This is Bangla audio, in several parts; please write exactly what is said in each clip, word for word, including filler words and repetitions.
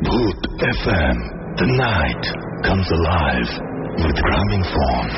Bhoot F M. The night comes alive with Gramophone.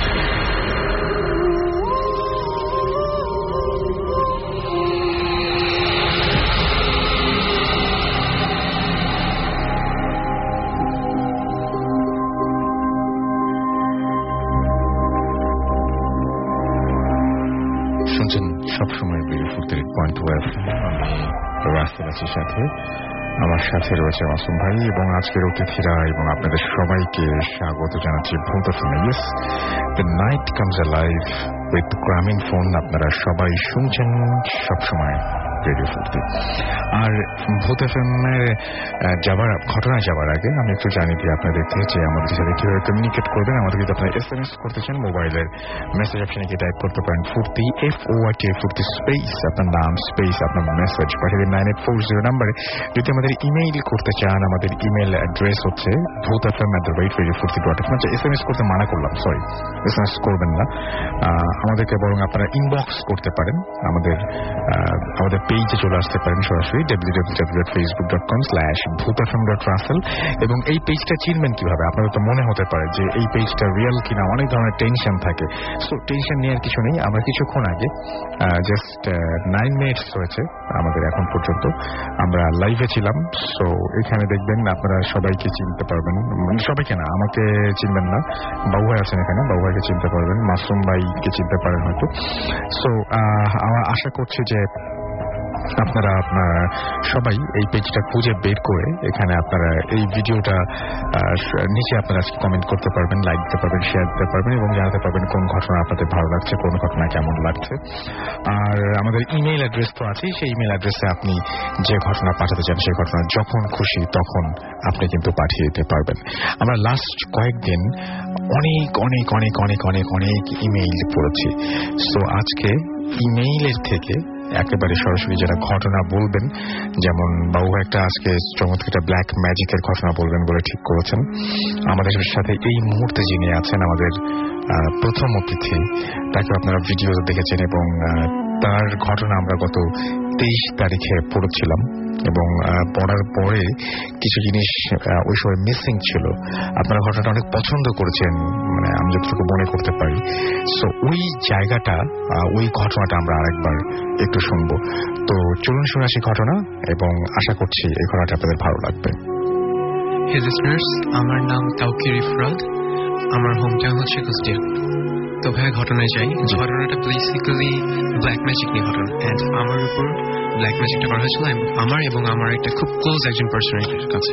শুনছেন সবসময় বিরফুর্তির পয়েন্ট ওয়েভ। আমি রাস্তার আছি, সাথে আমার সাথে রয়েছে মাসুম ভাই এবং আজকের অতিথিরা এবং আপনাদের সবাইকে স্বাগত জানাচ্ছি ভূত এফএমে। Yes, the night comes alive with Grameenphone. আপনারা সবাই শুনছেন সবসময় রেডিও ফুর্তি। আর ভূত এফএমের যাবার ঘটনায় যাওয়ার আগে আমি একটু জানিয়ে দিই আপনাদেরকে যে আমাদের সাথে কীভাবে কমিউনিকেট করবেন। আমাদের যদি আপনারা এস এম এস করতে চান, মোবাইলের মেসেজ অপশনে গিয়ে টাইপ করতে পারেন ফুর্তি, এফ ও আর টি ফুর্তি স্পেস আপনার নাম স্পেস আপনার মেসেজ পাঠিয়ে দিন নাইন এইট ফোর জিরো নাম্বারে। যদি আমাদের ইমেইল করতে চান, আমাদের ইমেইল অ্যাড্রেস হচ্ছে Bhoot F M at the rate radio Foorti dot F. S M S করতে মানা করলাম, সরি, এস এম এস করবেন না, আমাদেরকে বরং আপনারা ইনবক্স করতে পারেন। আমাদের আমাদের পেজে চলে আসতে পারেন সরাসরি W W W dot Facebook dot com slash Bhoot F M dot Rasel. এবং এই পেজটা চিনবেন কিভাবে? আপনাদের তো মনে হতে পারে যে এই পেজটা রিয়েল কিনা, অনেক ধরনের টেনশন থাকে। সো টেনশন নেওয়ার কিছু নেই। আমরা কিছুক্ষণ আগে জাস্ট নাইন মিনিটস হয়েছে আমাদের এখন পর্যন্ত, আমরা লাইভে ছিলাম। সো এখানে দেখবেন আপনারা সবাইকে চিনতে পারবেন, সবাইকে না, আমাকে চিনবেন না, বাবু ভাই আছেন এখানে, বাবু ভাইকে চিনতে পারবেন, মাসুম ভাইকে চিনতে পারেন হয়তো। সো আমরা আশা করছি যে আপনারা আপনারা সবাই এই পেজটা খুঁজে বের করে এখানে আপনারা এই ভিডিওটা নিচে আপনারা কমেন্ট করতে পারবেন, লাইক দিতে পারবেন, শেয়ার দিতে পারবেন এবং জানাতে পারবেন কোন ঘটনা আপনাদের ভালো লাগছে, কোন ঘটনা কেমন লাগছে। আর আমাদের ইমেইল অ্যাড্রেস তো আছেই, সেই ইমেইল অ্যাড্রেসে আপনি যে ঘটনা পাঠাতে চান সেই ঘটনা যখন খুশি তখন আপনি কিন্তু পাঠিয়ে দিতে পারবেন। আমরা লাস্ট কয়েকদিন অনেক অনেক অনেক অনেক অনেক অনেক ইমেইল পড়েছি। সো আজকে ইমেইলের থেকে একেবারে সরাসরি যারা ঘটনা বলবেন, যেমন বাবু একটা আজকে চমৎকার ব্ল্যাক ম্যাজিকের ঘটনা বলবেন বলে ঠিক করেছেন। আমাদের সাথে এই মুহূর্তে যিনি আছেন আমাদের প্রথম অতিথি, তাকে আপনারা ভিডিও দেখেছেন এবং তার ঘটনা আমরা গত তেইশ তারিখে পড়েছিলাম এবং পড়ার পরে কিছু জিনিস ওই সময় মিসিং ছিল। আপনারা ঘটনাটা অনেক পছন্দ করেছেন, মানে আমি যতটুকু মনে করতে পারি। সো ওই জায়গাটা, ওই ঘটনাটা আমরা আরেকবার একটু শুনবো। তো চলুন শুনে আসি ঘটনা এবং আশা করছি এই ঘটনাটা আপনাদের ভালো লাগবে। হে লিসনার্স, আমার নাম তাওকির ইফরাদ, আমার হোম টাউন হচ্ছে কুষ্টিয়া। তো ভাই ঘটনায় যাই। ঘটনাটা বেসিক্যালি ব্ল্যাক ম্যাজিক নিয়ে ঘটনা, অ্যান্ড আমার উপর ব্ল্যাক ম্যাজিকটা করা হয়েছিল আমার এবং আমার একটা খুব ক্লোজ একজন পার্সনের কাছে।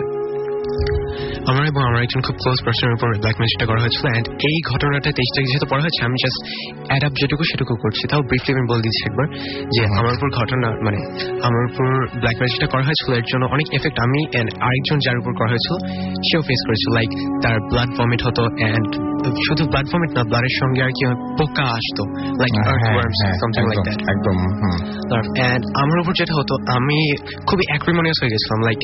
আমার এবং আমার একজন খুব ক্লোজ পার্সনের উপর ব্ল্যাক ম্যাজিকটা করা হয়েছিল। অ্যান্ড এই ঘটনাটা তেইশ তারিখ যেহেতু পড়া হয়েছে, আমি জাস্ট অ্যাড আপ যেটুকু সেটুকু করছি। তাও ব্রিফলি আমি বলে দিচ্ছি একবার যে আমার উপর ঘটনা, মানে আমার উপর ব্ল্যাক ম্যাজিকটা করা হয়েছিল, এর জন্য অনেক এফেক্ট আমি অ্যান্ড আরেকজন যার উপর করা হয়েছিল সেও ফেস করেছিল। লাইক তার ব্লাড ভমিট হতো, অ্যান্ড শুধু ব্লাড ভমিট না, ব্লাডের সঙ্গে আর কি পোকা আসতো, like earthworms something like that একদম। অ্যান্ড আমার উপর যেটা হতো, আমি খুবই অ্যাক্রিমোনিয়াস হয়ে গেছিলাম, লাইক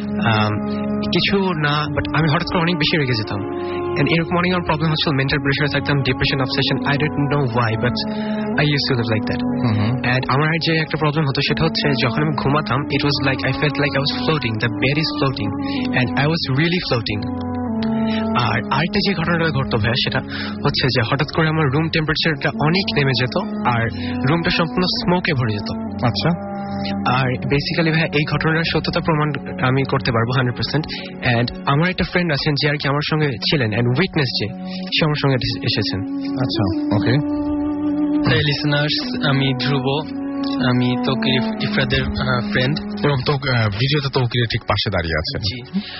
কিছু না, বাট আমি হঠাৎ করে অনেক বেশি রেগে যেতাম। এন্ড এরকম অনেক আমার প্রবলেম হচ্ছিল, মেন্টাল প্রেশারে থাকতাম, depression, obsession, I don't know why, but I used to live like that. And আমার যে একটা প্রবলেম হতো সেটা হচ্ছে যখন আমি ঘুমাতাম, it was like I felt like I was floating, the bed is floating and I was really floating. আর আরেকটা যে ঘটনাটা ঘটতো ভাইয়া, সেটা হচ্ছে যে হঠাৎ করে আমার রুম টেম্পারেচারটা অনেক নেমে যেত আর রুমটা সম্পূর্ণ স্মোকে ভরে যেত। আচ্ছা। আর বেসিক্যালি ভাই এই ঘটনার সত্যতা প্রমাণ আমি করতে পারবো হান্ড্রেড পার্সেন্ট। অ্যান্ড আমার একটা ফ্রেন্ড আছেন যে আর কি আমার সঙ্গে ছিলেন, অ্যান্ড উইটনেস যে সে আমার সঙ্গে এসেছেন। আচ্ছা, ওকে। লিসনার্স, আমি ধ্রুব, আমি তৌকির ইফরাদের ফ্রেন্ড এবং তো ভিডিওতে তৌকিরের ঠিক পাশে দাঁড়িয়ে আছে। জি,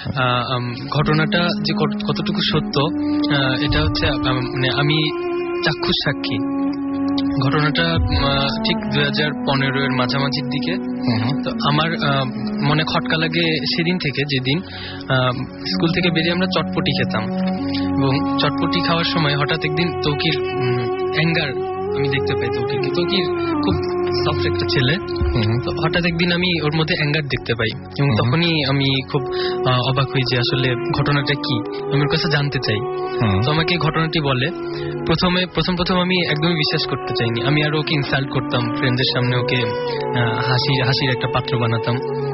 ঘটনাটা যে কতটুকু সত্য এটা হচ্ছে মানে আমি চাক্ষুষ সাক্ষী। ঘটনাটা ঠিক দুই হাজার পনেরো এর মাঝামাঝির দিকে। তো আমার মনে খটকা লাগে সেদিন থেকে, যেদিন স্কুল থেকে বেরিয়ে আমরা চটপটি খেতাম এবং চটপটি খাওয়ার সময় হঠাৎ একদিন তৌকির অ্যাঙ্গার আমি দেখতে পাই। তৌকিরকে, তৌকির খুব সফট একটা ছেলে, তো হঠাৎ একদিন আমি ওর মধ্যে অ্যাঙ্গার দেখতে পাই এবং তখনই আমি খুব অবাক হই যে আসলে ঘটনাটা কি, আমি ওর কাছে জানতে চাই। তো আমাকে ঘটনাটি বলে। প্রথমে প্রথম প্রথম আমি একদমই বিশ্বাস করতে চাইনি, আমি আরো ওকে ইনসাল্ট করতাম, ফ্রেন্ডদের সামনে ওকে হাসির হাসির একটা পাত্র বানাতাম।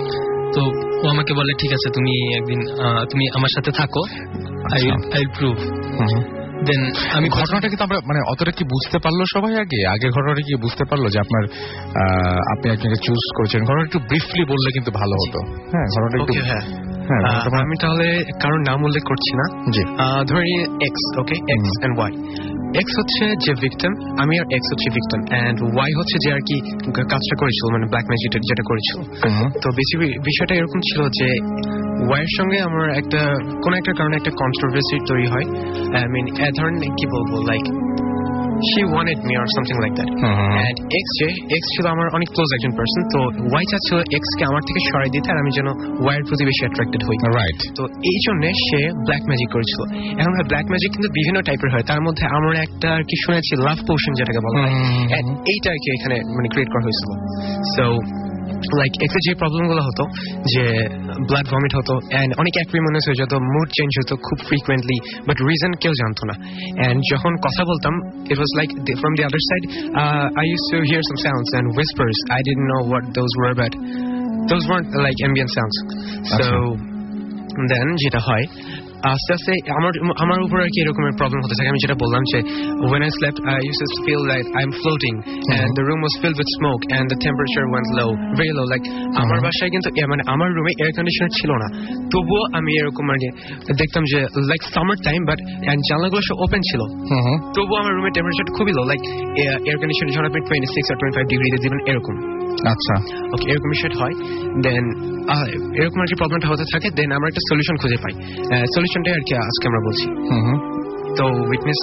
তো ও আমাকে বলে ঠিক আছে তুমি একদিন আহ, তুমি আমার সাথে থাকো, আই আই প্রুভ। দেন আমি ঘটনাটা কিন্তু আমরা মানে অতটা কি বুঝতে পারলো সবাই আগে আগে ঘটনাটা কি বুঝতে পারলো যে আপনার আহ, আপনি একজনকে চুজ করেছেন? ঘটনা একটু ব্রিফলি বললে কিন্তু ভালো হতো। হ্যাঁ ঘটনাটা একটু ওকে হ্যাঁ হ্যাঁ আহ, তোমার- আমি তাহলে কারোর নাম উল্লেখ করছি না, জি আহ, ধরি X, okay X and Y. X হচ্ছে যে ভিকটিম, আমি আর এক্স হচ্ছে ভিকটিম, এন্ড ওয়াই হচ্ছে যে আর কি কাজটা করেছিল, মানে ব্ল্যাক ম্যাজিক যেটা করেছিল। হুম, তো বেশি বিষয়টা এরকম ছিল যে ওয়াইয়ের সঙ্গে আমার একটা কোন একটা কারণে একটা কন্ট্রোভার্সি তৈরি হয়। আই মিন এ ধরনের কি বলবো, like she wanted me or something like that. And X যে X ছিল আমার অনেক ক্লোজ একজন পার্সন, তো Y চাচ্ছিল X কে আমার থেকে সরাই দিতে আর আমি যেন Y এর প্রতি বেশি অ্যাট্রাক্টেড হই। রাইট। তো এই জন্য সে ব্ল্যাক ম্যাজিক করেছিল। এখন ব্ল্যাক ম্যাজিক কিন্তু বিভিন্ন টাইপের হয়, তার মধ্যে আমরা একটা আর কি শুনেছি লাভ পোশন যেটাকে বলা হয়, and এইটা আর কি এখানে মানে ক্রিয়েট করা হয়েছিল। সো লাইক এক্সে যে প্রবলেম গুলো হতো যে ব্লাড ভমিট হতো এন্ড অনেক অ্যাক্রিমোনিয়াস হয়ে যেত, মুড চেঞ্জ হতো খুব ফ্রিকুয়েন্টলি, বাট রিজন কেউ জানতো না। এন্ড যখন কথা বলতাম it was like from the other side I use to hear some sounds and whispers. I didn't know what those were, but those weren't like ambient sounds. So then যেটা হয় আস্তে আস্তে আমার আমার উপর আর কি এরকমের প্রবলেম হতে থাকে। আমি যেটা বললাম যে when I slept I used to feel like I'm floating and the room was filled with smoke and the temperature went low, very low. like আমার বাসায় কিন্তু মানে আমার রুমে এয়ার কন্ডিশনার ছিল না, তবুও আমি এরকম আর কি দেখতাম যে লাইক সামার টাইম বাট জানলাগুলো সব ওপেন ছিল, তবুও আমার রুমের টেম্পারেচার খুবই লো, লাইক এয়ার কন্ডিশনার যখন আপনি টোয়েন্টি সিক্স আর টোয়েন্টি ফাইভ ডিগ্রিতে দিবেন এরকম। আচ্ছা ওকে এরকম সেট হয়। দেন এরকম আর কি প্রবলেমটা হতে থাকে। দেন আমরা একটা সলিউশন খুঁজে পাই, সলিউশনটাই আর কি আজকে আমরা বলছি। তো উইটনেস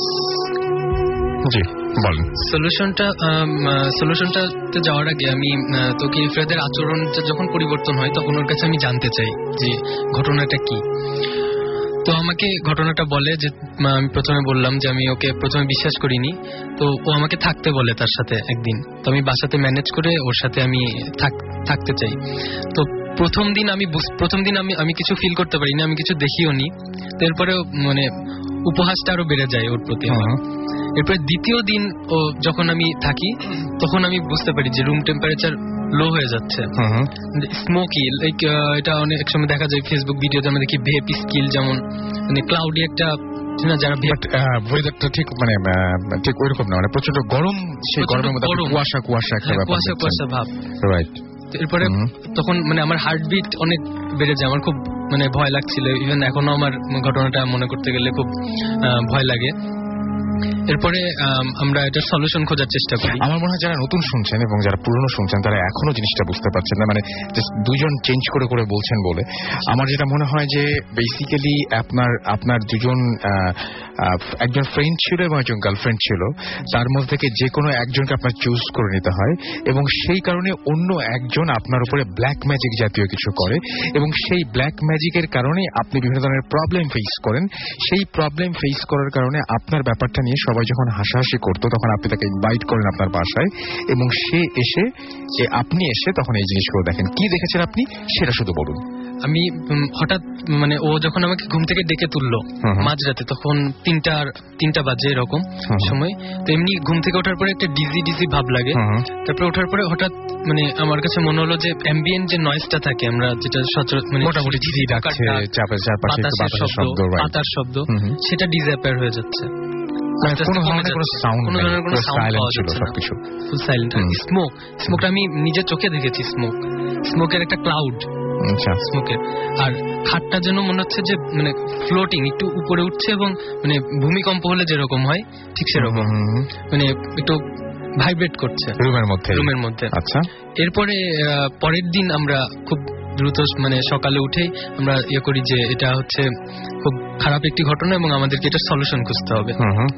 জি বলেন। সলিউশনটা সলিউশনটাতে যাওয়ার আগে আমি আহ, তোকে ইফরাদের আচরণটা যখন পরিবর্তন হয় তখন ওর কাছে আমি জানতে চাই যে ঘটনাটা কি। তো আমাকে ঘটনাটা বলে যে আহ, আমি প্রথমে বললাম যে আমি ওকে প্রথমে বিশ্বাস করিনি, তো ও আমাকে থাকতে বলে তার সাথে একদিন। তো আমি বাসাতে ম্যানেজ করে ওর সাথে আমি থাক- থাকতে চাই। তো প্রথম দিন আমি বুঝ- প্রথম দিন আমি আমি কিছু ফিল করতে পারিনি, আমি কিছু দেখিও নি। তো এরপরে মানে উপহাসটা আরো বেড়ে যায় ওর প্রতি আমার। এরপরে দ্বিতীয় দিন ও যখন আমি থাকি তখন আমি বুঝতে পারি যে রুম টেম্পারেচার লো হয়ে যাচ্ছে, স্মোকি, লাইক এটা অনেক সময় দেখা যায় ফেসবুক ভিডিওতে আমরা দেখি ভেপ স্কিল, যেমন মানে ক্লাউডি একটা না, যারা ওয়েদারটা ঠিক মানে আহ, ঠিক ওইরকম না, মানে প্রচন্ড গরম, সেই গরমের মধ্যে গরম। কুয়াশা কুয়াশা একটা ব্যাপার, কুয়াশা কুয়াশা ভাব। রাইট। এরপরে তখন মানে আমার হার্টবিট অনেক বেড়ে যায়, আমার খুব মানে ভয় লাগছিল। ইভেন এখনো আমার ঘটনাটা মনে করতে গেলে খুব আহ, ভয় লাগে। এরপরে আম, আমরা এটা সলিউশন খোঁজার চেষ্টা করি। আমার মনে হয় যারা নতুন শুনছেন এবং যারা পুরনো শুনছেন তারা এখনো জিনিসটা বুঝতে পারছেন না, মানে just দুজন চেঞ্জ করে করে বলছেন বলে আমার যেটা মনে হয় যে বেসিক্যালি আপনার আপনার দুজন আহ, আহ, একজন ফ্রেন্ড ছিল এবং একজন গার্লফ্রেন্ড ছিল, তার মধ্যে থেকে যে কোনো একজনকে আপনার চুজ করে নিতে হয় এবং সেই কারণে অন্য একজন আপনার উপরে ব্ল্যাক ম্যাজিক জাতীয় কিছু করে এবং সেই ব্ল্যাক ম্যাজিকের কারণে আপনি বিভিন্ন ধরনের প্রবলেম ফেস করেন। সেই প্রবলেম ফেস করার কারণে আপনার ব্যাপারটা নিয়ে সবাই যখন হাসাহাসি করতো তখন আপনি তাকে ইনভাইট করেন আপনার বাসায় এবং সে এসে যে আপনি এসে তখন এই জিনিসগুলো দেখেন। কি দেখেছেন আপনি সেটা শুধু বলুন। আমি উম, হঠাৎ মানে ও যখন আমাকে ঘুম থেকে ডেকে তুললো মাঝরাতে, তখন তিনটা তিনটা বাজে এরকম সময়। তো এমনি ঘুম থেকে ওঠার পরে একটা ডিজি ডিজি ভাব লাগে। তারপরে ওঠার পরে হঠাৎ মানে আমার কাছে মনে হলো যে অ্যাম্বিয়েন্ট যে নয়েজটা থাকে, আমরা যেটা সচরাচর মানে মোটামুটি ঝিঝি ডাকছে, চাপের চারপাশে একটু বাতাসের শব্দ, পাতার শব্দ, সেটা ডিসঅ্যাপিয়ার হয়ে যাচ্ছে। কোনো ধরনের কোনো সাউন্ড কোনো ধরনের কোনো সাউন্ড পাওয়া ছিল, যাচ্ছে না, সবকিছু ফুল সাইলেন্ট। স্মোক, স্মোকটা আমি নিজের চোখে দেখেছি, স্মোক স্মোকের একটা ক্লাউড আচ্ছা স্মোকের। আর খাটটা যেন মনে হচ্ছে যে মানে ফ্লোটিং, একটু উপরে উঠছে এবং মানে ভূমিকম্প হলে যেরকম হয় ঠিক সেরকম মানে একটু ভাইব্রেট করছে রুমের মধ্যে রুমের মধ্যে আচ্ছা। এরপরে আহ, পরের দিন আমরা খুব দ্রুত মানে সকালে উঠেই আমরা ইয়ে করি যে এটা হচ্ছে খুব খারাপ একটি ঘটনা এবং আমাদেরকে এটা সলিউশন খুঁজতে হবে।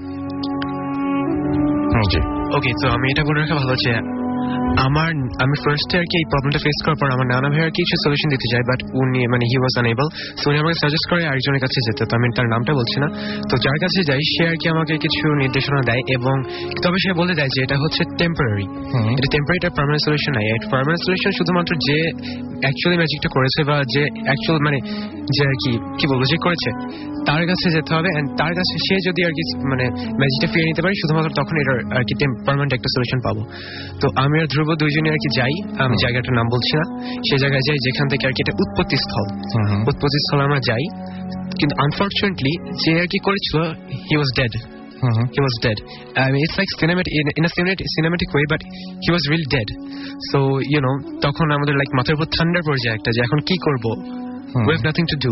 ওকে, তো আমি এটা বলে রাখা ভালো যে আমার আমি ফার্স্টে আর কি এই প্রবলেমটা ফেস করার পর আমার নানা ভাই আর কিছু সলিউশন দিতে চাই, বাট উনি মানে হি ওয়াজ আনএবল। সো উনি আমাকে সাজেস্ট করে আরেকজনের কাছে যেতে, তো আমি তার নামটা বলছি না। তো যার কাছে যাই সে আর কি আমাকে কিছু নির্দেশনা দেয় এবং তবে সে বলে দেয় যে এটা হচ্ছে টেম্পোরারি, এটা টেম্পোরারি, এটা পার্মানেন্ট সলিউশন নাই। এটা পার্মানেন্ট সলিউশন শুধুমাত্র যে অ্যাকচুয়ালি ম্যাজিকটা করেছে বা যে অ্যাকচুয়াল মানে যে আর কি কি বলবো যে করেছে তার কাছে যেতে হবে, এন্ড তার কাছে সে যদি আর কি মানে ম্যাজিকটা ফিরিয়ে নিতে পারে শুধুমাত্র তখন এটা আর কি পার্মানেন্ট একটা সলিউশন পাবো। তো আমি আর ধ্রুব দুইজনে আর কি যাই, আমি জায়গাটার নাম বলছি না, সেই জায়গায় যাই যেখান থেকে আর কি এটা উৎপত্তি স্থল। উৎপত্তি স্থল আমরা যাই, কিন্তু আনফর্চুনেটলি যে আর কি করেছিল, he was dead. He was dead. I mean, it's like cinematic in, in a cinematic, cinematic way, but he was really dead. So, you know, তখন আমাদের like মাথার উপর ঠান্ডা পড়ে যায় একটা, যে এখন কি করব, we have nothing to do.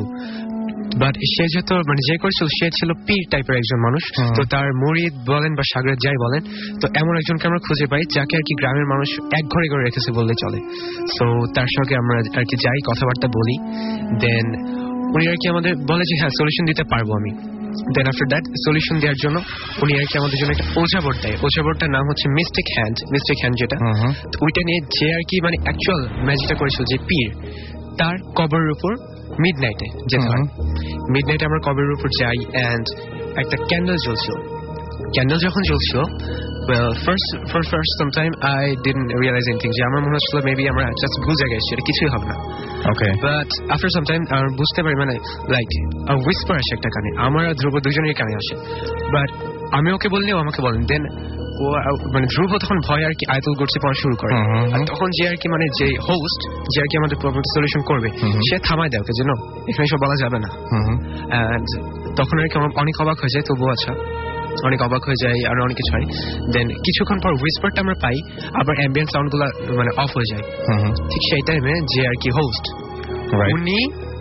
But সে যেহেতু মানে যে করেছিল সে ছিল পীর টাইপের একজন মানুষ, তো তার মুরিদ বলেন বা সাগরের যাই বলেন, তো এমন একজনকে আমরা খুঁজে পাই যাকে আর কি গ্রামের মানুষ এক ঘরে করে রেখেছে বললে চলে। সো তার সঙ্গে আমরা আর কি যাই, কথাবার্তা বলি, দেন উনি আর কি আমাদের বলে যে হ্যাঁ সলিউশন দিতে পারবো আমি। দেন আফটার দ্যাট সলিউশন দেওয়ার জন্য উনি আর কি আমাদের জন্য একটা ওঝাবোর্ড দেয়। ওঝাবোর্ডটার নাম হচ্ছে মিস্টিক হ্যান্ড। মিস্টিক হ্যান্ড যেটা, ওইটা নিয়ে যে আর কি মানে অ্যাকচুয়াল ম্যাজিকটা করেছিল যে পীর, তার কবরের উপর মিড নাইটে যেতে হয়। মিড নাইটে আমরা কবরের উপর যাই, অ্যান্ড একটা ক্যান্ডেল জ্বলছিল। ক্যান্ডেল যখন জ্বলছিল, well first for first some time I didn't realize anything, যে আমার মনে হচ্ছিল মেবি আমরা জাস্ট ভুল জায়গায় এসেছি, এটা কিছুই হবে না। Okay, but after some time আর বুঝতে পারি মানে লাইক আ হুইসপার আসে একটা কানে, আমার আর ধ্রুব দুজনের কানে আসে, বাট আমি ওকে বললে ও আমাকে বলেন। দেন ও মানে ধ্রুব তখন ভয় আর কি আয়াতুল কুরসি পড়া শুরু করে, আর তখন যে আর কি মানে যে হোস্ট যে আর কি আমাদের প্রবলেমটা সলিউশন করবে, সে থামায় দেয় ওকে, যেন এখানে সব বলা যাবে না। এন্ড তখন আর কি আমার অনেক অবাক হয়ে যায়, তবুও আচ্ছা অনেক অবাক হয়ে যায় আর অনেক কিছু হয়। দেন কিছুক্ষণ পর হুইসপারটা আমরা পাই, আবার অ্যাম্বিয়েন্ট সাউন্ড গুলা মানে অফ হয়ে যায়। ঠিক সেই টাইমে যে আর কি হোস্ট উনি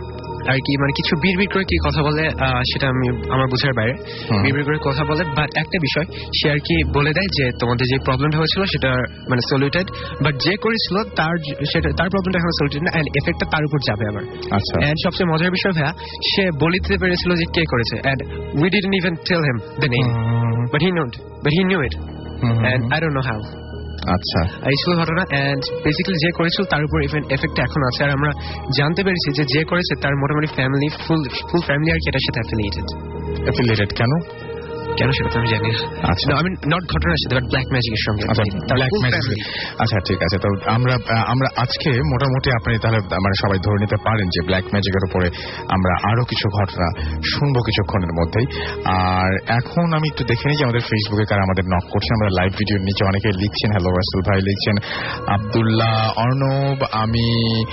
আর কি মানে কিছু বিড়বিড় করে কি কথা বলে, সেটা আমি আমার বোঝার বাইরে, বিড়বিড় করে কথা বলে, বাট একটা বিষয় সে আর কি বলে দেয় যে তোমাদের যে প্রবলেমটা হয়েছিল সেটা মানে সলিউটেড, বাট যে করেছিল তার সেটা তার প্রবলেমটা এখন সলিউটেড না, এন্ড এফেক্টটা তার উপর যাবে আবার। আচ্ছা, এন্ড সবচেয়ে মজার বিষয় ভাইয়া, সে বলিতে পেরেছিল যে কে করেছে, and we didn't even tell him the name, but he knowed but he knew it, and I don't know how. আচ্ছা, এই ছিল ঘটনা, এন্ড বেসিক্যালি যে করেছিল তার উপর এফেক্ট এখন আছে, আর আমরা জানতে পেরেছি যে যে করেছে তার মোটামুটি ফ্যামিলি ফুল ফুল ফ্যামিলি আর কি এটার সাথে অ্যাফিলিয়েটেড। অ্যাফিলিয়েটেড কেন কেন সেটা তো আমি জানি না। আচ্ছা, আমি নট ঘটনার সাথে, বাট ব্ল্যাক ম্যাজিকের সঙ্গে। ব্ল্যাক ম্যাজিক, আচ্ছা ঠিক আছে। তো আমরা আমরা আজকে মোটামুটি আপনি তাহলে মানে সবাই ধরে নিতে পারেন যে ব্ল্যাক ম্যাজিকের উপরে আমরা আরো কিছু ঘটনা শুনবো কিছুক্ষণের মধ্যেই। আর এখন আমি একটু দেখে নিই যে আমাদের ফেসবুকে কারা আমাদের নক করছে। আমরা লাইভ ভিডিওর নিচে অনেকে লিখছেন, হ্যালো রাসেল ভাই লিখছেন, আব্দুল্লাহ অর্ণব, আমি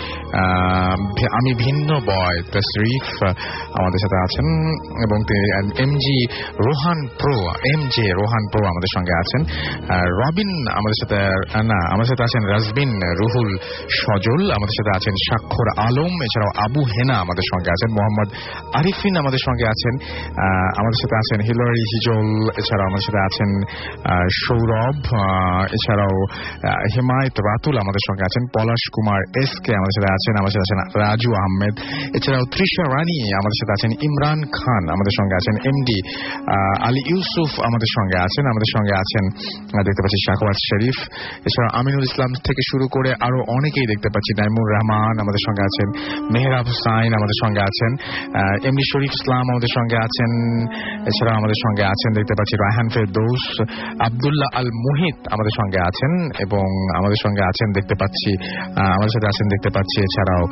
আমি ভিন্ন বয় তশরিফ আমাদের সাথে আছেন, এবং M G Rohan pro M J Rohan pro আমাদের সঙ্গে আছেন, রবিন আমাদের সাথে না আমাদের সাথে আছেন, রাজবিন রুহুল সজল আমাদের সাথে আছেন, স্বাক্ষর আলম, এছাড়াও আবু হেনা আমাদের সঙ্গে আছেন, মোহাম্মদ আরিফিন আমাদের সঙ্গে আছেন, আমাদের সাথে আছেন হিলারি হিজল, এছাড়াও আমাদের সাথে আছেন সৌরভ, এছাড়াও হিমায়ত রাতুল আমাদের সঙ্গে আছেন, পলাশ কুমার এস কে আমাদের সাথে আছেন, আমাদের সাথে আছেন রাজু আহমেদ, এছাড়াও তৃষা রানী আমাদের সাথে আছেন, ইমরান খান আমাদের সঙ্গে আছেন, এমডি আলী ইউসুফ আমাদের সঙ্গে আছেন, আমাদের সঙ্গে আছেন দেখতে পাচ্ছি শাহওয়াজ শরীফ, এছাড়া আমিনুল ইসলাম থেকে শুরু করে আরো অনেকেই দেখতে পাচ্ছি, নাইমুর রহমান আমাদের সঙ্গে আছেন, মেহরাব হুসাইন আমাদের সঙ্গে আছেন, এমডি শরীফ ইসলাম আমাদের সঙ্গে আছেন, এছাড়া আমাদের সঙ্গে আছেন দেখতে পাচ্ছি রায়হান ফেরদৌস, আব্দুল্লাহ আল মুহিত আমাদের সঙ্গে আছেন, এবং আমাদের সঙ্গে আছেন দেখতে পাচ্ছি আমাদের সাথে আছেন দেখতে পাচ্ছি এছাড়াও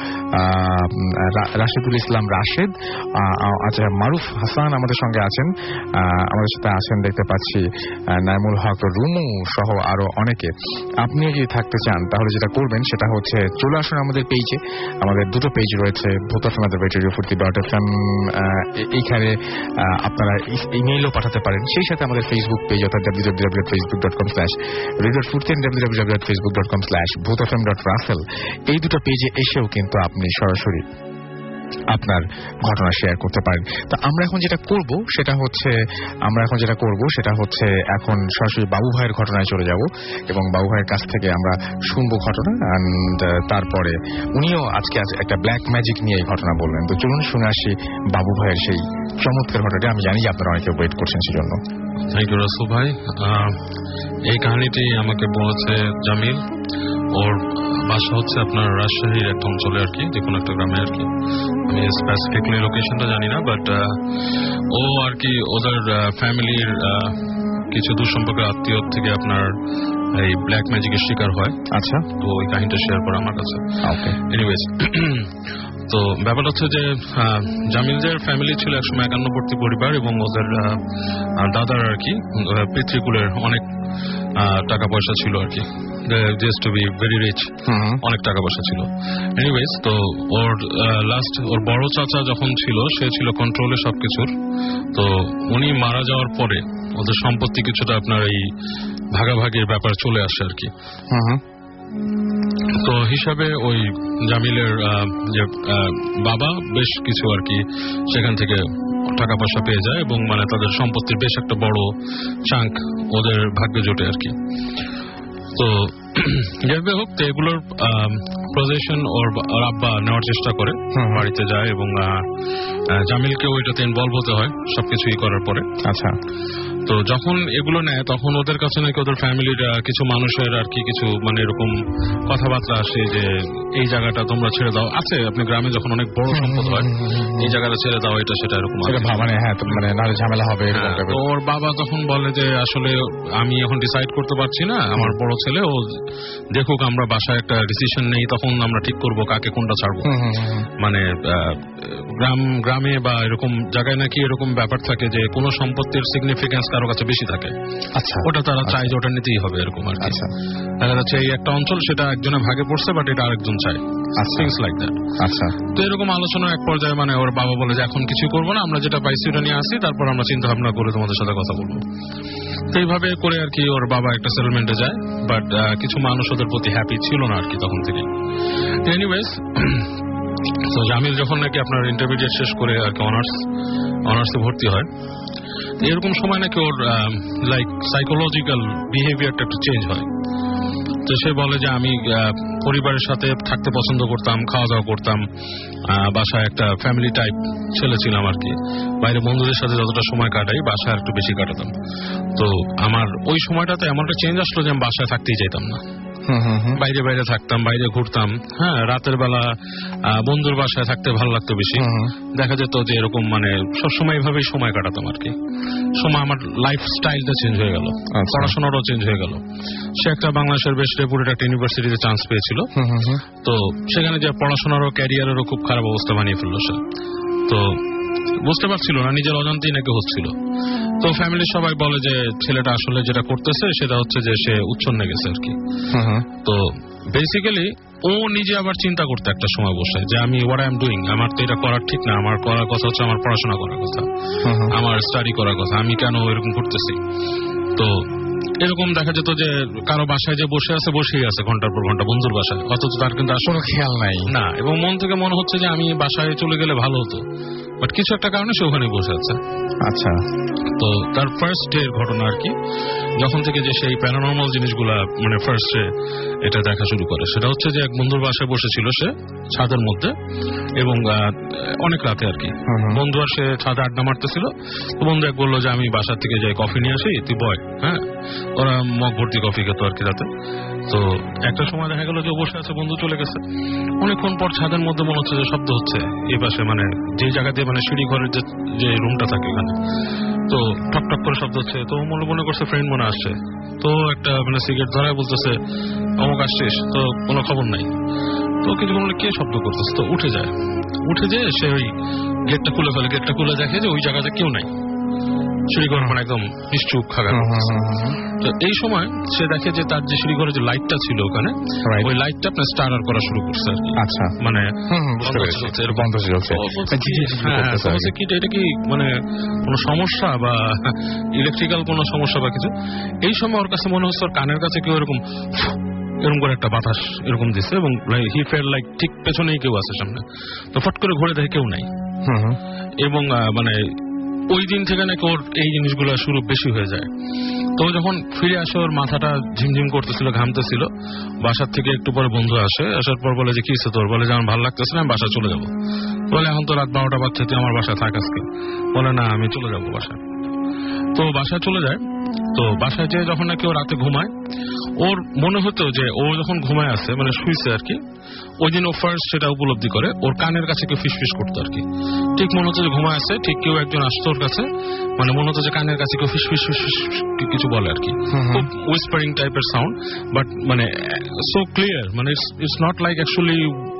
রাশিদুল ইসলাম রাশেদ, আচ্ছা মারুফ হাসান আমাদের সঙ্গে আছেন, আমাদের সাথে আছেন দেখতে পাচ্ছি নাইমুল হক রুমু সহ আরো অনেকে। আপনি যদি থাকতে চান তাহলে যেটা করবেন সেটা হচ্ছে চলে আসুন আমাদের পেজে। আমাদের দুটো পেজ রয়েছে, Bhoot F M radio Foorti dot F M, এইখানে আপনারা ইমেইলও পাঠাতে পারেন, সেই সাথে আমাদের ফেসবুক পেজ অর্থাৎ W W W dot Facebook dot com slash radio Foorti, W W W dot Facebook dot com slash Bhoot F M dot Russell, এই দুটো পেজে এসেও কিন্তু আপনি সরাসরি আপনার ঘটনা শেয়ার করতে পারেন। তো আমরা এখন যেটা করব সেটা হচ্ছে আমরা এখন যেটা করব সেটা হচ্ছে এখন সরাসরি বাবু ভাইয়ের ঘটনায় চলে যাব, এবং বাবু ভাইয়ের কাছ থেকে আমরা শুনবো ঘটনা, অ্যান্ড তারপরে উনিও আজকে একটা ব্ল্যাক ম্যাজিক নিয়ে এই ঘটনা বললেন। তো চলুন শুনে আসি বাবু ভাইয়ের সেই চমৎকার ঘটনাটা। আমি জানি যে আপনারা অনেকে ওয়েট করছেন সেজন্য। থ্যাংক ইউ রাসেল ভাই। এই কাহিনীটি আমাকে বলেছে জামিল, ওর বাসা হচ্ছে আপনার রাজশাহীর একটা অঞ্চলে আর কি, যে কোনো একটা গ্রামে আর কি, আমি স্পেসিফিকলি লোকেশনটা জানি না, বাট ও আর কি ওদের ফ্যামিলির কিছু দূরসম্পর্কের আত্মীয় থেকে আপনার এই ব্ল্যাক ম্যাজিকের শিকার হয়। আচ্ছা, তো ওই কাহিনীটা শেয়ার করে আমার কাছে। এনিওয়েজ, তো ব্যাপারটা হচ্ছে যে জামিলদের ফ্যামিলি ছিল একসময় একান্নবর্তী পরিবার, এবং ওদের দাদার আর কি পিতৃকুলের অনেক টাকা পয়সা ছিল আর কি। Just to be very rich, অনেক টাকা পয়সা ছিল। এনিওয়েজ, তো ওর লাস্ট ওর বড় চাচা যখন ছিল সে ছিল কন্ট্রোলে সবকিছুর। তো উনি মারা যাওয়ার পরে ওদের সম্পত্তি কিছুটা আপনার এই ভাগাভাগির ব্যাপার চলে আসে আর কি। তো হিসাবে ওই জামিলের যে বাবা বেশ কিছু আর কি সেখান থেকে টাকা পয়সা পেয়ে যায় এবং মানে তাদের সম্পত্তির বেশ একটা বড় চাঙ্ক ওদের ভাগ্যে জোটে আর কি। তো যাই হোক, তো এগুলোর পজিশন ওর আব্বা নেওয়ার চেষ্টা করে, বাড়িতে যায় এবং জামিলকে ওইটাতে ইনভলভ হতে হয় সবকিছুই করার পরে। আচ্ছা, তো যখন এগুলো নেয় তখন ওদের কাছে নাকি ওদের ফ্যামিলির কিছু মানুষের আর কি কিছু মানে এরকম কথাবার্তা আসে যে এই জায়গাটা তোমরা ছেড়ে দাও। আছে আপনি গ্রামে যখন অনেক বড় সম্পদ হয় এই জায়গাটা ছেড়ে দাও, এটা সেটা এরকম মানে হ্যাঁ মানে নাহলে ঝামেলা হবে। তো ওর বাবা তখন বলে যে আসলে আমি এখন ডিসাইড করতে পারছি না, আমার বড় ছেলে ও দেখুক, আমরা বাসায় একটা ডিসিশন নেই, তখন আমরা ঠিক করবো কাকে কোনটা ছাড়বো। মানে গ্রাম গ্রামে বা এরকম জায়গায় নাকি এরকম ব্যাপার থাকে যে কোনো সম্পত্তির সিগনিফিকেন্স কারো কাছে বেশি থাকে। আচ্ছা, ওটা তারা চায় যে ওটা নিতেই হবে এরকম আর কি। দেখা যাচ্ছে এই একটা অঞ্চল সেটা একজনের ভাগে পড়ছে বাট এটা আরেকজন চায়, থিংস লাইক দ্যাট। আচ্ছা, তো এরকম আলোচনা এক পর্যায়ে মানে ওর বাবা বলে যে এখন কিছু করবো না, আমরা যেটা পাইছি ওটা নিয়ে আসি, তারপর আমরা চিন্তা ভাবনা করে তোমাদের সাথে কথা বলবো। তো এইভাবে করে আর কি ওর বাবা একটা সেটেলমেন্টে যায়, বাট কিছু মানুষ ওদের প্রতি হ্যাপি ছিল না আর কি তখন থেকে। এনিওয়েজ, তো জামিল যখন নাকি আপনার ইন্টারমিডিয়েট শেষ করে আর কি অনার্স অনার্সে ভর্তি হয়, এরকম সময় নাকি ওর লাইক সাইকোলজিক্যাল বিহেভিয়ারটা একটু চেঞ্জ হয়। তো সে বলে যে আমি পরিবারের সাথে থাকতে পছন্দ করতাম, খাওয়া দাওয়া করতাম, বাসায় একটা ফ্যামিলি টাইপ ছেলে ছিলাম আর কি, বাইরে বন্ধুদের সাথে যতটা সময় কাটাই বাসায় একটু বেশি কাটাতাম। তো আমার ওই সময়টাতে এমন একটা চেঞ্জ আসলো যে আমি বাসায় থাকতেই চাইতাম না, বাইরে বাইরে থাকতাম, বাইরে ঘুরতাম। হ্যাঁ, রাতের বেলা বন্ধুর বাসায় থাকতে ভালো লাগতো বেশি। দেখা যেত যে এরকম মানে সবসময় এইভাবেই সময় কাটাতাম আর কি। সময় আমার লাইফ স্টাইলটা চেঞ্জ হয়ে গেল, পড়াশোনাটাও চেঞ্জ হয়ে গেল। সে একটা বাংলাদেশের বেশ রেপুটেড একটা ইউনিভার্সিটিতে চান্স পেয়েছিল, তো সেখানে যে পড়াশোনারও ক্যারিয়ারেরও খুব খারাপ অবস্থা বানিয়ে ফেললো সে। তো বুঝতে পারছিল না, নিজের অজান্তেই নাকি হচ্ছিল। তো ফ্যামিলির সবাই বলে যে ছেলেটা আসলে যেটা করতেছে সেটা হচ্ছে যে সে উচ্ছন্নে গেছে আর কি। তো বেসিক্যালি ও নিজে আবার চিন্তা করতে একটা সময় বসে যে আমি হোয়াট আই এম ডুইং, আমার তো এটা করার ঠিক না, আমার করার কথা হচ্ছে আমার পড়াশোনা করার কথা, আমার স্টাডি করার কথা, আমি কেন এরকম করতেছি। তো এরকম দেখা যেত যে কারো বাসায় যে বসে আছে বসেই আছে ঘন্টার পর ঘন্টা বন্ধুর বাসায়, অথচ তার কিন্তু আসলে খেয়াল নাই না, এবং মন থেকে মনে হচ্ছে যে আমি বাসায় চলে গেলে ভালো হতো, বাট কিছু একটা কারণে সে ওখানে বসে আছে। আচ্ছা, তো তার ফার্স্ট ডে এর ঘটনা আর কি, যখন থেকে যে সেই প্যারানর্মাল জিনিসগুলা মানে ফার্স্ট ডে এটা দেখা শুরু করে, সেটা হচ্ছে যে এক বন্ধুর বাসায় বসেছিল সে ছাদের মধ্যে, এবং অনেক রাতে আর কি। বন্ধু আর সে ছাদে আড্ডা মারতেছিল, তো বন্ধু এক বললো যে আমি বাসার থেকে যাই কফি নিয়ে আসি, তুই বয়। হ্যাঁ, ওরা মগ ভর্তি কফি খেত আর কি রাতে। তো একটা সময় দেখা গেল যে বসে আছে, বন্ধু চলে গেছে। অনেকক্ষণ পর ছাদের মধ্যে মনে হচ্ছে যে শব্দ হচ্ছে এই পাশে, মানে যে জায়গাতে মানে সিঁড়ি ঘরের যে রুমটা থাকে ওখানে, তো টক টক করে শব্দ হচ্ছে। তো মনে মনে করছে ফ্রেন্ড মনে আসছে, তো একটা মানে সিগারেট ধরায় বলতেছে অমুক আসছিস, তো কোনো খবর নাই। তো কিছু বললে কে শব্দ করতেছে, তো উঠে যায়। উঠে যেয়ে সে ওই গেটটা খুলে ফেলে, গেটটা খুলে দেখে যে ওই জায়গাতে কেউ নাই, সিঁড়িঘর মানে একদম নিশ্চুপ খাগা। তো এই সময় সে দেখে যে তার যে সিঁড়িঘরে যে লাইটটা ছিল ওখানে, ওই লাইটটা আপনার স্টার্টার করা শুরু করছে আর কি। আচ্ছা, মানে এটা কি মানে কোনো সমস্যা বা ইলেকট্রিক্যাল কোনো সমস্যা বা কিছু। এই সময় ওর কাছে মনে হচ্ছে ওর কানের কাছে কেউ এরকম এরকম করে একটা বাতাস এরকম দিচ্ছে, এবং হি ফেল লাইক ঠিক পেছনেই কেউ আছে সামনে। তো ফট করে ঘুরে দেখে কেউ নাই, এবং মানে ওই দিন থেকে নাকি ওর এই জিনিসগুলো শুরু বেশি হয়ে যায়। তো যখন ফিরে আসে ওর মাথাটা ঝিমঝিম করতেছিল, ঘামতেছিল। বাসার থেকে একটু পরে বন্ধু আসে, আসার পর বলে যে কি হচ্ছে তোর, বলে যে আমার ভালো লাগতেছে না, আমি বাসা চলে যাবো। বলে এখন তো রাত বারোটা বাজছে, তুই আমার বাসায় থাক আজকে। বলে না, আমি চলে যাবো বাসায়। তো বাসায় চলে যায়। তো বাসায় যেয়ে যখন নাকি ও রাতে ঘুমায়, ওর মনে হতো যে ও যখন ঘুমায় আছে মানে শুইছে আর কি, ওই দিন ও ফার্স্ট সেটা উপলব্ধি করে ওর কানের কাছে কেউ ফিসফিস করতো আর কি। ঠিক মনে হতো যে ঘুমায় আছে, ঠিক কেউ একজন আসতো ওর কাছে, মানে মনে হতো যে কানের কাছে কেউ ফিসফিস ফিসফিস কিছু বলে আর কি, খুব উইসপারিং টাইপের সাউন্ড, বাট মানে সো ক্লিয়ার, মানে ইটস নট লাইক অ্যাকচুয়ালি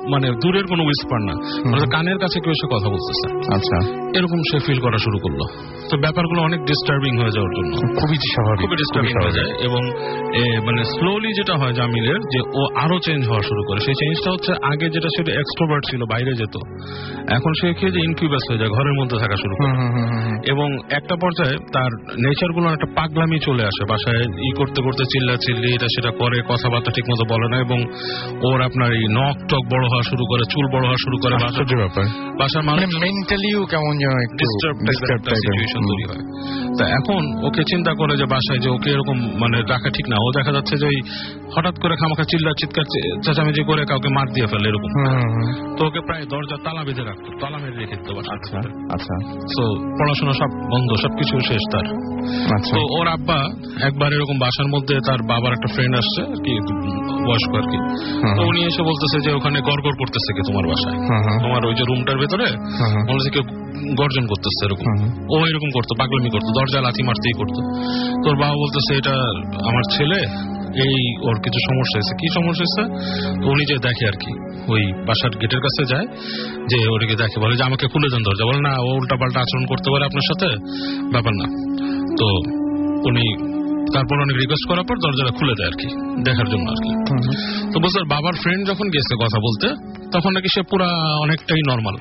মানে দূরের কোনো উইসপার না, মানে কানের কাছে কেউ এসে কথা বলতেছে, আচ্ছা এরকম সে ফিল করা শুরু করলো। তো ব্যাপারগুলো অনেক ডিস্টার্বিং হয়ে যাওয়ার জন্য খুবই স্বাভাবিক, খুবই ডিস্টার্বিং হয়ে যায় এবং মানে স্লোলি যেটা হয় জামিলের যে ও আরো চেঞ্জ হওয়া শুরু করে। সেই চেঞ্জটা হচ্ছে আগে যেটা সেটা এক্সট্রোভার্ট ছিল, বাইরে যেত, এখন সে খেয়ে যে ইনকিউবাস হয়ে যায়, ঘরের মধ্যে থাকা শুরু করে এবং একটা পর্যায়ে তার নেচার গুলো একটা পাগলামি চলে আসে। বাসায় ই করতে করতে চিল্লা চিল্লি এটা সেটা করে, কথাবার্তা ঠিক মতো বলে না এবং ওর আপনার এই নখ টক বড় হওয়া শুরু করে, চুল বড় হওয়া শুরু করে, বাসার মানুষ মেন্টালিও কেমন যেন ডিস্টার্ব টাইপের সিচুয়েশন তৈরি হয়। তা এখন ওকে চিন্তা করে যে বাসায় যে ওকে এরকম মানে রাখা ঠিক না। ও দেখা যাচ্ছে যে হঠাৎ করে খামাখা চিল্লা চিৎকার চেঁচামেচি করে কাউকে মার দিয়ে ফেলে এরকম। তো ওকে প্রায় দরজা তালা বেঁধে রাখতো, তালা মেরে রেখে দিত। আচ্ছা আচ্ছা। তো পড়াশোনা সব বন্ধ, সবকিছু শেষ তার। তো ওর আব্বা একবার এরকম বাসার মধ্যে তার বাবার একটা ফ্রেন্ড আসছে আর কি, বয়স্ক আর কি, তো উনি এসে বলতেছে যে ওখানে গড়গড় করতেছে কি তোমার বাসায়, তোমার ওই যে রুমটার ভেতরে বলছে কেউ গর্জন করতেছে এরকম। ও এরকম করতো, পাগলামি করতো, দরজা লাথি মারতেই করতো। তোর বাবা বলতেছে এটা আমার ছেলে, এই ওর কিছু সমস্যা হয়েছে। কি সমস্যা হয়েছে? উনি যে দেখে আর কি, ওই বাসার গেটের কাছে যায়, যে ওদিকে দেখে, বলে যে আমাকে খুলে দেন দরজা। বলে না, ও উল্টা পাল্টা আচরণ করতে পারে আপনার সাথে, ব্যাপার না। তো উনি তারপর অনেক রিকোয়েস্ট করার পর দরজাটা খুলে দেয় আর কি, দেখার জন্য আর কি। তো বলছে বাবার ফ্রেন্ড যখন গেছে কথা বলতে, তখন নাকি সে পুরা অনেকটাই নর্মাল,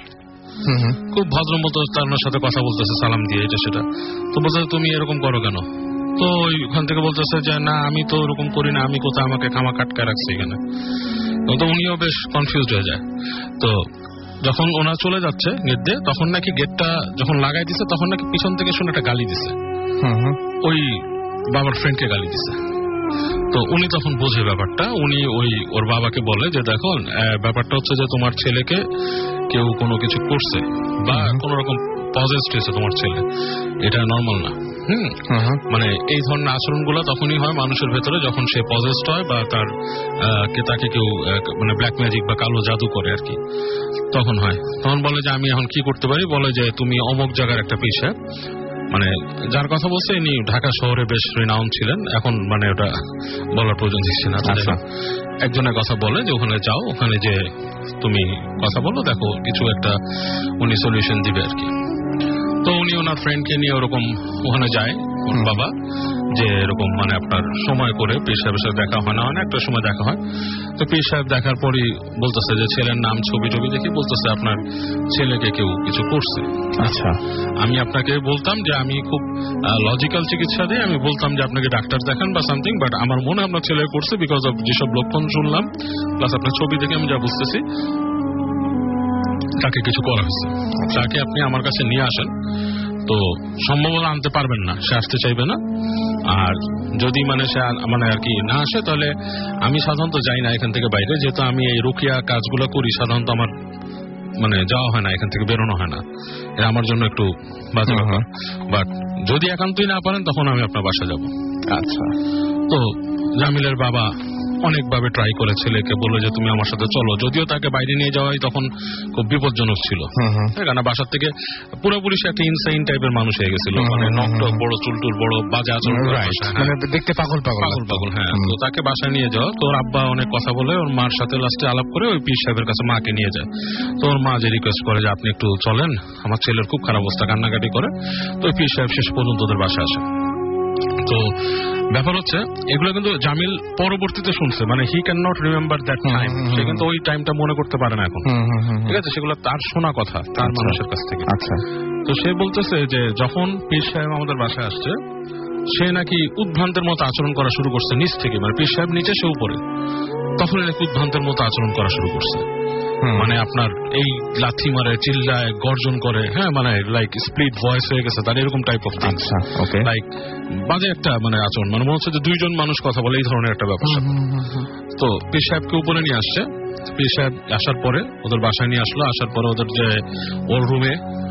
খুব ভদ্র মতো তার সাথে কথা বলতেছে, সালাম দিয়ে এটা সেটা। তো বলছে তুমি এরকম করো কেন? তো ওইখান থেকে বলতেছে যে না আমি তো ওরকম করি না, আমি কোথাও আমাকে খামা কাটকা রাখছি এখানে। তো উনিও বেশ কনফিউজড হয়ে যায়। তো যখন ওনারা চলে যাচ্ছে গেট দিয়ে, তখন নাকি গেটটা যখন লাগাই দিছে, তখন নাকি পিছন থেকে শুনে একটা গালি দিছে, ওই বাবার ফ্রেন্ডকে গালি দিছে। তো উনি তখন বোঝে ব্যাপারটা, উনি ওই ওর বাবাকে বলে যে দেখো ব্যাপারটা হচ্ছে যে তোমার ছেলেকে কেউ কোনো কিছু করছে বা কোন রকম পজেসড হয়েছে তোমার ছেলে, এটা নর্মাল না। হুম মানে এই ধরনের আচরণগুলো তখনই হয় মানুষের ভেতরে যখন সে পজেসড হয় বা তার তাকে কেউ মানে ব্ল্যাক ম্যাজিক বা কালো জাদু করে আর কি, তখন হয়। তখন বলে যে আমি এখন কি করতে পারি, বলে যে তুমি অমুক জায়গার একটা পিস, মানে যার কথা বলছে ইনি ঢাকা শহরে বেশ রিনাউন ছিলেন, এখন মানে ওটা বলার প্রয়োজন দিচ্ছে না। একজনের কথা বলে যে ওখানে যাও, ওখানে যে তুমি কথা বলো, দেখো কিছু একটা উনি সলিউশন দিবে আর কি। তো উনি ওনার ফ্রেন্ডকে নিয়ে ওরকম ওখানে যায় ওর বাবা, যে এরকম মানে আপনার সময় করে পীর সাহেবের সাথে দেখা হয় না, হয় না একটা সময় দেখা হয়। তো পীর সাহেব দেখার পরই বলতেছে যে ছেলের নাম ছবি টবি দেখি বলতেছে আপনার ছেলেকে কেউ কিছু করছে। আচ্ছা আমি আপনাকে বলতাম যে আমি খুব লজিক্যাল চিকিৎসা দিয়ে আমি বলতাম যে আপনাকে ডাক্তার দেখান বা সামথিং, বাট আমার মনে আপনার ছেলে করছে বিকজ অফ যেসব লক্ষণ শুনলাম প্লাস আপনার ছবি দেখে আমি যা বুঝতেছি তাকে কিছু করা হয়েছে। তাকে আপনি আমার কাছে নিয়ে আসেন। তো সম্ভবত আনতে পারবেন না, সে আসতে চাইবে না। আর যদি মানে সে মানে আর কি না আসে, তাহলে আমি সাধারণত যাই না এখান থেকে বাইরে, যেহেতু আমি এই রুকিয়া কাজগুলো করি, সাধারণত আমার মানে যাওয়া হয় না, এখান থেকে বেরোনো হয় না, এটা আমার জন্য একটু বাজে ব্যাপার। বাট যদি একান্তই না পারেন তখন আমি আপনার বাসা যাব। আচ্ছা। তো জামিলের বাবা অনেকভাবে ট্রাই করে ছেলেকে, বললো যে তুমি আমার সাথে চলো, যদিও তাকে বাইরে নিয়ে যাওয়াই তখন খুব বিপজ্জনক ছিল, কারণ বাসার থেকে পুরোপুরি সে একটা ইনসাইন টাইপের মানুষ হয়ে গেছিল, মানে নকটক বড় চুলটুল বড় বাজে আচরণ দেখতে পাগল পাগল পাগল পাগল হ্যাঁ। তো তাকে বাসায় নিয়ে যাওয়া, তো ওর আব্বা অনেক কথা বলে ওর মার সাথে লাস্টে আলাপ করে ওই পীর সাহেবের কাছে মাকে নিয়ে যায়। তো ওর মা যে রিকোয়েস্ট করে যে আপনি একটু চলেন, আমার ছেলের খুব খারাপ অবস্থা, কান্নাকাটি করে। তো ওই পীর সাহেব শেষ পর্যন্ত ওদের বাসায় আসে। তো ব্যাপার হচ্ছে এগুলো কিন্তু জামিল পরবর্তীতে শুনছে, মানে he can not remember that time, সে কিন্তু ওই টাইমটা মনে করতে পারে না এখন, ঠিক আছে? সেগুলো তার শোনা কথা তার মানুষের কাছ থেকে। আচ্ছা। তো সে বলতেছে যে যখন পীর সাহেব আমাদের বাসায় আসছে, সে নাকি উদ্ভ্রান্তের মতো আচরণ করা শুরু করছে নিচ থেকে, মানে পীর সাহেব নিচে সে উপরে, তখন নাকি উদ্ভ্রান্তের মতো আচরণ করা শুরু করছে, মানে আপনার এই লাথি মারে, চিল্লায়, গর্জন করে, হ্যাঁ মানে লাইক স্প্লিট ভয়েস হয়ে গেছে তার, এরকম টাইপ অফ থিংস, লাইক বাজে একটা মানে আচরণ, মানে মনে হচ্ছে যে দুইজন মানুষ কথা বলে, এই ধরনের একটা ব্যাপার। তো পীর সাহেবকে উপরে নিয়ে আসছে, পীর সাহেব আসার পরে ওদের বাসায় নিয়ে আসলো, আসার পরে ওদের যে ওর রুমে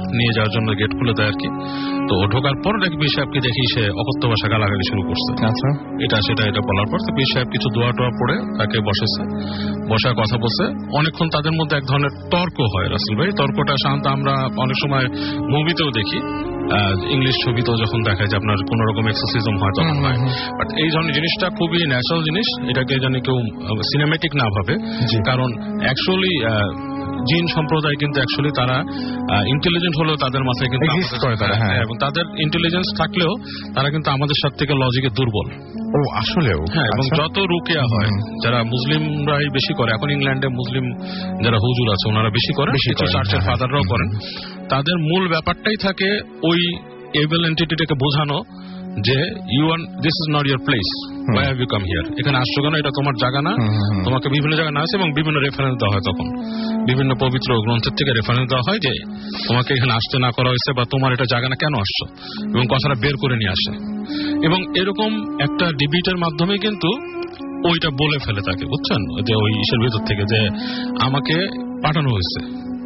নিয়ে যাওয়ার জন্য গেট খুলে দেয় আর কি। তো ঢোকার পর নাকি পীর সাহেবকে দেখি সে অকথ্য ভাষা গালাগালি শুরু করছে। আচ্ছা, এটা সেটা এটা বলার পর তো পীর সাহেব কিছু দোয়া টোয়া পড়ে তাকে বসেছে, বসার কথা বলছে। অনেকক্ষণ তাদের মধ্যে এক ধরনের তর্ক হয় রাসেল ভাই। তর্কটা সাধারণত আমরা অনেক সময় মুভিতেও দেখি, ইংলিশ ছবিতেও যখন দেখায় যে আপনার কোন রকম এক্সোসিজম হয় তখন হয়, বাট এই ধরনের জিনিসটা খুবই ন্যাচারাল জিনিস, এটাকে জানি কেউ সিনেমেটিক না ভাবে। কারণ অ্যাকচুয়ালি জিন সম্প্রদায় কিন্তু অ্যাকচুয়ালি তারা ইন্টেলিজেন্ট হলেও তাদের মাথায় কিন্তু এবং তাদের ইন্টেলিজেন্স থাকলেও তারা কিন্তু আমাদের সাথে থেকে লজিকে দুর্বল। ও আসলেও হ্যাঁ, এবং যত রুকিয়া হয় যারা মুসলিমরাই বেশি করে, এখন ইংল্যান্ডে মুসলিম যারা হুজুর আছে ওনারা বেশি করে, কিছু চার্চের ফাদাররাও করেন, তাদের মূল ব্যাপারটাই থাকে ওই এভিল এন্টিটিটাকে বোঝানো যে you are this is not your place, why have you come here, এখানে আসছো কেন, এটা তোমার জায়গা না। তোমাকে বিভিন্ন জায়গায় না আছে এবং বিভিন্ন রেফারেন্স দেওয়া হয়, তখন বিভিন্ন পবিত্র গ্রন্থের থেকে রেফারেন্স দেওয়া হয় যে তোমাকে এখানে আসতে না করা হয়েছে বা তোমার এটা জায়গা না, কেন আসছো, এবং কথাটা বের করে নিয়ে আসে। এবং এরকম একটা ডিবেটের মাধ্যমে কিন্তু ওইটা বলে ফেলে তাকে, বুঝছেন, যে ওই ইসের ভিতর থেকে যে আমাকে পাঠানো হয়েছে,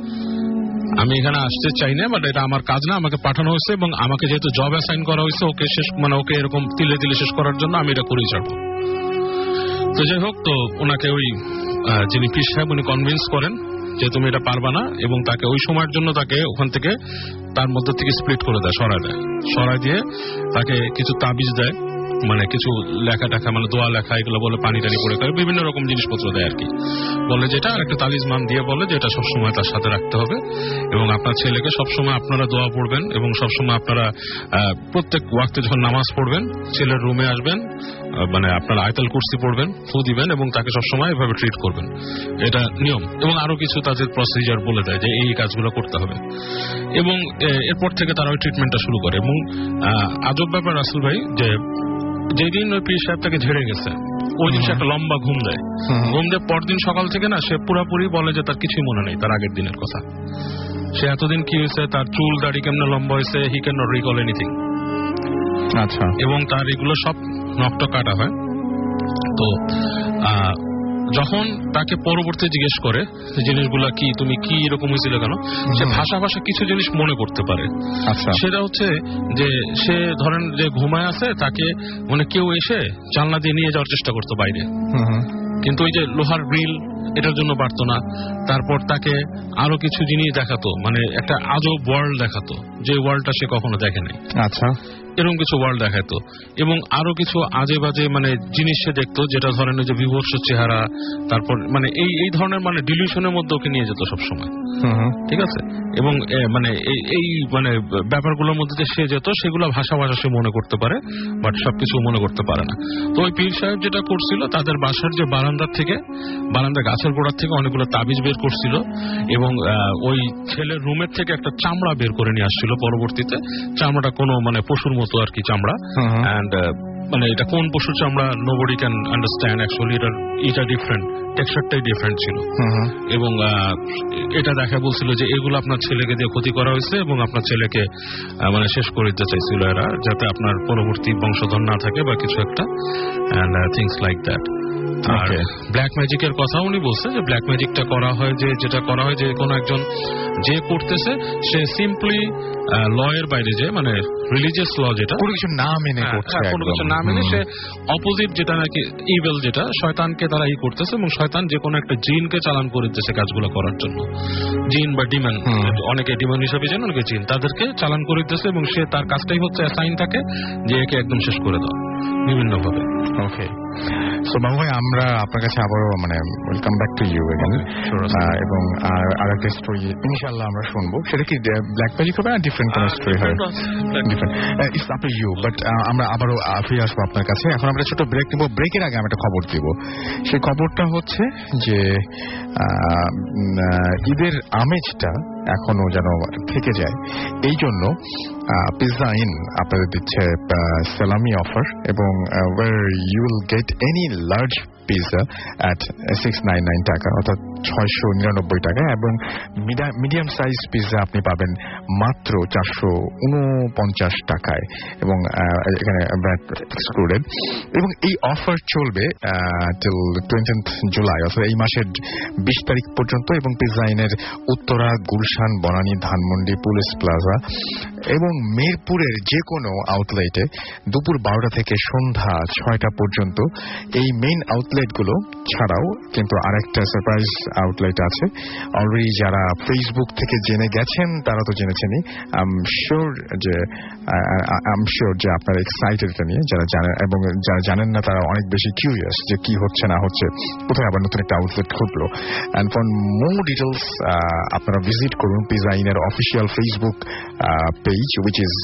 আমি এখানে আসতে চাই না, বাট এটা আমার কাজ না, আমাকে পাঠানো হয়েছে এবং আমাকে যেহেতু জব অ্যাসাইন করা হয়েছে ওকে শেষ মানে ওকে এরকম তিলে তিলে শেষ করার জন্য আমি এটা করেই ছাড়বো। তো যাই হোক, তো ওনাকে ওই যিনি পীর সাহেব উনি কনভিন্স করেন যে তুমি এটা পারবা না, এবং তাকে ওই সময়ের জন্য তাকে ওখান থেকে তার মধ্যে থেকে স্প্লিট করে দেয়, সরাই দেয়। সরাই দিয়ে তাকে কিছু তাবিজ দেয়, মানে কিছু লেখা টাখা মানে দোয়া লেখা এগুলো বলে, পানি টানি পড়ে করে বিভিন্ন রকম জিনিসপত্র দেয় আর কি। বলে যেটা আর একটা তালিজমান দিয়ে বলে যে এটা সবসময় তার সাথে রাখতে হবে, এবং আপনার ছেলেকে সবসময় আপনারা দোয়া পড়বেন, এবং সবসময় আপনারা প্রত্যেক ওয়াক্তে যখন নামাজ পড়বেন ছেলের রুমে আসবেন, মানে আপনারা আয়াতুল কুরসি পড়বেন, ফু দিবেন এবং তাকে সবসময় এভাবে ট্রিট করবেন, এটা নিয়ম। এবং আরো কিছু তাদের প্রসিজার বলে দেয় যে এই কাজগুলো করতে হবে, এবং এরপর থেকে তারা ওই ট্রিটমেন্টটা শুরু করে। এবং আজব ব্যাপার রাসেল ভাই, যে যেদিন ওই পীর সাহেব তাকে ঝেড়ে গেছে ওই দিন সে একটা লম্বা ঘুম দেয়, ঘুম দেয় পরদিন সকাল থেকে না সে পুরাপুরি বলে যে তার কিছুই মনে নেই তার আগের দিনের কথা, সে এতদিন কি হয়েছে, তার চুল দাড়ি কেমনে লম্বা হয়েছে, he can not recall anything. আচ্ছা, এবং তার এগুলো সব নকটক কাটা হয়। তো যখন তাকে পরবর্তী জিজ্ঞেস করে জিনিসগুলা কি, তুমি কি এরকম হয়েছিল কেন, সে ভাষা ভাষা কিছু জিনিস মনে করতে পারে। সেটা হচ্ছে যে সে ধরেন যে ঘুমায় আছে, তাকে মানে কেউ এসে জানলা দিয়ে নিয়ে যাওয়ার চেষ্টা করতো বাইরে, কিন্তু ওই যে লোহার গ্রিল এটার জন্য পারতো না। তারপর তাকে আরো কিছু জিনিস দেখাতো, মানে একটা আজব ওয়ার্ল্ড দেখাতো যে ওয়ার্ল্ডটা সে কখনো দেখে নাই। আচ্ছা, এরকম কিছু ওয়ার্ল্ড দেখাতো, এবং আরো কিছু আজে বাজে মানে জিনিস সে দেখতো, যেটা ধরেন যে বিভৎস চেহারা, তারপর মানে এই এই ধরনের মানে ডিলিউশনের মধ্যে ওকে নিয়ে যেত সবসময়, ঠিক আছে। এবং মানে এই মানে ব্যাপারগুলোর মধ্যে সে যেত, সেগুলো ভাষা ভাষা সে মনে করতে পারে, বাট সবকিছু মনে করতে পারে না। তো ওই পীর সাহেব যেটা করছিল, তাদের বাসার যে বারান্দার থেকে, বারান্দা গাছের গোড়ার থেকে অনেকগুলো তাবিজ বের করছিল, এবং ওই ছেলের রুমের থেকে একটা চামড়া বের করে নিয়ে আসছিল পরবর্তীতে। চামড়াটা কোনো মানে পশুর মতো আর কি চামড়া, এন্ড মানে এটা কোন পশুর চামড়া নোবডি ক্যান আন্ডারস্ট্যান্ড, অ্যাকচুয়ালি এটা এটা ডিফারেন্ট, টেক্সচারটাই ডিফারেন্ট ছিল। এবং এটা দেখা বলছিল যে এগুলো আপনার ছেলেকে দিয়ে ক্ষতি করা হয়েছে, এবং আপনার ছেলেকে মানে শেষ করে দিতে চাইছিল এরা, যাতে আপনার পরবর্তী বংশধর না থাকে বা কিছু একটা, এন্ড থিংস লাইক দ্যাট। আর ব্ল্যাক ম্যাজিকের কথা উনি বলছে যে ব্ল্যাক ম্যাজিকটা করা হয় যে যেটা করা হয় যে কোনো একজন যে করতেছে সে সিম্পলি ল এর বাইরে যে মানে রিলিজিয়াস ল যেটা কোনো কিছু না মেনে করছে, কোনো কিছু না মেনে সে অপোজিট যেটা নাকি ইভিল যেটা শয়তানকে তারা ই করতেছে, এবং শয়তান যে কোনো একটা জিনকে চালান করে দিতেছে কাজগুলো করার জন্য। জিন বা ডিমন, অনেকে ডিমন হিসাবে জানেন, অনেকে জিন, তাদেরকে চালান করে দিতেছে, এবং সে তার কাজটাই হচ্ছে অ্যাসাইন থাকে যে একে একদম শেষ করে দাও বিভিন্ন ভাবে। ওকে, সো বাবু ভাই, আমরা আপনার কাছে আবারও মানে welcome back to you again, এবং আর একটা স্টোরি ইনশাআল্লাহ আমরা শুনবো। সেটা কি ব্ল্যাক ম্যাজিক হবে না ডিফারেন্ট কোনো স্টোরি হবে? Different, it's up to you, but আমরা আবারও ফিরে আসবো আপনার কাছে। এখন আমরা ছোট ব্রেক নেবো। ব্রেকের আগে আমি একটা খবর দিব। সেই খবরটা হচ্ছে যে ঈদের আমেজটা এখনো যেন থেকে যায়, এই জন্য পিৎজা ইন আপনাদের দিচ্ছে সালামি অফার, এবং where you will get any large pizza at six ninety-nine টাকা, অর্থাৎ ছয়শো নিরানব্বই টাকা এবং মিডিয়াম সাইজ পিৎজা আপনি পাবেন মাত্র চারশো উনপঞ্চাশ টাকায় এবং এখানে ভ্যাট এক্সক্লুডেড। এবং এই অফার চলবে টিল টোয়েন্টিথ জুলাই অর্থাৎ এই মাসের বিশ তারিখ পর্যন্ত এবং পিৎজা ইনের উত্তরা, গুলশান, বনানী, ধানমন্ডি, পুলিশ প্লাজা এবং মিরপুরের যে কোনো আউটলেটে দুপুর বারোটা থেকে সন্ধ্যা ছয়টা পর্যন্ত। এই মেইন আউটলেটগুলো ছাড়াও কিন্তু আরেকটা সারপ্রাইজ আউটলেট আছে। অলরেডি যারা ফেসবুক থেকে জেনে গেছেন তারা তো জেনেছেনই। আই এম শিওর যে আই এম শিওর যে আপনারা এক্সাইটেড এটা নিয়ে, যারা জানেন এবং যারা জানেন না তারা অনেক বেশি কিউরিয়াস যে কি হচ্ছে না হচ্ছে, কোথায় আবার নতুন একটা আউটলেট খুললো। অ্যান্ড ফর মোর ডিটেলস আপনারা ভিজিট করুন পিৎজা ইনের official Facebook page, which is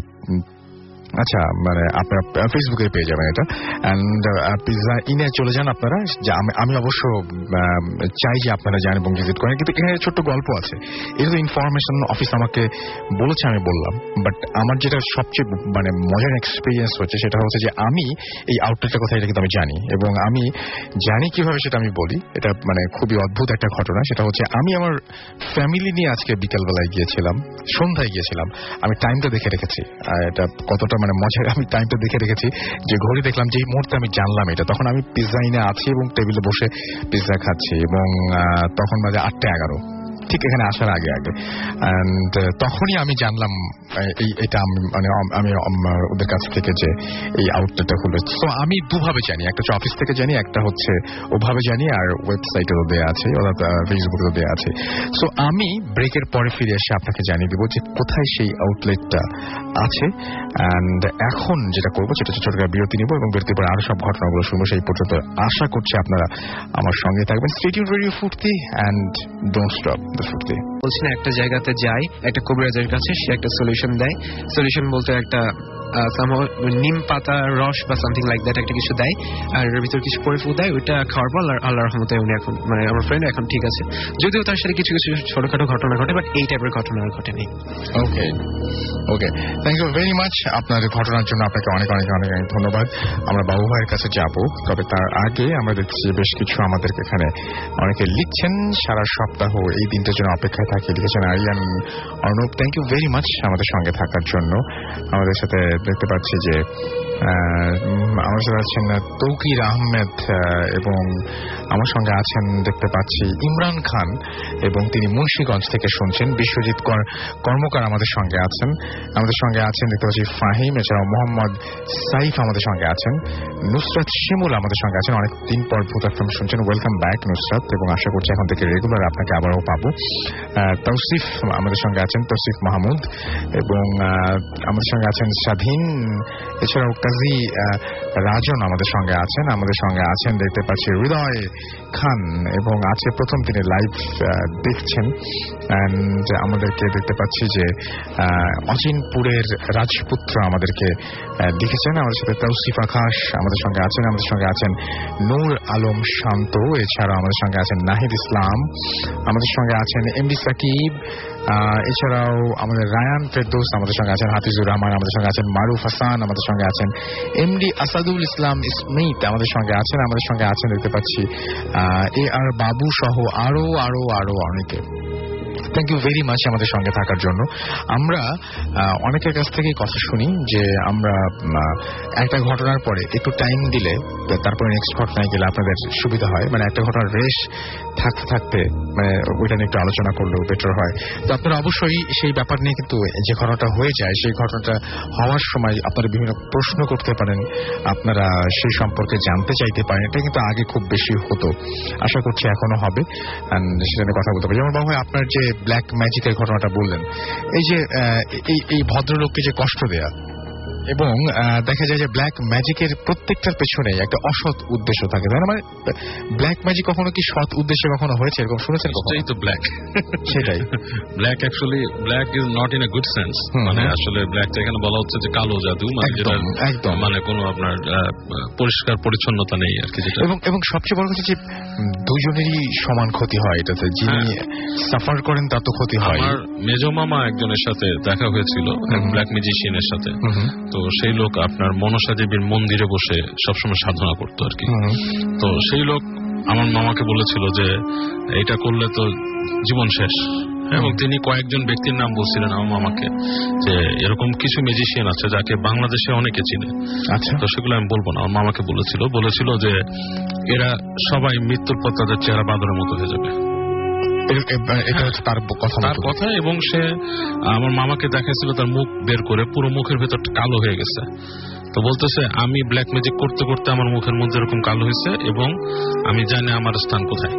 আচ্ছা মানে আপনারা ফেসবুকে পেয়ে যাবেন এটা। অ্যান্ড পিৎজা ইনে চলে যান আপনারা। আমি অবশ্য চাই যে আপনারা যান এবং ভিজিট করেন, কিন্তু এখানে ছোট্ট গল্প আছে। এটা তো ইনফরমেশন অফিস আমাকে বলেছে, আমি বললাম, বাট আমার যেটা সবচেয়ে মানে মজার এক্সপিরিয়েন্স হচ্ছে সেটা হচ্ছে যে আমি এই আউটলেটের কথা এটা কিন্তু আমি জানি এবং আমি জানি কিভাবে সেটা আমি বলি। এটা মানে খুবই অদ্ভুত একটা ঘটনা। সেটা হচ্ছে আমি আমার ফ্যামিলি নিয়ে আজকে বিকেলবেলায় গিয়েছিলাম, সন্ধ্যায় গিয়েছিলাম। আমি টাইমটা দেখে রেখেছি, এটা কতটা মানে মজার, আমি টাইমটা দেখে রেখেছি যে ঘড়ি দেখলাম যে এই মুহূর্তে আমি জানলাম এটা, তখন আমি পিৎজা ইনে আছি এবং টেবিলে বসে পিৎজা খাচ্ছি এবং তখন বাজে আটটা এগারো, ঠিক এখানে আসার আগে আগে অ্যান্ড তখনই আমি জানলাম এটা মানে আমি ওদের কাছ থেকে যে এই আউটলেটটা খুলবে। তো আমি দুভাবে জানি, একটা হচ্ছে অফিস থেকে জানি, একটা হচ্ছে ওভাবে জানি, আর ওয়েবসাইটেও দেওয়া আছে, অর্থাৎ ফেসবুকেও দেওয়া আছে। সো আমি ব্রেকের পরে ফিরে এসে আপনাকে জানিয়ে দেবো যে কোথায় সেই আউটলেটটা আছে। অ্যান্ড এখন যেটা করবো সেটা হচ্ছে ছোটখাটো বিরতি নিব এবং বিরতির পরে আরো সব ঘটনাগুলো শুনবো। সেই পর্যন্ত আশা করছি আপনারা আমার সঙ্গে থাকবেন। Stay tuned radio Foorti and don't stop the Foorti. বলছি না, একটা জায়গাতে যাই একটা কবিরাজের কাছে, সে একটা সলিউশন দেয়। সলিউশন বলতে একটা নিম পাতা রস বা সামথিং লাইক দ্যাট একটা কিছু দেয়, আর এর ভিতর কিছু করে ফু দেয়, ওইটা খাওয়ার পর আল্লাহর রহমতে উনি এখন মানে আমার ফ্রেন্ড এখন ঠিক আছে, যদিও তার সাথে কিছু কিছু ছোটখাটো ঘটনা ঘটে, বাট এই টাইপের ঘটনা আর ঘটেনি। Okay okay thank you very much. আপনার ঘটনার জন্য আপনাকে অনেক অনেক অনেক অনেক ধন্যবাদ। আমরা বাবু ভাইয়ের কাছে যাব, তবে তার আগে আমরা দেখছি বেশ কিছু আমাদের এখানে অনেকে লিখছেন সারা সপ্তাহ এই দিনটার জন্য অপেক্ষায় থাকে। লিখেছেন Aryan, Arnab, thank you very much আমাদের সঙ্গে থাকার জন্য। আমাদের সাথে দেখতে পাচ্ছি যে আমার সাথে আছেন তৌকির আহমেদ এবং আমার সঙ্গে আছেন দেখতে পাচ্ছি ইমরান খান এবং তিনি মুন্সিগঞ্জ থেকে শুনছেন। বিশ্বজিৎ কর্মকার আমাদের সঙ্গে আছেন, আমাদের সঙ্গে আছেন দেখতে পাচ্ছি ফাহিম, এছাড়াও মোহাম্মদ সাইফ আমাদের সঙ্গে আছেন, নুসরাত শিমুল আমাদের সঙ্গে আছেন। অনেক দিন পর ভূত এফএম শুনছেন, ওয়েলকাম ব্যাক নুসরাত, এবং আশা করছি এখন থেকে রেগুলার আপনাকে আবারও পাবো। তৌসিফ আমাদের সঙ্গে আছেন, তৌসিফ মাহমুদ, এবং আমাদের সঙ্গে আছেন স্বাধীন, এছাড়াও কাজী রাজন আমাদের সঙ্গে আছেন। আমাদের সঙ্গে আছেন দেখতে পাচ্ছি হৃদয় খান, এবং আছে প্রথম তিনি লাইভ দেখছেন। অ্যান্ড আমাদেরকে দেখতে পাচ্ছি যে অচিনপুরের রাজপুত্র আমাদেরকে লিখেছেন। আমাদের সাথে তৌসিফ আকাশ আমাদের সঙ্গে আছেন, আমাদের সঙ্গে আছেন নূর আলম শান্ত, এছাড়াও আমাদের সঙ্গে আছেন নাহিদ ইসলাম, আমাদের সঙ্গে আছেন এমডি সাকিব, এছাড়াও আমাদের রায়ান ফেরদৌস আমাদের সঙ্গে আছেন, হাফিজুর রহমান আমাদের সঙ্গে আছেন, মারুফ হাসান আমাদের সঙ্গে আছেন, এমডি আসাদুল ইসলাম স্মিথ আমাদের সঙ্গে আছেন, আমাদের সঙ্গে আছেন দেখতে পাচ্ছি এ আর বাবু সহ আরো আরো আরো অনেকে। থ্যাংক ইউ ভেরি মাচ আমাদের সঙ্গে থাকার জন্য। আমরা অনেকের কাছ থেকেই কথা শুনি যে আমরা একটা ঘটনার পরে একটু টাইম দিলে তারপরে নেক্সট ঘটনায় গেলে আপনাদের সুবিধা হয়, মানে একটা ঘটনার রেশ থাকতে থাকতে মানে ওইটা নিয়ে একটু আলোচনা করলেও বেটার হয়। তো আপনারা অবশ্যই সেই ব্যাপার নিয়ে কিন্তু যে ঘটনাটা হয়ে যায় সেই ঘটনাটা হওয়ার সময় আপনারা বিভিন্ন প্রশ্ন করতে পারেন, আপনারা সেই সম্পর্কে জানতে চাইতে পারেন। এটা কিন্তু আগে খুব বেশি হতো, আশা করছি এখনো হবে, সেটা নিয়ে কথা বলতে পারি। যেমন বাবু ভাই আপনার যে ব্ল্যাক ম্যাজিকের ঘটনাটা বললেন, এই যে এই ভদ্রলোককে যে কষ্ট দেয়া, এবং দেখা যায় যে ব্ল্যাক ম্যাজিকের প্রত্যেকটার পেছনে একটা অসৎ উদ্দেশ্য থাকে, তাই না? মানে ব্ল্যাক ম্যাজিক কখনো কি সৎ উদ্দেশ্যে কখনো হয়েছে, এরকম শুনেছেন? সেটাই তো ব্ল্যাক, সেটাই black actually black is not in a good sense. মানে আসলে ব্ল্যাকটা এখানে বলা হচ্ছে যে কালো জাদু, মানে যেটা একদম মানে কোনো আপনার পরিষ্কার পরিচ্ছন্নতা নেই আর কি। এবং এবং সবচেয়ে বড় কথা যে দুজনেরই সমান ক্ষতি হয় এটাতে, যিনি সাফার করেন তার তো ক্ষতি হয়। আমার মেজো মামা একজনের সাথে দেখা হয়েছিল, ব্ল্যাক ম্যাজিশিয়ানের সাথে। তো সেই লোক আপনার মনসা দেবীর মন্দিরে বসে সবসময় সাধনা করতো আর কি। তো সেই লোক আমার মামাকে বলেছিল যে এটা করলে তো জীবন শেষ, এবং তিনি কয়েকজন ব্যক্তির নাম বলছিলেন আমার মামাকে যে এরকম কিছু ম্যাজিশিয়ান আছে যাকে বাংলাদেশে অনেকে চিনে। আচ্ছা, তো সেগুলো আমি বলবো না, আমার মামাকে বলেছিল বলেছিল যে এরা সবাই মৃত্যুর পর তাদের চেহারা বাঁদরের মতো হয়ে যাবে। এটা হচ্ছে তার কথা তার কথা এবং সে আমার মামাকে দেখাইছিল তার মুখ বের করে, পুরো মুখের ভেতরটা কালো হয়ে গেছে। তো বলতেছে আমি ব্ল্যাক ম্যাজিক করতে করতে আমার মুখের মধ্যে এরকম কালো হয়েছে এবং আমি জানি আমার স্থান কোথায়।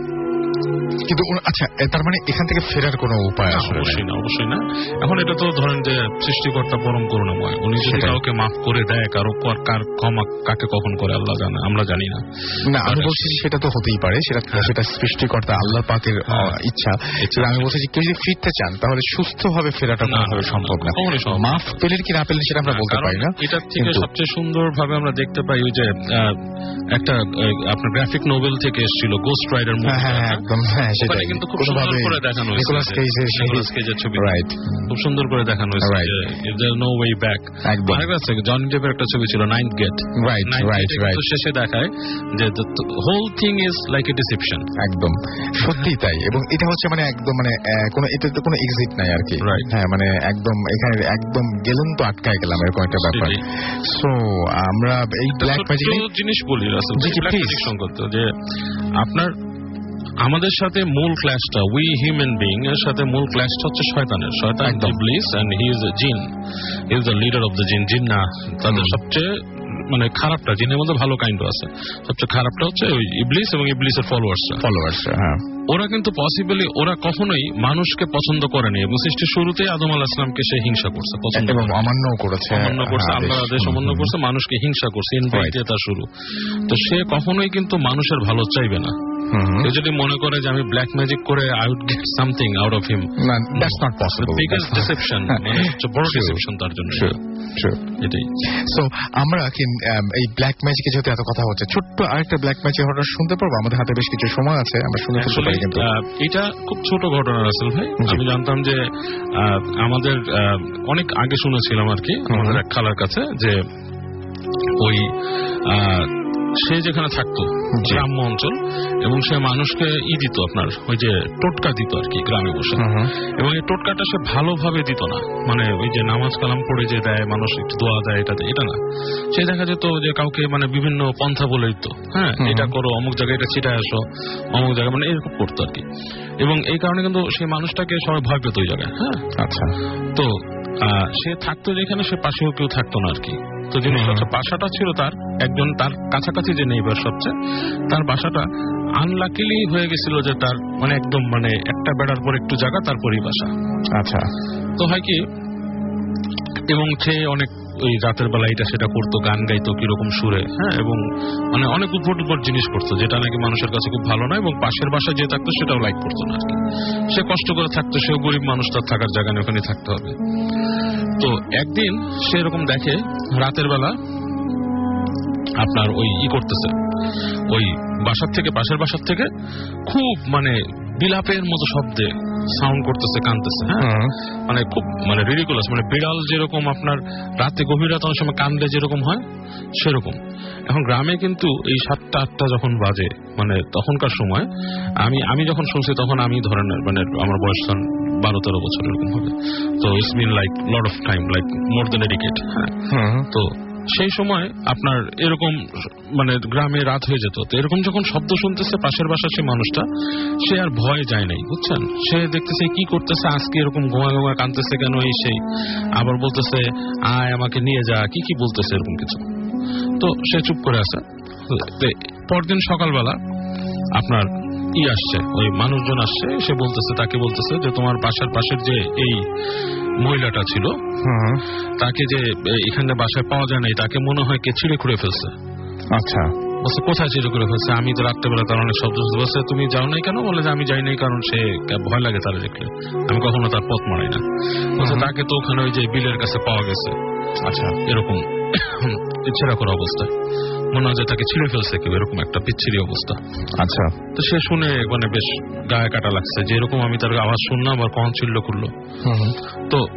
কিন্তু আচ্ছা, তার মানে এখান থেকে ফেরার কোনো উপায় আছে? অবশ্যই না, অবশ্যই না। এখন এটা তো ধরেন যে সৃষ্টিকর্তা পরম করুণাময়, উনি যদি কাউকে মাফ করে দেয়, কারো কার ক্ষমা কাকে কখন করে আল্লাহ জানে, আমরা জানি না। না, আমি বলছি সেটা তো হতেই পারে, সেটা সেটা সৃষ্টিকর্তা আল্লাহ পাকের ইচ্ছা। আমি বলছি যে কেউ যদি ফিরতে চান তাহলে সুস্থভাবে ফেরাটা কোনোভাবে সম্ভব না। মাফ পেলেন কি না পেলেন সেটা আমরা বলতে পারি না। এটা থেকে সবচেয়ে সুন্দর ভাবে আমরা দেখতে পাই ওই যে একটা আপনার গ্রাফিক নোভেল থেকে এসেছিল গোস্ট রাইডার মুভি। হ্যাঁ, একদম। হ্যাঁ, সেটাই কিন্তু খুব সুন্দর করে দেখানো হয়েছে, নিকোলাস কেজের ছবি, রাইট, খুব সুন্দর করে দেখানো হয়েছে। There no way back. একদম। জন ডেভের একটা ছবি ছিল ninth gate, right right right. শেষে দেখায় যে the whole thing is like a deception. একদম সত্যি তাই। এবং এটা হচ্ছে মানে একদম মানে কোনো এটাতে কোনো এক্সিট নাই আর কি। হ্যাঁ, মানে একদম এখানে একদম গেলুন তো আটকায় গেলাম, এরকম একটা ব্যাপার। সো আমরা এই ব্ল্যাক ম্যাজিক জিনিস বলি রাসেল, ব্ল্যাক ম্যাজিক সংক্রান্ত যে আপনার আমাদের সাথে মূল ক্লাসটা, উই হিউম্যান বিং এর সাথে মূল ক্লাসটা হচ্ছে শয়তানের। শয়তান ইবলিস and he is a jinn, he is the leader of the jinn. জিন্না তাদের সবচেয়ে মানে খারাপটা, জিনের মধ্যে ভালো কাইন্ড আছে, সবচেয়ে খারাপটা হচ্ছে ওই ইবলিস এবং ইবলিসের ফলোয়ার্স ফলোয়ার্স হ্যাঁ। ওরা কিন্তু পসিবলি ওরা কখনোই মানুষকে পছন্দ করেনি এবং সৃষ্টির শুরুতেই আদম আলাইহিস সালামকে সে হিংসা করছে, পছন্দ এবং অমান্য করেছে, অমান্য করছে, আল্লাহর আদেশ অমান্য করছে, মানুষকে হিংসা করছে। ইনভাইটে তার শুরু। তো সে কখনোই কিন্তু মানুষের ভালো চাইবে না। কেউ যদি মনে করে যে আমি ব্ল্যাক ম্যাজিক করে I would get something out of him, that's not possible. Biggest deception, মানে হচ্ছে বড় ডিসেপশন তার জন্য। এটাই। সো আমরা এই ব্ল্যাক ম্যাজিকে যেহেতু এত কথা হচ্ছে, ছোট্ট আরেকটা ব্ল্যাক ম্যাজিক ঘটনা শুনতে পারবো? আমাদের হাতে বেশ কিছু সময় আছে, আমরা শুনে ফেলতে পারি। কিন্তু এটা খুব ছোট ঘটনা রাসেল ভাই। আমি জানতাম যে আমাদের অনেক আগে শুনেছিলাম আর কি আমাদের এক খালার কাছে যে ওই সে যেখানে থাকতো গ্রাম্য অঞ্চল এবং সে মানুষকে ই দিত আপনার ওই যে টোটকা দিত আর কি গ্রামে বসে, এবং এই টোটকাটা সে ভালোভাবে দিত না, মানে ওই যে নামাজ কালাম পড়ে যে দেয় মানুষ একটু দোয়া দেয় এটাতে, এটা না। সে দেখা যেত যে কাউকে মানে বিভিন্ন পন্থা বলে দিত, হ্যাঁ এটা করো, অমুক জায়গায় এটা ছিটায় আসো, অমুক জায়গায়, মানে এরকম করতো আর কি। এবং এই কারণে কিন্তু সেই মানুষটাকে সবাই ভয় পেত ওই জায়গায়। হ্যাঁ, আচ্ছা। তো সে থাকতো যেখানে, সে পাশেও কেউ থাকতো না আর কি। তো জিনিসটা হচ্ছে বাসাটা ছিল তার একজন, তার কাছাকাছি যে নেইবার সবচেয়ে, তার বাসাটা আনলাকিলি হয়ে গেছিল যে তার মানে একদম মানে একটা বেড়ার পর একটু জায়গা, তারপরই বাসা। আচ্ছা। তো হয় কি, এবং সে অনেক ওই রাতের বেলা এটা সেটা করতো, গান গাইতো কিরকম সুরে, হ্যাঁ, এবং মানে অনেক উদ্ভট উদ্ভট জিনিস করতো যেটা নাকি মানুষের কাছে খুব ভালো না, এবং পাশের বাসায় যে থাকতো সেটাও লাইক করতো না আর কি। সে কষ্ট করে থাকতো, সেও গরিব মানুষ, তার থাকার জায়গা নেই, ওখানে থাকতে হবে। তো একদিন সে এরকম দেখে রাতের বেলা আপনার ওই ই করতেছে, ওই বাসার থেকে, পাশের বাসার থেকে খুব মানে বিলাপের মতো শব্দে সাউন্ড করতেছে, কানতেছে, হ্যাঁ, মানে খুব মানে রিডিকুলাস, মানে বিড়াল যেরকম আপনার রাতে গভীর রাত অনেক সময় কান্দে যেরকম হয় সেরকম। এখন গ্রামে কিন্তু এই সাতটা আটটা যখন বাজে, মানে তখনকার সময় আমি আমি যখন শুনছি তখন আমি ধরনের মানে আমার বয়স বারো তেরো বছর এরকম হবে। তো it's mean like lot of time, like more than a decade. হ্যাঁ, তো সেই সময় আপনার এরকম মানে গ্রামে রাত হয়ে যেত। তো এরকম যখন শব্দ শুনতেছে পাশের বাসার সে মানুষটা, সে আর ভয় যায় নাই, বুঝছেন। সে দেখতেছে কি করতেছে, আজকে এরকম গোয়া গোয়া কানতেছে কেন, এই সেই, আবার বলতেছে আয় আমাকে নিয়ে যা, কি কি বলতেছে এরকম কিছু। তো সে চুপ করে আছে। পরদিন সকালবেলা আপনার ই আসছে, ওই মানুষজন আসছে, সে বলতেছে, তাকে বলতেছে যে তোমার বাসার পাশের যে এই মহিলাটা ছিল তাকে যে এখানে বাসায় পাওয়া যায় নাই, তাকে মনে হয় কে ছিঁড়ে খুঁড়ে ফেলছে। আচ্ছা। বলছে কোথায় ছিঁড়ে খুঁড়ে ফেলছে? আমি তো রাত্রেবেলা তার অনেক শব্দ শুনতে। বলছে তুমি যাও নাই কেন? বলে যে আমি যাই নাই কারণ সে ভয় লাগে তারা দেখলে, আমি কখনো তার পথ মারাই না। বলছে তাকে তো ওখানে ওই যে বিলের কাছে পাওয়া গেছে। আচ্ছা, এরকম ছেঁড়া করা অবস্থা, মনে হয় যে তাকে ছিঁড়ে ফেলছে কেউ, এরকম একটা বিচ্ছিরি অবস্থা। আচ্ছা। তো সে শুনে মানে বেশ গায়ে কাটা লাগছে যে এরকম আমি তার আওয়াজ শুনলাম আর কখন ছিল্ল করলো। তো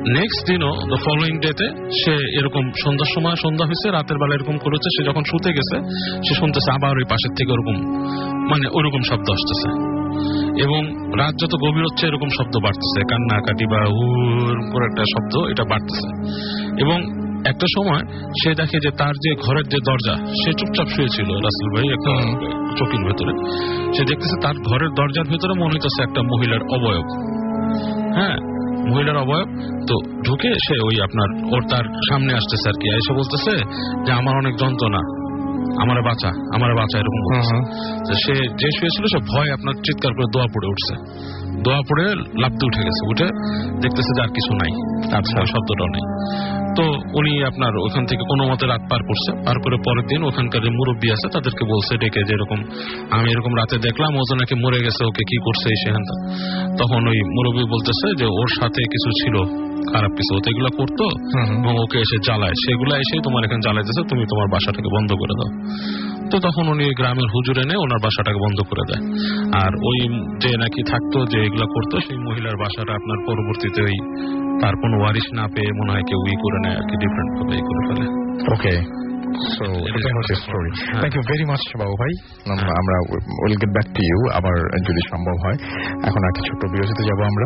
নেক্সট দিনও দ্য ফলোইং ডেতে সে এরকম সন্ধ্যার সময় সন্ধ্যা হয়েছে, রাতের বেলা এরকম করেছে, সে যখন শুতে গেছে সে শুনতেছে আবার ওই পাশের থেকে ওরকম মানে ওইরকম শব্দ আসতেছে, এবং রাত যত গভীর হচ্ছে এরকম শব্দ বাড়তেছে, কান্নাকাটি বা হুর করে একটা শব্দ এটা বাড়তেছে। এবং একটা সময় সে দেখে যে তার যে ঘরের যে দরজা, সে চুপচাপ শুয়েছিল রাসেল ভাই একটা চকির ভেতরে, সে দেখতেছে তার ঘরের দরজার ভেতরে মনে হইতেছে একটা মহিলার অবয়ব, হ্যাঁ মহিলার অবয়ব। তো ঢুকে সে ওই আপনার ওর তার সামনে আসতেছে আর কি, এসে বলতেছে যে আমার অনেক যন্ত্রণা, আমার বাঁচা, আমার বাঁচা, এরকম বলতেছে। সে যে শুয়েছিল সে ভয় আপনার চিৎকার করে দোয়া পড়ে উঠছে, দোয়া পড়ে লাফতে উঠে গেছে, উঠে দেখতেছে যে আর কিছু নাই, আচ্ছা শব্দটাও নেই। তো উনি আপনার ওখান থেকে কোনো মতে রাত পার করছে, পার করে পরের দিন ওখানকার যে মুরব্বী আছে তাদেরকে বলছে ডেকে যে এরকম আমি এরকম রাতে দেখলাম ও তো নাকি মরে গেছে, ওকে কি করছে সেখান। তখন ওই মুরব্বী বলতেছে যে ওর সাথে কিছু ছিল খারাপ কিছু, তো এগুলো করতো এবং ওকে এসে জ্বালায়, সেগুলো এসে তোমার এখানে জ্বালাইতেছে, তুমি তোমার বাসাটাকে বন্ধ করে দাও। তো তখন উনি গ্রামের হুজুর এনে ওনার বাসাটাকে বন্ধ করে দেয়। আর ওই যে নাকি থাকতো যে এগুলা করতো সেই মহিলার বাসাটা আপনার পরবর্তীতে ওই তার কোনো ওয়ারিশ না পেয়ে মনে হয় কেউ ই করে নেয় আর কি, ডিফারেন্ট ভাবে ই করে ফেলে। ওকে, সো এটাই হচ্ছে story. Thank you very much বাবু ভাই, আমরা will get back to you আবার যদি সম্ভব হয়। এখন আর কিছু ছোট্ট বিরতিতে যাবো আমরা,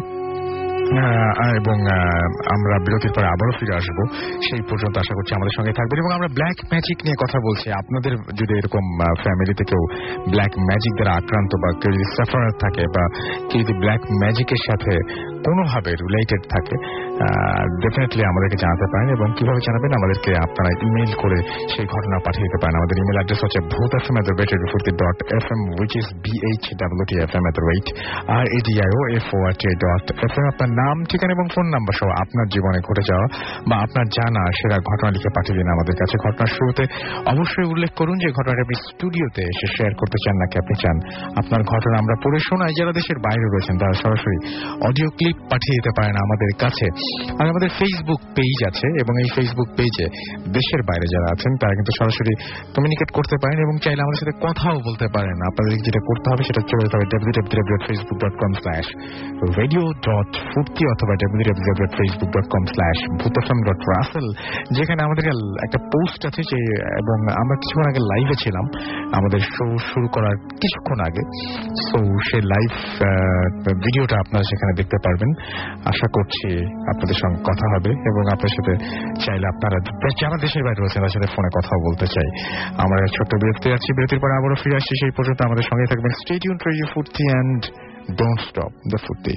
এবং আমরা বিরতির পরে আবারও ফিরে আসবো। সেই পর্যন্ত আশা করছি আমাদের সঙ্গে থাকবেন। এবং আমরা ব্ল্যাক ম্যাজিক নিয়ে কথা বলছি। আপনাদের যদি এরকম ফ্যামিলিতে কেউ ব্ল্যাক ম্যাজিক দ্বারা আক্রান্ত বা কেউ যদি সাফারার থাকে বা কেউ যদি ব্ল্যাক ম্যাজিকের সাথে কোনোভাবে রিলেটেড থাকে, ডেফিনেটলি আমাদেরকে জানাতে পারেন। এবং কিভাবে জানাবেন, আমাদেরকে আপনারা ইমেইল করে সেই ঘটনা পাঠিয়ে দিতে পারেন। আমাদের ইমেল অ্যাড্রেস হচ্ছে Bhoot F M at the rate radio Foorti dot F M, which is B H W T F M at the rate R A D I O F O R T dot F M. আপনার নাম, ঠিকানা এবং ফোন নাম্বার সহ আপনার জীবনে ঘটে যাওয়া বা আপনার জানা সেরা ঘটনা লিখে পাঠিয়ে দিন আমাদের কাছে। ঘটনার শুরুতে অবশ্যই উল্লেখ করুন যে ঘটনাটা আপনি স্টুডিওতে এসে শেয়ার করতে চান নাকি আপনি চান আপনার ঘটনা আমরা পড়ে শোনাই। যারা দেশের বাইরে রয়েছেন তারা সরাসরি অডিও ক্লিপ পাঠিয়ে দিতে পারেন আমাদের কাছে। আর আমাদের ফেসবুক পেজ আছে, এবং এই ফেসবুক পেজে দেশের বাইরে যারা আছেন তারা কিন্তু সরাসরি কমিউনিকেট করতে পারেন এবং চাইলে আমাদের সাথে কথাও বলতে পারেন। আপনাদের যেটা করতে হবে সেটা চলে যেতে হবে W W W dot Facebook dot com slash radio dot Foorti অথবা W W W dot Facebook dot com slash Bhoot F M dot Russell, যেখানে আমাদের একটা পোস্ট আছে যে, এবং আমরা কিছুক্ষণ আগে লাইভে ছিলাম আমাদের শো শুরু করার কিছুক্ষণ আগে। সো সেই লাইভ ভিডিওটা আপনারা সেখানে দেখতে পারবেন। আশা করছি আপনাদের সঙ্গে কথা হবে এবং আপনার সাথে চাইলে আপনারা যারা দেশের বাইরে রয়েছেন তার সাথে ফোনে কথাও বলতে চাই। আমরা ছোট্ট বিরতি আছি, বিরতির পরে আবারও ফিরে আসছি। সেই পর্যন্ত আমাদের সঙ্গে থাকবেন। Stay tuned to radio Foorti and don't stop the Foorti.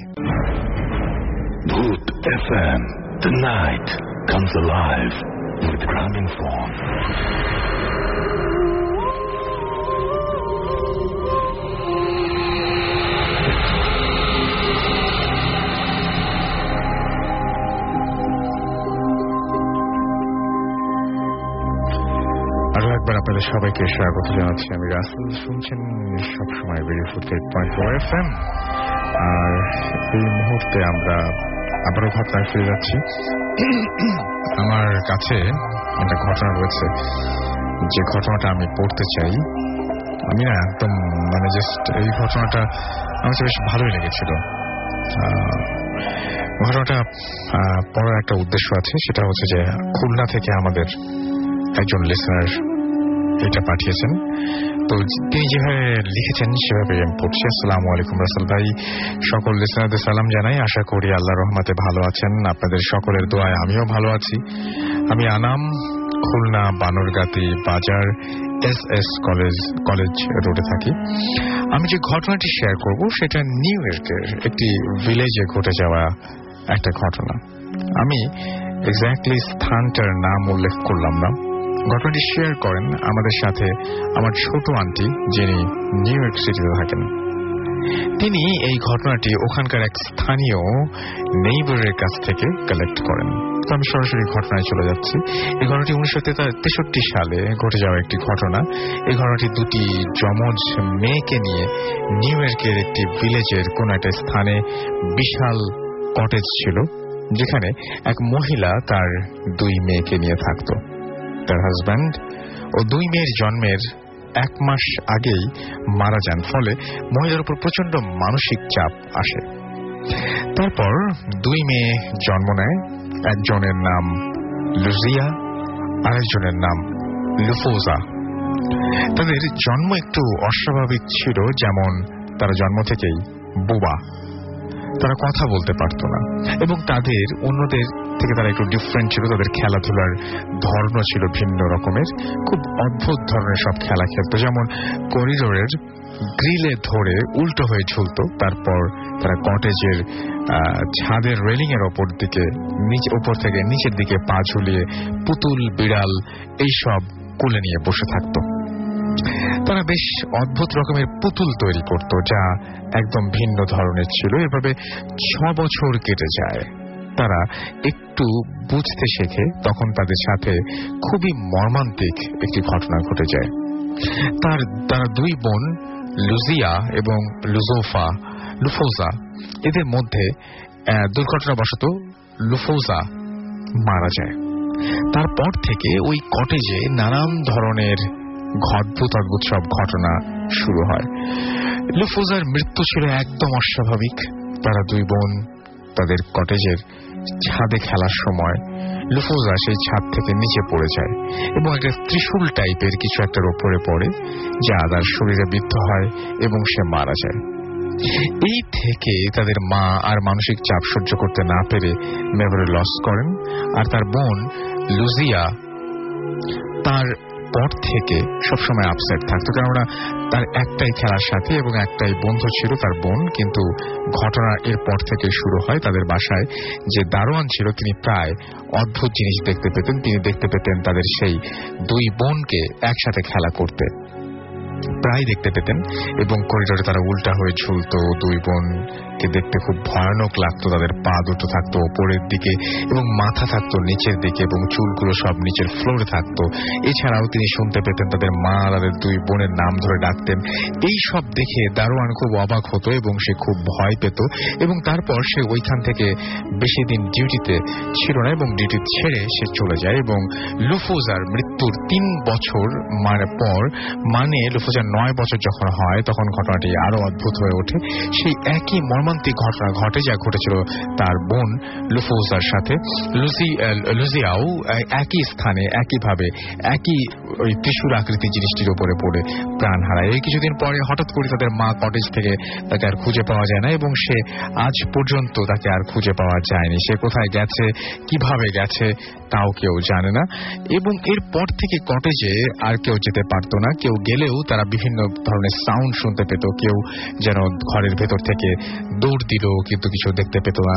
Bhoot F M, the night comes alive with Gramophone. আরো একবার আপনাদের সবাইকে স্বাগত জানাচ্ছি। আমি রাসেল, শুনছেন সবসময় radio Foorti eight point four F M. আর এই মুহূর্তে আমরা আবারও ঘটনায় ফিরে যাচ্ছি। আমার কাছে একটা ঘটনা রয়েছে, যে ঘটনাটা আমি পড়তে চাই। আমি না একদম মানে জাস্ট এই ঘটনাটা আমার বেশ ভালোই লেগেছিল। ঘটনাটা পড়ার একটা উদ্দেশ্য আছে, সেটা হচ্ছে যে খুলনা থেকে আমাদের একজন লিসনার এটা পাঠিয়েছেন। তো তিনি যেভাবে লিখেছেন সেভাবে আমি পড়ছি। আসসালামু আলাইকুম রাসেল ভাই, সকল লিসনারদের সালাম জানাই। আশা করি আল্লাহর রহমতে ভালো আছেন। আপনাদের সকলের দোয়ায় আমিও ভালো আছি। আমি আনাম, খুলনা বানরগাতি বাজার এস এস কলেজ কলেজ রোডে থাকি। আমি যে ঘটনাটি শেয়ার করব সেটা নিউ ইয়র্কের একটি ভিলেজে ঘটে যাওয়া একটা ঘটনা। আমি এক্স্যাক্টলি স্থানটার নাম উল্লেখ করলাম না। ঘটনাটি শেয়ার করেন আমাদের সাথে আমার ছোট আন্টি, যিনি নিউ ইয়র্ক সিটিতে থাকেন। তিনি এই ঘটনাটি ওখানকার এক স্থানীয় নেইবারের কাছ থেকে কালেক্ট করেন। তো আমি সরাসরি ঘটনায় চলে যাচ্ছি। এই ঘটনাটি উনিশশো তেষট্টি সালে ঘটে যাওয়া একটি ঘটনা। এই ঘটনাটি দুটি যমজ মেয়েকে নিয়ে নিউ ইয়র্কের একটি ভিলেজের কোন একটা স্থানে বিশাল কটেজ ছিল, যেখানে এক মহিলা তার দুই মেয়েকে নিয়ে থাকত। তার হাজব্যান্ড ও দুই মেয়ের জন্মের এক মাস আগেই মারা যান, ফলে মহিলার উপর প্রচন্ড মানসিক চাপ আসে। তারপর দুই মেয়ে জন্ম নেয় একজনের নাম লুজিয়া, আরেকজনের নাম লুফোজা। তাদের জন্ম একটু অস্বাভাবিক ছিল, যেমন তারা জন্ম থেকেই বোবা, তারা কথা বলতে পারত না এবং তাদের অন্যদের থেকে তারা একটু ডিফারেন্ট ছিল। তাদের খেলাধুলার ধর্ম ছিল ভিন্ন রকমের, খুব অদ্ভুত ধরনের সব খেলা খেলত। যেমন করিডোরের গ্রিলে ধরে উল্টো হয়ে ঝুলত, তারপর তারা কটেজের ছাদের রেলিং এর ওপর দিকে উপর থেকে নিচের দিকে পা ঝুলিয়ে পুতুল, বিড়াল এইসব কোলে নিয়ে বসে থাকত। তারা বেশ অদ্ভুত রকমের পুতুল তৈরি করত, যা একদম ভিন্ন ধরনের ছিল। এভাবে ছ বছর কেটে যায়। তারা একটু বুঝতে শেখে, তখন তাদের সাথে খুবই মর্মান্তিক একটি ঘটনা ঘটে যায়। তার তারা দুই বোন লুজিয়া এবং লুজোফা লুফোজা, এদের মধ্যে দুর্ঘটনাবশত লুফোজা মারা যায়। তারপর থেকে ওই কটেজে নানান ধরনের অদ্ভুত অদ্ভুত সব ঘটনা শুরু হয়। লুফোজার মৃত্যু ছিল একদম অস্বাভাবিক। তারা দুই বোন তাদের কটেজের ছাদে খেলার সময় লুফোজা সেই ছাদ থেকে নিচে পড়ে যায় এবং একটা ত্রিশূল টাইপের কিছু একটার ওপরে পড়ে, যা তার শরীরে বিদ্ধ হয় এবং সে মারা যায়। এই থেকে তাদের মা আর মানসিক চাপ সহ্য করতে না পেরে মেমোরি লস করেন, আর তার বোন লুজিয়া তার পর থেকে সবসময় আপসেট থাকতো, কেননা তার একটাই খেলার সাথী এবং একটাই বন্ধু ছিল তার বোন। কিন্তু ঘটনা এর পর থেকে শুরু হয়। তাদের বাসায় যে দারোয়ান ছিল তিনি প্রায় অদ্ভুত জিনিস দেখতে পেতেন। তিনি দেখতে পেতেন তাদের সেই দুই বোনকে একসাথে খেলা করতে, প্রায় দেখতে পেতেন, এবং করিডোরে তারা উল্টা হয়ে ঝুলত। দুই বোনকে দেখতে খুব ভয়ানক লাগতো। তাদের পা দুটো থাকতো ওপরের দিকে এবং মাথা থাকতো নিচের দিকে এবং চুলগুলো সব নিচের ফ্লোরে থাকতো। এছাড়াও তিনি শুনতে পেতেন তাদের মা তাদের দুই বোনের নাম ধরে ডাকতেন। এই সব দেখে দারোয়ান খুব অবাক হতো এবং সে খুব ভয় পেত, এবং তারপর সে ওইখান থেকে বেশি দিন ডিউটিতে ছিল না এবং ডিউটি ছেড়ে সে চলে যায়। এবং লুফোজার মৃত্যুর তিন বছর মানে পর মানে লুফোজার নয় বছর যখন হয়, তখন ঘটনাটি আরো অদ্ভুত হয়ে ওঠে। সেই একই মর্মান্তিক ঘটনা ঘটে যা ঘটেছিল তার বোন লুফোজার সাথে। লুজিয়াও একই স্থানে একইভাবে একই ওই ত্রিশূল আকৃতি জিনিসটির উপরে পড়ে প্রাণ হারায়। এই কিছুদিন পরে হঠাৎ করে তাদের মা কটেজ থেকে তাকে আর খুঁজে পাওয়া যায় না এবং সে আজ পর্যন্ত তাকে আর খুঁজে পাওয়া যায়নি। সে কোথায় গেছে, কিভাবে গেছে তাও কেউ জানে না। এবং এরপর থেকে কটেজে আর কেউ যেতে পারতো না। কেউ গেলেও তারা বিভিন্ন ধরনের সাউন্ড শুনতে পেত। কেউ যেন ঘরের ভেতর থেকে দৌড় দিল, কিন্তু কিছু দেখতে পেত না।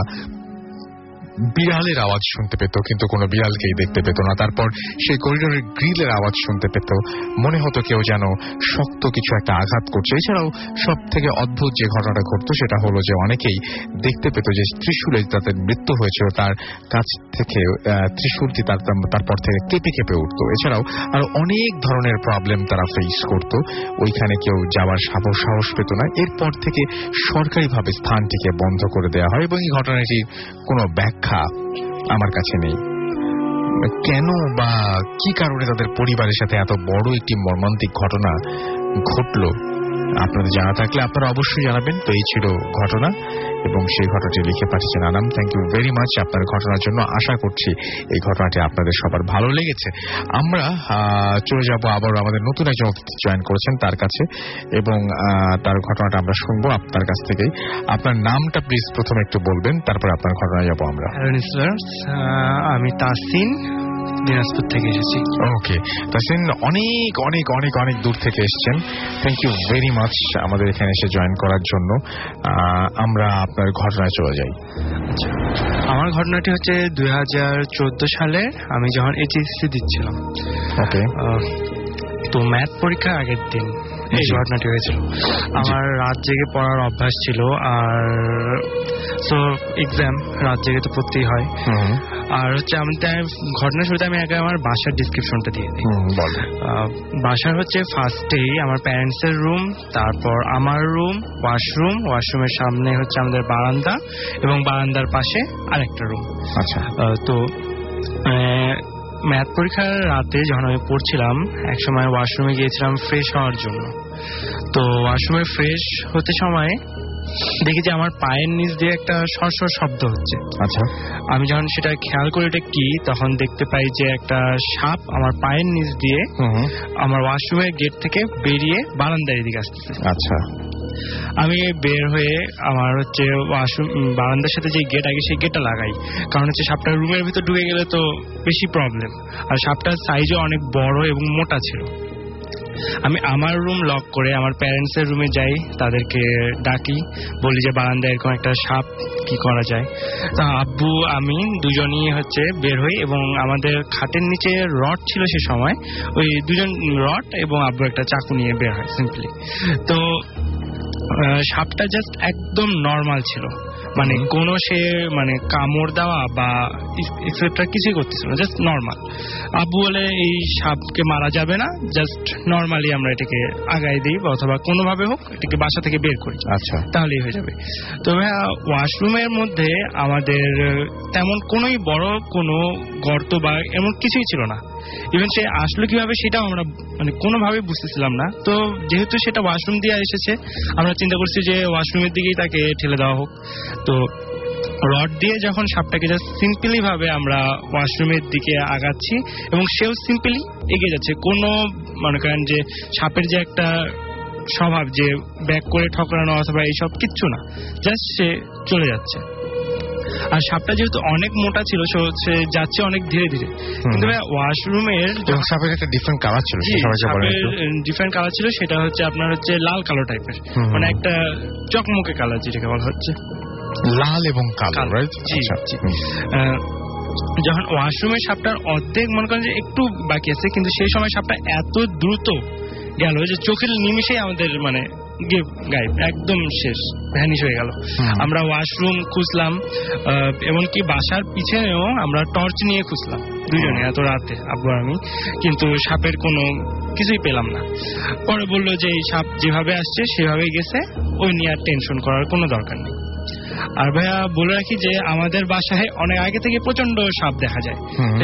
বিড়ালের আওয়াজ শুনতে পেত, কিন্তু কোনো বিড়ালকেই দেখতে পেত না। তারপর সেই করিডোরের গ্রিলের আওয়াজ শুনতে পেত, মনে হতো কেউ যেন শক্ত কিছু একটা আঘাত করছে। এছাড়াও সব থেকে অদ্ভুত যে ঘটনাটা ঘটতো সেটা হলো যে অনেকেই দেখতে পেত যে ত্রিশূলে তাদের মৃত্যু হয়েছিল, তার কাছ থেকে ত্রিশূলটি তারপর থেকে কেঁপে কেঁপে উঠত। এছাড়াও আরো অনেক ধরনের প্রবলেম তারা ফেস করত। ওইখানে কেউ যাওয়ার সাহস সাহস পেত না। এরপর থেকে সরকারিভাবে স্থানটিকে বন্ধ করে দেওয়া হয় এবং এই ঘটনাটির কোনো ব্যাখ্যা আমার কাছে নেই। কেন বা কি কারণে তাদের পরিবারের সাথে এত বড় একটি মর্মান্তিক ঘটনা ঘটল, আপনাদের জানা থাকলে আপনারা অবশ্যই জানাবেন। তো এই ছিল ঘটনা এবং সেই ঘটনাটি লিখে পাঠিয়েছেন Anam. Thank you very much আপনার ঘটনার জন্য। আশা করছি এই ঘটনাটি আপনাদের সবার ভালো লেগেছে। আমরা চলে যাব আবার আমাদের নতুন একজন অতিথি জয়েন করেছেন তার কাছে, এবং তার ঘটনাটা আমরা শুনবো আপনার কাছ থেকেই। আপনার নামটা প্লিজ প্রথমে একটু বলবেন, তারপর আপনার ঘটনায় যাবো আমরা। আমি তাসিন, দিনাজপুর থেকে এসেছি। ওকে তাসিন, অনেক অনেক অনেক অনেক দূর থেকে এসেছেন। থ্যাংক ইউ ভেরি মাচ আমাদের এখানে এসে জয়েন করার জন্য। আমরা আপনার ঘটনায় চলে যাই। আমার ঘটনাটি হচ্ছে দুই হাজার চোদ্দ সালে আমি যখন এইচএসসি দিচ্ছিলাম। ওকে, তো ম্যাথ পরীক্ষার আগের দিন এই ঘটনাটি হয়েছিল। আমার রাত জেগে পড়ার অভ্যাস ছিল, আর সো এক্সাম রাত জেগে তো পড়তেই হয়। আর হচ্ছে আমি ঘটনা শুরুতে আমি আগে আমার বাসার ডিসক্রিপশনটা দিয়ে দিই। বাসার হচ্ছে ফার্স্টেই আমার প্যারেন্টস এর রুম, তারপর আমার রুম, ওয়াশরুম, ওয়াশরুমের সামনে হচ্ছে আমাদের বারান্দা এবং বারান্দার পাশে আরেকটা রুম। আচ্ছা, তো ম্যাথ পরীক্ষার রাতে যখন আমি পড়ছিলাম এক সময় ওয়াশরুমে গিয়েছিলাম ফ্রেশ হওয়ার জন্য। তো ওয়াশরুমে ফ্রেশ হতে সময় দেখি যে আমার পায়ের নিচ দিয়ে একটা সরসর শব্দ হচ্ছে। আচ্ছা, আমি যখন সেটা খেয়াল করে এটা কি, তখন দেখতে পাই যে একটা সাপ আমার পায়ের নিচ দিয়ে আমার ওয়াশরুমের গেট থেকে বেরিয়ে বারান্দার দিকে আসতেছে। আচ্ছা, আমি বের হয়ে আমার হচ্ছে ওয়াশরুম বারান্দার সাথে যে গেট, আগে সেই গেটটা লাগাই, কারণ হচ্ছে সাপটা রুমের ভিতর ঢুকে গেলে তো বেশি প্রবলেম। আর সাপটার সাইজও অনেক বড় এবং মোটা ছিল। আমি আমার রুম লক করে আমার প্যারেন্টস এর রুমে যাই, তাদেরকে ডাকি, বলি যে বারান্দায় এরকম একটা সাপ, কি করা যায়। তা আব্বু আমি দুজনই হচ্ছে বের হই এবং আমাদের খাটের নিচে রড ছিল সে সময়, ওই দুজন রড এবং আব্বু একটা চাকু নিয়ে বের হয় সিম্পলি। তো সাপটা জাস্ট একদম নর্মাল ছিল, মানে কোনো সে মানে কামড় দেওয়া বা এক্সেট্রা কিছুই করতেছিল না, জাস্ট নর্মাল। আব্বু বলে এই সাপকে মারা যাবে না, জাস্ট নর্মালি আমরা এটাকে আগায় দিই অথবা কোনোভাবে হোক এটাকে বাসা থেকে বের করি, আচ্ছা তাহলেই হয়ে যাবে। তবে ওয়াশরুমের মধ্যে আমাদের তেমন কোনোই বড় কোনো গর্ত বা এমন কিছুই ছিল না। ইভেন সে আসলো কিভাবে সেটাও আমরা মানে কোনোভাবে বুঝতেছিলাম না। তো যেহেতু সেটা ওয়াশরুম দিয়ে এসেছে, আমরা চিন্তা করছি যে ওয়াশরুমের দিকেই তাকে ঠেলে দেওয়া হোক। তো রড দিয়ে যখন সাপটাকে জাস্ট সিম্পলি ভাবে আমরা ওয়াশরুমের দিকে আগাচ্ছি এবং সেও সিম্পলি এগিয়ে যাচ্ছে, কোনো মনে করেন যে সাপের যে একটা স্বভাব যে ব্যাক করে ঠকরানো অথবা এইসব কিচ্ছু না, জাস্ট সে চলে যাচ্ছে। আর সাপটা যেহেতু অনেক মোটা ছিল, সে যাচ্ছে অনেক ধীরে ধীরে। কিন্তু ওয়াশরুমের সাপের একটা ডিফারেন্ট কালার ছিল, ডিফারেন্ট কালার ছিল, সেটা হচ্ছে আপনার হচ্ছে লাল কালো টাইপের, মানে একটা চকমকে কালার যেটাকে বলা হচ্ছে লাল এবং কালো, রাইট? জি জি। যখন ওয়াশরুমের সাপটার অর্ধেক মনে করেন যে একটু বাকি আছে, কিন্তু সেই সময় সাপটা এত দ্রুত গেল যে চোখের নিমিষেই আমাদের মানে গায়েব, একদম শেষ, ভ্যানিশ হয়ে গেল। আমরা ওয়াশরুম খুঁজলাম, এমনকি বাসার পিছনেও আমরা টর্চ নিয়ে খুঁজলাম দুজনে এত রাতে, আব্বু আর আমি, কিন্তু সাপের কোনো কিছুই পেলাম না। পরে বললো যে এই সাপ যেভাবে আসছে সেভাবেই গেছে, ওই নিয়ে আর টেনশন করার কোনো দরকার নেই। আর ভাইয়া বলে রাখি যে আমাদের বাসায় অনেক আগে থেকে প্রচন্ড সাপ দেখা যায়,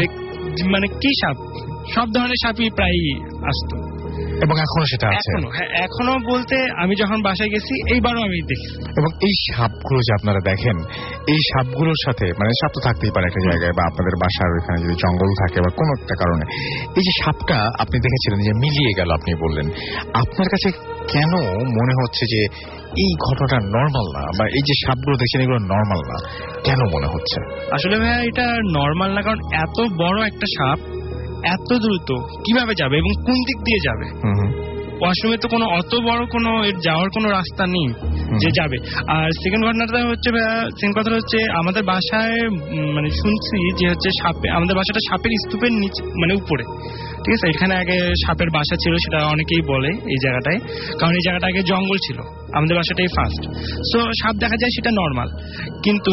মানে কি সাপ, সব ধরনের সাপই প্রায় আসতো এবং এখনো সেটা আছে। হ্যাঁ, এখনো বলতে আমি যখন বাসায় গেছি এইবারও আমি দেখি। এবং এই সাপগুলো যে আপনারা দেখেন, এই সাপগুলোর সাথে মানে সাপ তো থাকতেই পারে একটা জায়গায়, বা আপনাদের বাসার ওইখানে যদি জঙ্গল থাকে বা কোনো একটা কারণে, এই যে সাপটা আপনি দেখেছিলেন যে মিলিয়ে গেল, আপনি বললেন, আপনার কাছে কেন মনে হচ্ছে যে এই ঘটনাটা নর্মাল না, বা এই যে সাপগুলো দেখছেন এগুলো নর্মাল না, কেন মনে হচ্ছে? আসলে ভাইয়া এটা নর্মাল না, কারণ এত বড় একটা সাপ এত দ্রুত কিভাবে যাবে এবং কোন দিক দিয়ে যাবে? ওয়াশরুমে তো কোনো অত বড় কোনো যাওয়ার কোনো রাস্তা নেই যে যাবে। আর সেকেন্ড ঘটনাটা হচ্ছে, সেকেন্ড কথাটা হচ্ছে আমাদের বাসায় মানে শুনছি যে হচ্ছে সাপে, আমাদের বাসাটা সাপের স্তূপের নিচে মানে উপরে, ঠিক আছে? এখানে আগে সাপের বাসা ছিল, সেটা অনেকেই বলে এই জায়গাটায়, কারণ এই জায়গাটা আগে জঙ্গল ছিল, আমাদের বাসাটাই ফার্স্ট। সো সাপ দেখা যায় সেটা নর্মাল, কিন্তু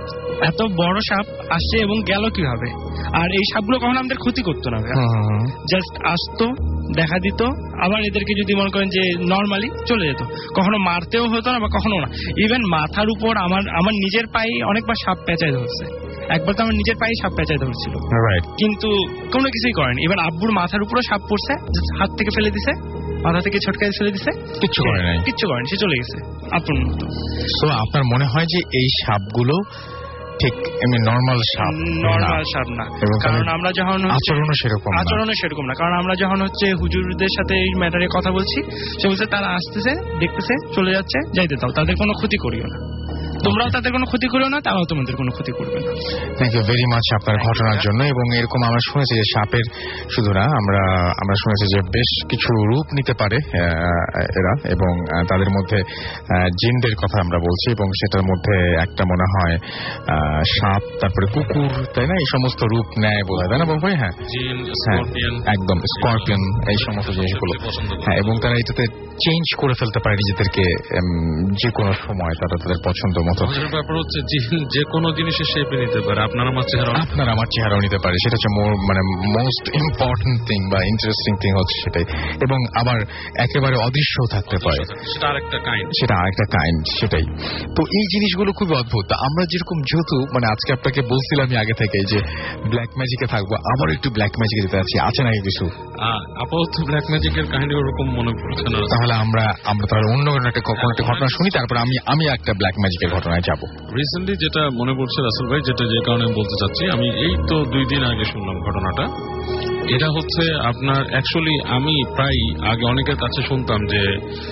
এত বড় সাপ আসছে এবং গেল কিভাবে? আর এই সাপগুলো কখনো আমাদের ক্ষতি করতো না, জাস্ট আসতো, দেখা দিত, আবার এদেরকে যদি মনে করেন যে নর্মালি চলে যেত, কখনো মারতেও হতো না বা কখনো না। ইভেন মাথার উপর আমার আমার নিজের পায়ে অনেকবার সাপ পেঁচায় ধরছে, একবার তো আমার নিজের পায়ে সাপ পেঁচায় ধরছিল, কিন্তু কোনো কিছুই করেনি। এবার আব্বুর মাথার উপরও সাপ পড়ছে, হাত থেকে ফেলে দিছে, মাথা থেকে ছটকায় ফেলে দিছে, কিচ্ছু করে নাই, কিচ্ছু করেনি, সে চলে গেছে আপন মতো। তো আপনার মনে হয় যে এই সাপগুলো ঠিক এমনি নর্মাল সাপ, নর্মাল সাপ না, কারণ আমরা যখন আচরণও সেরকম আচরণও সেরকম না কারণ আমরা যখন হচ্ছে হুজুরদের সাথে এই ম্যাটারে কথা বলছি, সে বলছে তারা আসতেছে, দেখতেছে, চলে যাচ্ছে, যাইতে দাও, তাদের কোনো ক্ষতি করিও না, তোমরাও তাদের কোনো ক্ষতি করিও না, তারাও তোমাদের কোনো ক্ষতি করবে না। থ্যাংক ইউ ভেরি মাচ আপনার ঘটনার জন্য। এবং এরকম আমরা শুনেছি যে সাপের শুধু না, আমরা আমরা শুনেছি যে বেশ কিছু রূপ নিতে পারে এরা, এবং তাদের মধ্যে জিনদের কথা আমরা বলছি, এবং সেটার মধ্যে একটা মনে হয় সাপ, তারপরে কুকুর, তাই না? এই সমস্ত রূপ নেয় বোধ হয়, তাই না বাবু ভাই? হ্যাঁ, একদম স্করপিয়ন, এই সমস্ত জিনিসগুলো। হ্যাঁ, এবং তারা এটাতে চেঞ্জ করে ফেলতে পারে নিজেদেরকে যে কোনো সময়, তারা তাদের পছন্দ মতো। ব্যাপার হচ্ছে যে কোনো জিনিসের শেপে নিতে পারে, আপনার আমার চেহারা আপনার আমার চেহারাও নিতে পারে, সেটা হচ্ছে মানে মোস্ট ইম্পর্টেন্ট থিং বা ইন্টারেস্টিং থিং হচ্ছে সেটাই। এবং আবার একেবারে অদৃশ্য থাকতে পারে, সেটা আরেকটা কাইন্ড, সেটা আরেকটা কাইন্ড, সেটাই। তো এই জিনিসগুলো খুবই অদ্ভুত। আমরা যেরকম যেহেতু মানে আজকে আপনাকে বলছিলাম আমি আগে থেকে যে ব্ল্যাক ম্যাজিকে থাকবো, আবার একটু ব্ল্যাক ম্যাজিকে যেতে যাচ্ছি, আছে নাকি কিছু? আপাতত ব্ল্যাক ম্যাজিকের কাহিনী ওরকম মনে পড়ছে না। তাহলে আমরা আমরা তাহলে অন্য একটা কোনো একটা ঘটনা শুনি, তারপর আমি আমি একটা ব্ল্যাক ম্যাজিকের ঘটনায় যাব। রিসেন্টলি যেটা মনে পড়ছে রাসেল ভাই, যেটা যে কারণে বলতে চাচ্ছি, আমি এই তো দুই দিন আগে শুনলাম ঘটনাটা। এটা হচ্ছে আপনার অ্যাকচুয়ালি আমি প্রায় আগে অনেকের কাছে শুনতাম যে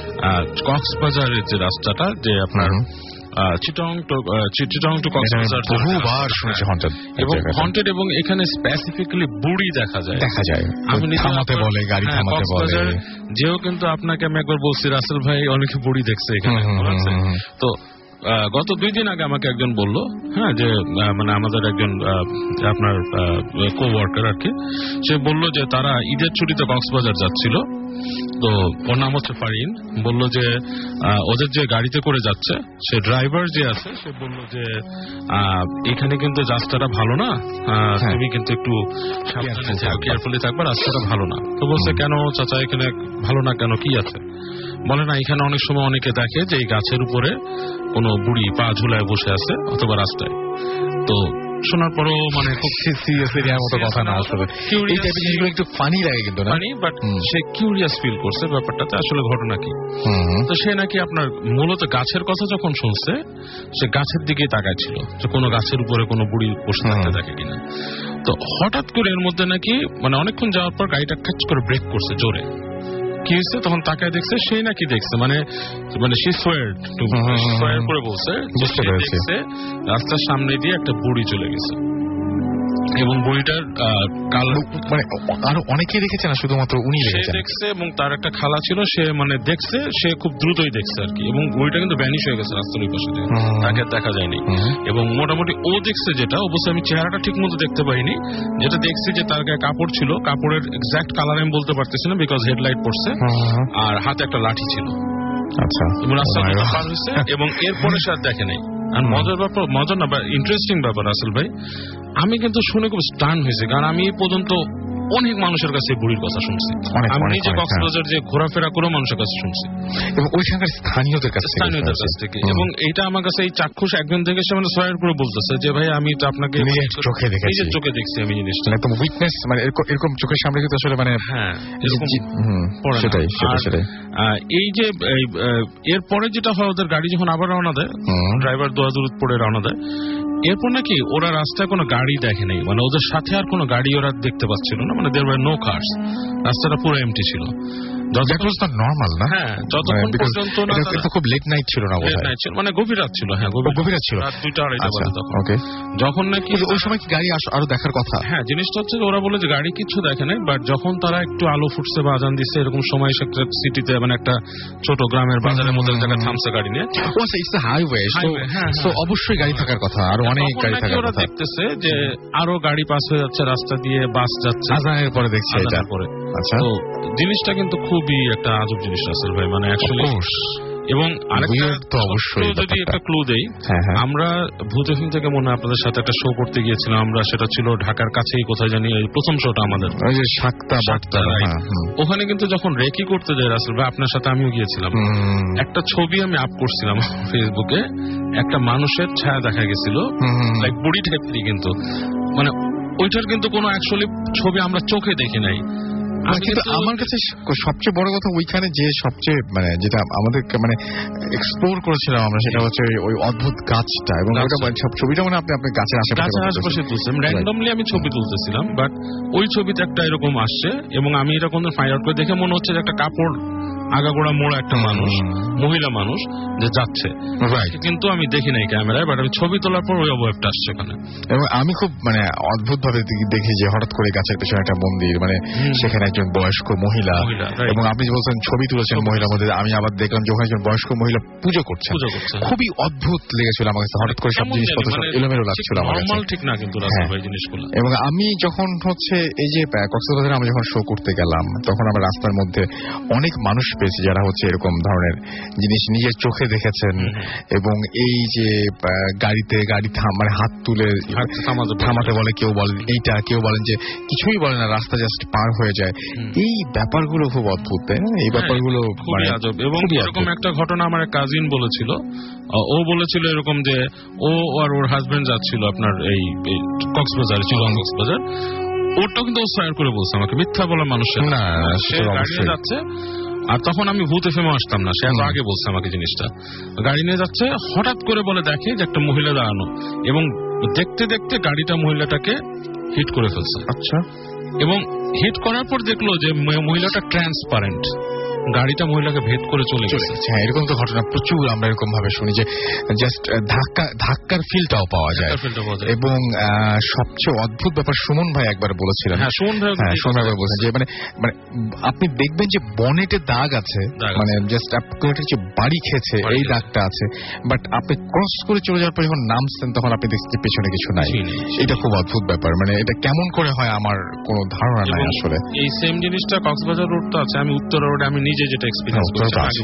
কক্সবাজারের যে রাস্তাটা, যে আপনার চিটং টু চিটং টু কক্সবাজার বহুবার শুনেছি হন্টেড, এবং হন্টেড, এবং এখানে স্পেসিফিক্যালি বুড়ি দেখা যায় দেখা যায় আমি থামাতে বলে, গাড়ি থামাতে বলে। যেও কিন্তু আপনাকে আমি একবার বলছি রাসেল ভাই অনেকে বুড়ি দেখছে এখানে। তো গত দুই দিন আগে আমাকে একজন বলল, হ্যাঁ, যে মানে আমাদের একজন আপনার কো ওয়ার্কার আর কি, সে বলল যে তারা ঈদের ছুটিতে কক্সবাজার যাচ্ছিল। তো ওর নাম হচ্ছে ফারিন, বলল যে ওদের যে গাড়িতে করে যাচ্ছে সে ড্রাইভার যে আছে সে বলল যে এখানে কিন্তু রাস্তাটা ভালো না, তুমি কিন্তু একটু কেয়ারফুলি থাকবে, রাস্তাটা ভালো না। তো বলছে কেন চাচা এখানে ভালো না কেন, কি আছে? বলে না, এখানে অনেক সময় অনেকে দেখে যে এই গাছের উপরে কোনো বুড়ি পা ঝুলায় বসে আছে অথবা রাস্তায়। তো শোনার পরও মানে খুব সিরিয়াস মতো কথা না, আসলে এই টাইপের জিনিসগুলো একটু ফানি লাগে কিন্তু না, ফানি, বাট সে কিউরিয়াস ফিল করছে ব্যাপারটাতে আসলে ঘটনা কি। তো সে নাকি আপনার মূলত গাছের কথা যখন শুনছে সে গাছের দিকে তাকাচ্ছিল যে কোনো গাছের উপরে কোনো বুড়ি বসে থাকতে থাকে কিনা। তো হঠাৎ করে এর মধ্যে নাকি মানে অনেকক্ষণ যাওয়ার পর গাড়িটা খাচ করে ব্রেক করছে জোরে। কি হয়েছে তখন তাকায় দেখছে সেই নাকি দেখছে মানে মানে সে সোয়ার সোয়ার করে বলছে দেখছে রাস্তার সামনে দিয়ে একটা বুড়ি চলে গেছে, এবং বুড়িটার কালো মানে আরো অনেকেই দেখেছে না, শুধুমাত্র উনি দেখছে, এবং তার একটা খালা ছিল, সে মানে দেখছে, সে খুব দ্রুতই দেখছে আর কি, এবং বুড়িটা কিন্তু ভ্যানিশ হয়ে গেছে রাস্তার ওই পাশে, তাকে দেখা যায়নি। এবং মোটামুটি ও দেখছে যেটা, অবশ্যই আমি চেহারাটা ঠিক মতো দেখতে পাইনি, যেটা দেখছি যে তার গায়ে কাপড় ছিল, কাপড়ের এক্সাক্ট কালার আমি বলতে পারতেছি না বিকজ হেডলাইট পড়ছে, আর হাতে একটা লাঠি ছিল। আচ্ছা, এবং রাস্তা পার হয়েছে, এবং এরপরে সে আর দেখে নাই। আর মজার ব্যাপার, মজার না ইন্টারেস্টিং ব্যাপার আসল ভাই, আমি কিন্তু শুনে খুব স্টান হয়েছে, কারণ আমি এই পর্যন্ত অনেক মানুষের কাছে বুড়ির কথা শুনছি, আমি নিজে কক্সবাজার যে ঘোরাফেরা করে মানুষের কাছে শুনছি, এবং ওইখানকার স্থানীয়দের কাছে স্থানীয়দের কাছ থেকে। এবং এইটা আমার কাছে এই চাক্ষুষ একজন থেকে সে মানে সয়ের করে বলতেছে যে ভাই আমি তো আপনাকে চোখে দেখেছি, নিজের চোখে দেখছি আমি জিনিসটা, একদম উইটনেস, মানে এরকম চোখের সামনে কিন্তু আসলে মানে হ্যাঁ এরকম সেটাই সেটাই। এই যে এরপরে যেটা হয়, ওদের গাড়ি যখন আবার রওনা দেয়, ড্রাইভার দোয়াদুরুদ পড়ে রওনা দেয়, এরপর নাকি ওরা রাস্তায় কোনো গাড়ি দেখে নেই, মানে ওদের সাথে আর কোনো গাড়ি ওরা দেখতে পাচ্ছিল না, মানে দেয়ার ওয়্যার নো কারস, রাস্তাটা পুরো এমটি ছিল। নরমাল না, হ্যাঁ, যতক্ষণ পর্যন্ত না খুব লেট নাইট ছিল না, মানে গভীর রাত ছিল, হ্যাঁ গভীর রাত ছিল, রাত দুইটা আড়াইটা বাজে তখন। যখন নাকি ওই সময় কি গাড়ি আরো দেখার কথা? হ্যাঁ, জিনিসটা হচ্ছে ওরা বলে যে গাড়ি কিছু দেখে নাই, বাট যখন তারা একটু আলো ফুটছে বা আজান দিচ্ছে এরকম সময় সিটিতে, মানে একটা ছোট গ্রামের বাজারের মধ্যে জায়গায় থামছে গাড়ি নিয়ে, হাইওয়ে, তো অবশ্যই গাড়ি থাকার কথা, আর অনেক গাড়ি থাকার কথা। দেখতেছে যে আরো গাড়ি পাস হয়ে যাচ্ছে, রাস্তা দিয়ে বাস যাচ্ছে, আজানের পরে দেখছে এটা পরে। আচ্ছা, তো জিনিসটা কিন্তু খুবই একটা আজব জিনিস আসল ভাই, মানে অ্যাকচুয়ালি। এবং আরেকটা অবশ্যই যদি একটা ক্লু দেই, আমরা ভূত এফএম থেকে মনে হয় আপনাদের সাথে একটা শো করতে গিয়েছিলাম আমরা, সেটা ছিল ঢাকার কাছেই কোথায় জানি, প্রথম শোটা আমাদের ওখানে। কিন্তু যখন রেকি করতে যাই রাসেল ভাই, আপনার সাথে আমিও গিয়েছিলাম, একটা ছবি আমি আপ করছিলাম ফেসবুকে, একটা মানুষের ছায়া দেখা গেছিল, লাইক বুড়ি টাইপেরই, কিন্তু মানে ওইটার কিন্তু কোনো অ্যাকচুয়ালি ছবি আমরা চোখে দেখি নাই। কিন্তু আমার কাছে সবচেয়ে বড় কথা ওইখানে যে সবচেয়ে মানে যেটা আমাদেরকে মানে এক্সপ্লোর করেছিলাম আমরা, সেটা হচ্ছে ওই অদ্ভুত গাছটা, এবং ছবিটা মানে আপনি আপনার গাছের আশেপাশে আশেপাশে তুলছিলাম, র্যান্ডমলি আমি ছবি তুলতেছিলাম, বাট ওই ছবিতে একটা এরকম আসছে, এবং আমি এরকম ফাইন্ড আউট করে দেখে মনে হচ্ছে যে একটা কাপড় আগাগোড়া মোড়া একটা মানুষ, মহিলা মানুষ যে যাচ্ছে, কিন্তু আমি দেখি নাই ক্যামেরায়, বাট আমি ছবি তোলার পর ওই অবয়বটা আসছে ওখানে। এবং আমি খুব মানে অদ্ভুত ভাবে দেখি যে হঠাৎ করে গাছের পেছনে একটা মন্দির, মানে সেখানে একজন বয়স্ক মহিলা, এবং আপনি যে বলছেন ছবি তুলেছেন মহিলার মধ্যে, আমি আবার দেখলাম যে ওখানে একজন বয়স্ক মহিলা পুজো করছে, খুবই অদ্ভুত লেগেছিল আমার কাছে, হঠাৎ করে সব জিনিসপত্র সব এলোমেলো লাগছিল আমার কাছে, ঠিক না কিন্তু জিনিসগুলো। এবং আমি যখন হচ্ছে এই যে কক্সবাজারে আমরা যখন শো করতে গেলাম, তখন আমরা রাস্তার মধ্যে অনেক মানুষ পেয়েছি যারা হচ্ছে এরকম ধরনের জিনিস নিজের চোখে দেখেছেন এবং এই যে গাড়িতে গাড়ি মানে হাত তুলে থামাতে বলে, কেউ বলেন এইটা, কেউ বলেন যে কিছুই বলে না, রাস্তা জাস্ট পার হয়ে যায়। এই ব্যাপারগুলো খুব অদ্ভুত, তাই না? এই ব্যাপারগুলো খুবই আজব। এবং এরকম একটা ঘটনা আমার কাজিন বলেছিল, ও বলেছিল এরকম যে ও আর ওর হাজবেন্ড যাচ্ছিল আপনার এই কক্সবাজার, চিলং কক্সবাজার, ওরটাও কিন্তু ও সায়ার করে বলছে আমাকে, মিথ্যা বলার মানুষের না, সে গাড়ি নিয়ে যাচ্ছে। আর তখন আমি ভূত এফএমে আসতাম না, সে এত আগে বলছে আমাকে জিনিসটা। গাড়ি নিয়ে যাচ্ছে, হঠাৎ করে বলে দেখে যে একটা মহিলা দাঁড়ানো, এবং দেখতে দেখতে গাড়িটা মহিলাটাকে হিট করে ফেলছে। আচ্ছা। এবং হিট করার পর দেখলো যে মহিলাটা ট্রান্সপারেন্ট, গাড়িটা মহিলাকে ভেদ করে চলে গেছে। হ্যাঁ, এরকম তো ঘটনা প্রচুর আমরা এরকম ভাবে শুনি যে জাস্ট ধাক্কা ধাক্কার ফিলটাও পাওয়া যায়। এবং সবচেয়ে অদ্ভুত ব্যাপার সুমন ভাই একবার বলেছিলেন, হ্যাঁ সুমন ভাই হ্যাঁ সুমন ভাই বলেছেন যে মানে মানে আপনি দেখবেন যে বনেটে দাগ আছে, মানে জাস্ট আপনার যে বাড়ি খেয়েছে এই দাগটা আছে, বাট আপনি ক্রস করে চলে যাওয়ার পর যখন নামছেন তখন আপনি দেখছেন পেছনে কিছু নাই। এটা খুব অদ্ভুত ব্যাপার, মানে এটা কেমন করে হয় আমার কোনো ধারণা নাই আসলে। এই সেম জিনিসটা কক্সবাজার রোড তো আছে, আমি উত্তর রোডে আমি নিজে যেটা এক্সপেরিয়েন্স করেছি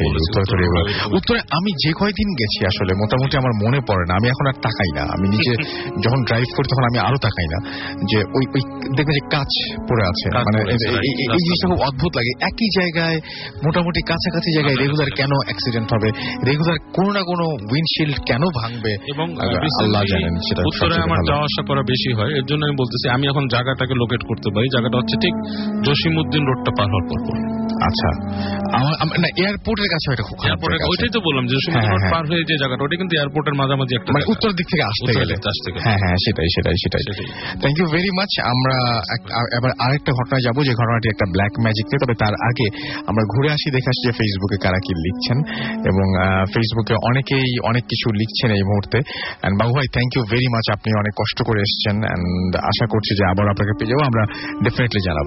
উত্তরে আমি যে কয়দিন গেছি আসলে মোটামুটি আমার মনে পড়ে না, আমি এখন আর তাকাই না, আমি নিজে যখন ড্রাইভ করি তখন আমি আরো তাকাই না যে ওই ওই দেখবে যে কাঁচ পড়ে আছে, মানে এই জিনিসটা খুব অদ্ভুত লাগে। একই জায়গায় মোটামুটি কাছাকাছি জায়গায় রেগুলার কেন অ্যাক্সিডেন্ট হবে, রেগুলার কোনো না কোনো উইন্ডশিল্ড কেন ভাঙবে, এবং আল্লাহ জানেন। সেটা উত্তরে আমার যাওয়া আসা করা বেশি হয়, এর জন্য আমি বলতেছি আমি এখন জায়গাটাকে লোকেট করতে পারি। জায়গাটা হচ্ছে ঠিক জসিমউদ্দিন রোডটা পার হওয়ার পর। আচ্ছা, আমার না এয়ারপোর্টের কাছে ওইটা খুব খারাপ। ওইটাই তো বললাম যে জসিমউদ্দিন রোড পার হয়ে যে জায়গাটা, ওটা কিন্তু এয়ারপোর্টের মাঝামাঝি একটা, মানে উত্তর দিক থেকে আসতে গেলে। হ্যাঁ হ্যাঁ সেটাই সেটাই সেটাই থ্যাংক ইউ ভেরি মাচ। আমরা এবার আরেকটা ঘটনায় যাবো, যে ঘটনাটি একটা ব্ল্যাক ম্যাজিক নিয়ে। তবে তার আগে আমরা ঘুরে আসি, দেখে আসছি যে ফেসবুকে কারা কি লিখছেন, এবং ফেসবুকে অনেকেই অনেক কিছু লিখছেন এই মুহূর্তে। এন্ড বাবু ভাই থ্যাংক ইউ ভেরি মাচ, আপনি অনেক কষ্ট করে এসেছেন, এন্ড আশা করছি যে আবার আপনাকে পেয়ে যাবো, আমরা ডেফিনেটলি জানাবো।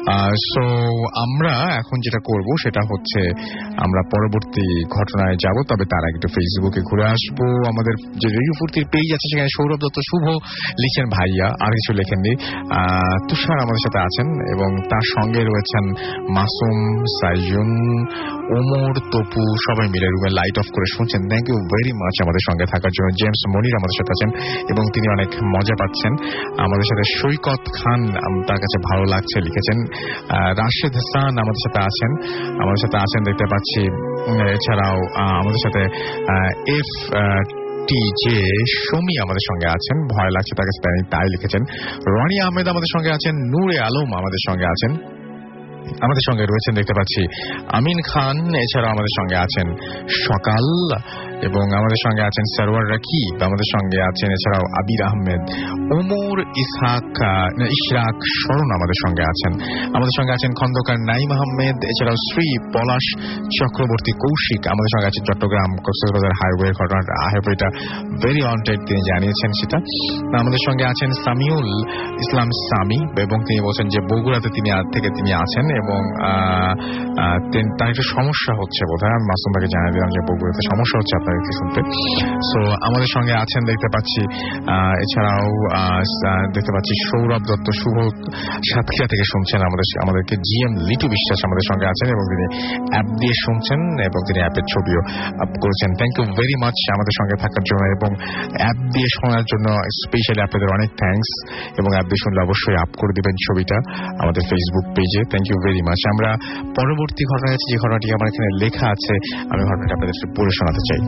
সো আমরা এখন যেটা করব সেটা হচ্ছে আমরা পরবর্তী ঘটনায় যাব, তবে তার আগে একটু ফেসবুকে ঘুরে আসবো। আমাদের যে রেডিও ফুর্তির পেজ আছে সেখানে সৌরভ দত্ত শুভ লিখেন ভাইয়া, আর কিছু লেখেননি। তুষার আমাদের সাথে আছেন এবং তার সঙ্গে রয়েছেন মাসুম, সাইজুন, ওমর, তপু, সবাই মিলে রুমে লাইট অফ করে শুনছেন। থ্যাংক ইউ ভেরি মাচ আমাদের সঙ্গে থাকার জন্য। জেমস মনির আমাদের সাথে আছেন এবং তিনি অনেক মজা পাচ্ছেন। আমাদের সাথে সৈকত খান, তার কাছে ভালো লাগছে লিখেছেন। রাশেদ হাসান আমাদের সাথে আছেন, আমাদের সাথে আছেন দেখতে পাচ্ছি। এছাড়াও আমাদের সাথে এফ টি জে শমি আমাদের সঙ্গে আছেন, ভয় লাগছে তার কাছে তাই লিখেছেন। রনি আহমেদ আমাদের সঙ্গে আছেন, নূরে আলম আমাদের সঙ্গে আছেন, আমাদের সঙ্গে রয়েছেন দেখতে পাচ্ছি আমিন খান। এছাড়াও আমাদের সঙ্গে আছেন সকাল, এবং আমাদের সঙ্গে আছেন সরওয়ার রাকিব, আমাদের সঙ্গে আছেন এছাড়াও আবির আহমেদ, ওমর, ইসহাক, ইশরাক, শরণ আমাদের সঙ্গে আছেন, আমাদের সঙ্গে আছেন খন্দকার নাইম আহমেদ, এছাড়াও শ্রী পলাশ চক্রবর্তী, কৌশিক আমাদের সঙ্গে আছেন। চট্টগ্রাম কক্সবাজার হাইওয়ে ঘটনাটা হাইওয়েটা ভেরি অন্টেড, তিনি জানিয়েছেন সেটা। আমাদের সঙ্গে আছেন সামিউল ইসলাম সামি, এবং তিনি বলছেন যে বগুড়াতে তিনি আজ থেকে তিনি আছেন এবং তার একটু সমস্যা হচ্ছে বোধহয়। আমি মাসুম ভাইকে জানিয়ে দিলাম যে বগুড়াতে সমস্যা হচ্ছে আপনাদেরকে শুনতে। সো আমাদের সঙ্গে আছেন দেখতে পাচ্ছি, এছাড়াও দেখতে পাচ্ছি সৌরভ দত্ত শুভ সাতক্ষীরা থেকে শুনছেন আমাদের আমাদেরকে। জি এম লিটু বিশ্বাস আমাদের সঙ্গে আছেন এবং তিনি অ্যাপ দিয়ে শুনছেন এবং তিনি অ্যাপের ছবিও আপ করেছেন। থ্যাংক ইউ ভেরি মাচ আমাদের সঙ্গে থাকার জন্য এবং অ্যাপ দিয়ে শোনার জন্য স্পেশালি আপনাদের অনেক থ্যাংকস, এবং অ্যাপ দিয়ে শুনলে অবশ্যই আপ করে দিবেন ছবিটা আমাদের ফেসবুক পেজে। Thank you very much. আমরা পরবর্তী ঘটনা আছে, যে ঘটনাটি আমার এখানে লেখা আছে, আমি ঘটনাটা আপনাদের পড়ে শোনাতে চাই।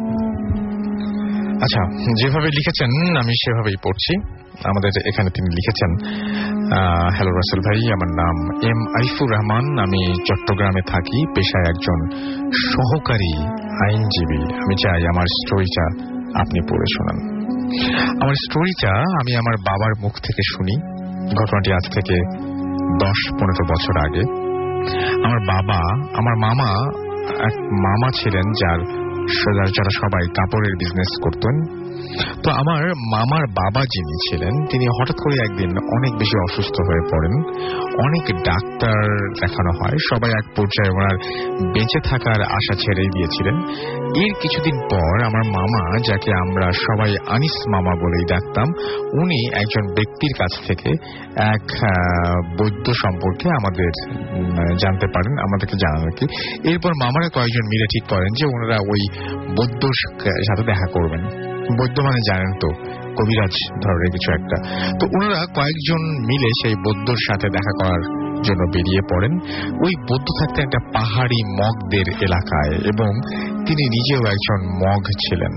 আচ্ছা, যেভাবে লিখেছেন আমি সেভাবেই পড়ছি। আমাদের এখানে তিনি লিখেছেন, হ্যালো রাসেল ভাই, আমার নাম এম আইফুর রহমান, আমি চট্টগ্রামে থাকি, পেশায় একজন সহকারী আইনজীবী। আমি চাই আমার স্টোরিটা আপনি পড়ে শোনান। আমার স্টোরিটা আমি আমার বাবার মুখ থেকে শুনি। ঘটনাটি আজ থেকে দশ পনেরো বছর আগে। আমার বাবা, আমার মামা, এক মামা ছিলেন যার যারা সবাই কাপড়ের বিজনেস করতেন। তো আমার মামার বাবা যিনি ছিলেন তিনি হঠাৎ করে একদিন অনেক বেশি অসুস্থ হয়ে পড়েন। অনেক ডাক্তার দেখানো হয়, সবাই এক পর্যায়ে ওনার বেঁচে থাকার আশা ছেড়েই দিয়েছিলেন। এর কিছুদিন পর আমার মামা, যাকে আমরা সবাই আনিস মামা বলেই ডাকতাম, উনি একজন ব্যক্তির কাছ থেকে এক বৈদ্য সম্পর্কে আমাদের জানতে পারেন, আমাদেরকে জানান আর কি। এরপর মামারা কয়েকজন মিলে ঠিক করেন যে ওনারা ওই বৈদ্যর সাথে দেখা করবেন। বৈদ্য মানে জানেন তো, কবিরাজ ধরনের কিছু একটা। তো ওনারা কয়েকজন মিলে সেই বৈদ্যর সাথে দেখা করার জন্য বেরিয়ে পড়েন। ওই বৌদ্ধ থাকতেন একটা পাহাড়ি মগদের এলাকায় এবং তিনি নিজেও একজন মগ ছিলেন,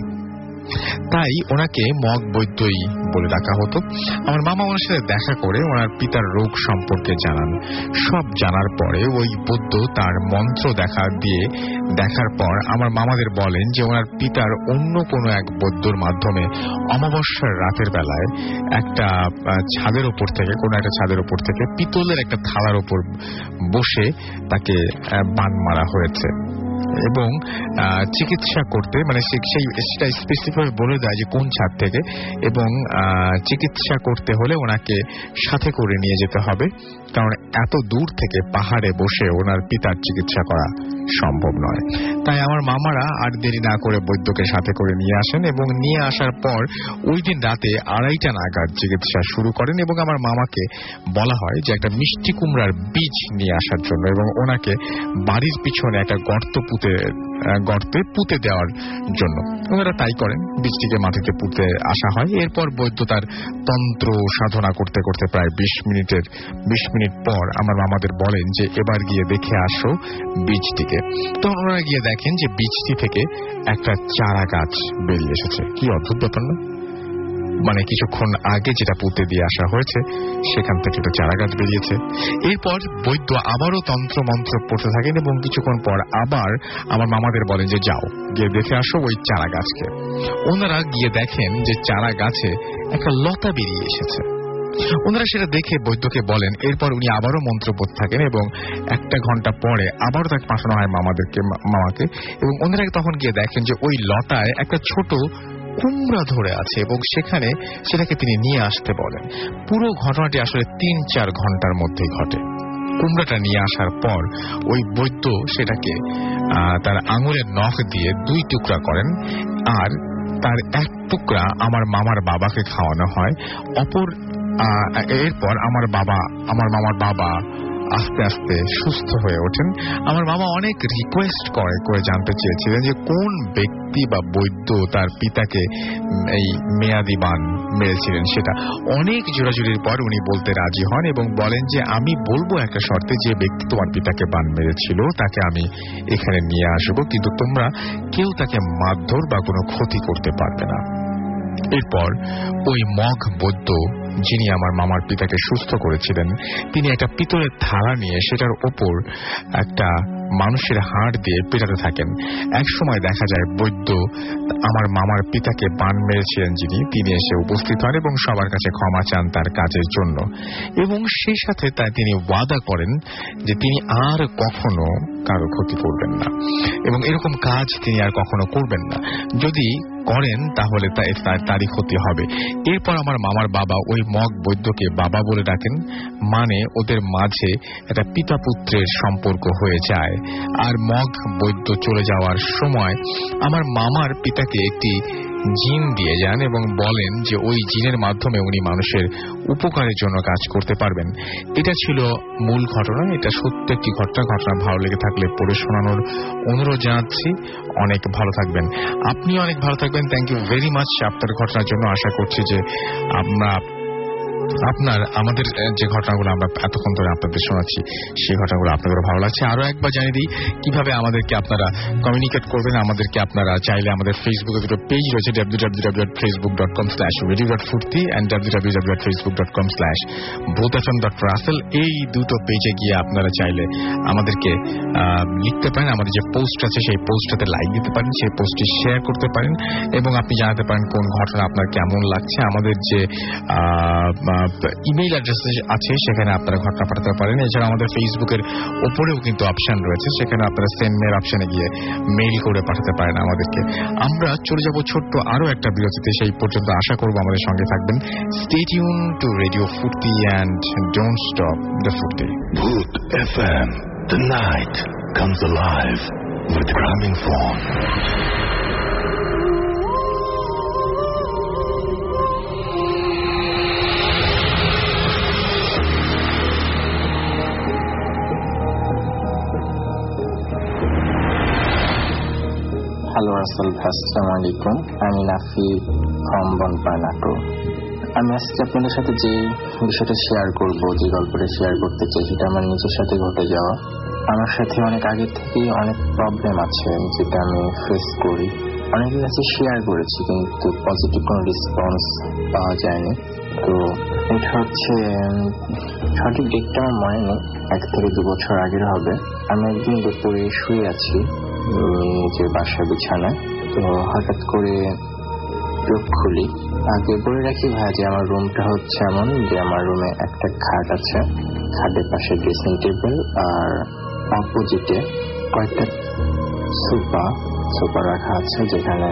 তাই ওনাকে মগ বৈদ্যই বলে ডাকা হতো। আমার মামা ওনার সাথে দেখা করে ওনার পিতার রোগ সম্পর্কে জানান। সব জানার পরে ওই বৌদ্ধ তার মন্ত্র দেখা দিয়ে দেখার পর আমার মামাদের বলেন যে ওনার পিতার অন্য কোনো এক বৌদ্ধর মাধ্যমে অমাবস্যার রাতের বেলায় একটা ছাদের উপর থেকে কোনো একটা ছাদের উপর থেকে পিতলের একটা থালার উপর বসে তাকে বান মারা হয়েছে এবং চিকিৎসা করতে, মানে সেটা স্পেসিফিক বলে দেয় যে কোন ছাদ থেকে, এবং চিকিৎসা করতে হলে ওনাকে সাথে করে নিয়ে যেতে হবে, কারণ এত দূর থেকে পাহাড়ে বসে ওনার পিতার চিকিৎসা করা সম্ভব নয়। তাই আমার মামারা আর দেরি না করে বৈদ্যকে সাথে করে নিয়ে আসেন এবং নিয়ে আসার পর ওই দিন রাতে আড়াইটা নাগাদ চিকিৎসা শুরু করেন এবং আমার মামাকে বলা হয় যে একটা মিষ্টি কুমড়ার বীজ নিয়ে আসার জন্য এবং ওনাকে বাড়ির পিছনে একটা গর্ত পুঁতে গর্তে পুঁতে দেওয়ার জন্য। ওনারা তাই করেন, বীজটিকে মাটিতে পুঁতে আসা হয়। এরপর বৈদ্য তার তন্ত্র সাধনা করতে করতে প্রায় বিশ মিনিটের বিশ মিনিট পর আমার মামাদের বলেন যে এবার গিয়ে দেখে আসো বীজটিকে। তো ওনারা গিয়ে দেখেন যে বীজটি থেকে একটা চারা গাছ বেরিয়ে এসেছে। কি অদ্ভুত ব্যাপার না? মানে কিছুক্ষণ আগে যেটা পুঁতে দিয়ে আসা হয়েছে সেখান থেকে একটা চারা গাছ বেরিয়েছে। এরপর বৈদ্য আবারও তন্ত্র মন্ত্র পড়তে থাকেন এবং কিছুক্ষণ পর আবার আমার মামাদের বলেন যে যাও গিয়ে দেখে আসো ওই চারা গাছকে। ওনারা গিয়ে দেখেন যে চারা গাছে একটা লতা বেরিয়ে এসেছে। ওনারা সেটা দেখে বৈদ্যকে বলেন। এরপর উনি আবারও মন্ত্র পড়তে থাকেন এবং একটা ঘন্টা পরে আবারও তাকে পাঠানো হয় মামাদেরকে মামাকে এবং ওনারা তখন গিয়ে দেখেন যে ওই লতায় একটা ছোট কুমড়া ধরে আছে এবং সেখানে সেটাকে তিনি নিয়ে আসতে বলেন। পুরো ঘটনাটি আসলে তিন চার ঘন্টার মধ্যেই ঘটে। কুমড়াটা নিয়ে আসার পর ওই বৈদ্য সেটাকে তার আঙুলের নখ দিয়ে দুই টুকরা করেন আর তার এক টুকরা আমার মামার বাবাকে খাওয়ানো হয়। অপর এরপর আমার বাবা আমার মামার বাবা আস্তে আস্তে সুস্থ হয়ে ওঠেন। আমার মামা অনেক রিকোয়েস্ট করে করে জানতে চেয়েছিলেন যে কোন ব্যক্তি বা বৈদ্য তার পিতাকে এই মেয়াদি বান মেরেছিলেন। সেটা অনেক জোরাজুরির পর উনি বলতে রাজি হন এবং বলেন যে আমি বলবো একটা শর্তে, যে ব্যক্তি তোমার পিতাকে বান মেরেছিল তাকে আমি এখানে নিয়ে আসবো, কিন্তু তোমরা কেউ তাকে মারধর বা কোনো ক্ষতি করতে পারবে না। এরপর ওই মগ বৈদ্য যিনি আমার মামার পিতাকে সুস্থ করেছিলেন তিনি একটা পিতলের থালা নিয়ে সেটার ওপর একটা মানুষের হাড় দিয়ে পেটাতে থাকেন। এক সময় দেখা যায় বৈদ্য আমার মামার পিতাকে বান মেরেছিলেন যিনি, তিনি এসে উপস্থিত হন এবং সবার কাছে ক্ষমা চান তার কাজের জন্য এবং সেই সাথে তাই তিনি ওয়াদা করেন যে তিনি আর কখনো কারো ক্ষতি করবেন না এবং এরকম কাজ তিনি আর কখনো করবেন না। যদি করেন তাহলে তারই ক্ষতি হবে। এরপর আমার মামার বাবা ওই মগ বৈদ্যকে বাবা বলে ডাকেন, মানে ওদের মাঝে একটা পিতা পুত্রের সম্পর্ক হয়ে যায়। আর মগ বৈদ্য চলে যাওয়ার সময় আমার মামার পিতাকে একটি জিন দিয়ে যান এবং বলেন যে ওই জিনের মাধ্যমে উনি মানুষের উপকারের জন্য কাজ করতে পারবেন। এটা ছিল মূল ঘটনা। এটা সত্য একটি ঘটনা। ঘটনা ভালো লেগে থাকলে পড়ে শোনানোর অনুরোধ জানাচ্ছি। অনেক ভালো থাকবেন, আপনি অনেক ভালো থাকবেন। থ্যাংক ইউ ভেরি মাচ আপনার ঘটনার জন্য। আশা করছি যে আমরা আপনার আমাদের যে ঘটনাগুলো আমরা এতক্ষণ ধরে আপনাদের শোনাচ্ছি সেই ঘটনাগুলো আপনাদের ভালো লাগছে। আরো একবার জানিয়ে দিই কিভাবে আমাদেরকে আপনারা কমিউনিকেট করবেন। আমাদেরকে আপনারা চাইলে আমাদের ফেসবুকে দুটো পেজ রয়েছে, W W W dot Facebook dot com slash radio dot Foorti and W W W dot Facebook dot com slash Bhoot FM dot Russell. এই দুটো পেজে গিয়ে আপনারা চাইলে আমাদেরকে লিখতে পারেন। আমাদের যে পোস্ট আছে সেই পোস্টটাতে লাইক দিতে পারেন, সেই পোস্টটি শেয়ার করতে পারেন এবং আপনি জানাতে পারেন কোন ঘটনা আপনার কেমন লাগছে। আমাদের যে ইমেইল অ্যাড্রেস আছে, সেখানে আপনারা ঘটনা পাঠাতে পারেন। এছাড়া আমাদের ফেসবুকের ওপরেও কিন্তু অপশন রয়েছে, সেখানে আপনারা সেন্ড মেল অপশনে গিয়ে মেইল করে পাঠাতে পারেন আমাদেরকে। আমরা চলে যাব ছোট্ট আরো একটা বিরতিতে। সেই পর্যন্ত আশা করব আমাদের সঙ্গে থাকবেন। Stay tune to radio Foorti and don't stop the Foorti. Bhoot F M, the night comes alive with Gramophone. Hello Russell ভাই, আসসালামু আলাইকুম। আমি নাফি ফ্রম বনপাড়া নাটোর। আমি আজকে আপনাদের সাথে যে বিষয়টা শেয়ার করব, যে গল্পটা শেয়ার করতে চাই, সেটা আমার নিজের সাথে ঘটে যাওয়া। আমার সাথে অনেক আগে থেকেই অনেক প্রবলেম আছে যেটা আমি ফেস করি। অনেকের কাছে শেয়ার করেছি কিন্তু পজিটিভ কোনো রেসপন্স পাওয়া যায়নি। তো এটা হচ্ছে, সঠিক ডেটটা আমার মনে নেই, এক থেকে দু বছর আগের হবে। আমি একদিন দুপুরে শুয়ে আছি নিজের বাসার বিছানায়। তো হঠাৎ করে চোখ খুলি। আগে বলে রাখি ভাই যে আমার রুমটা হচ্ছে এমন যে আমার রুমে একটা খাট আছে, খাটের পাশে ড্রেসিং টেবিল, আর অপোজিটে কয়েকটা সোফা সোফা রাখা আছে, যেখানে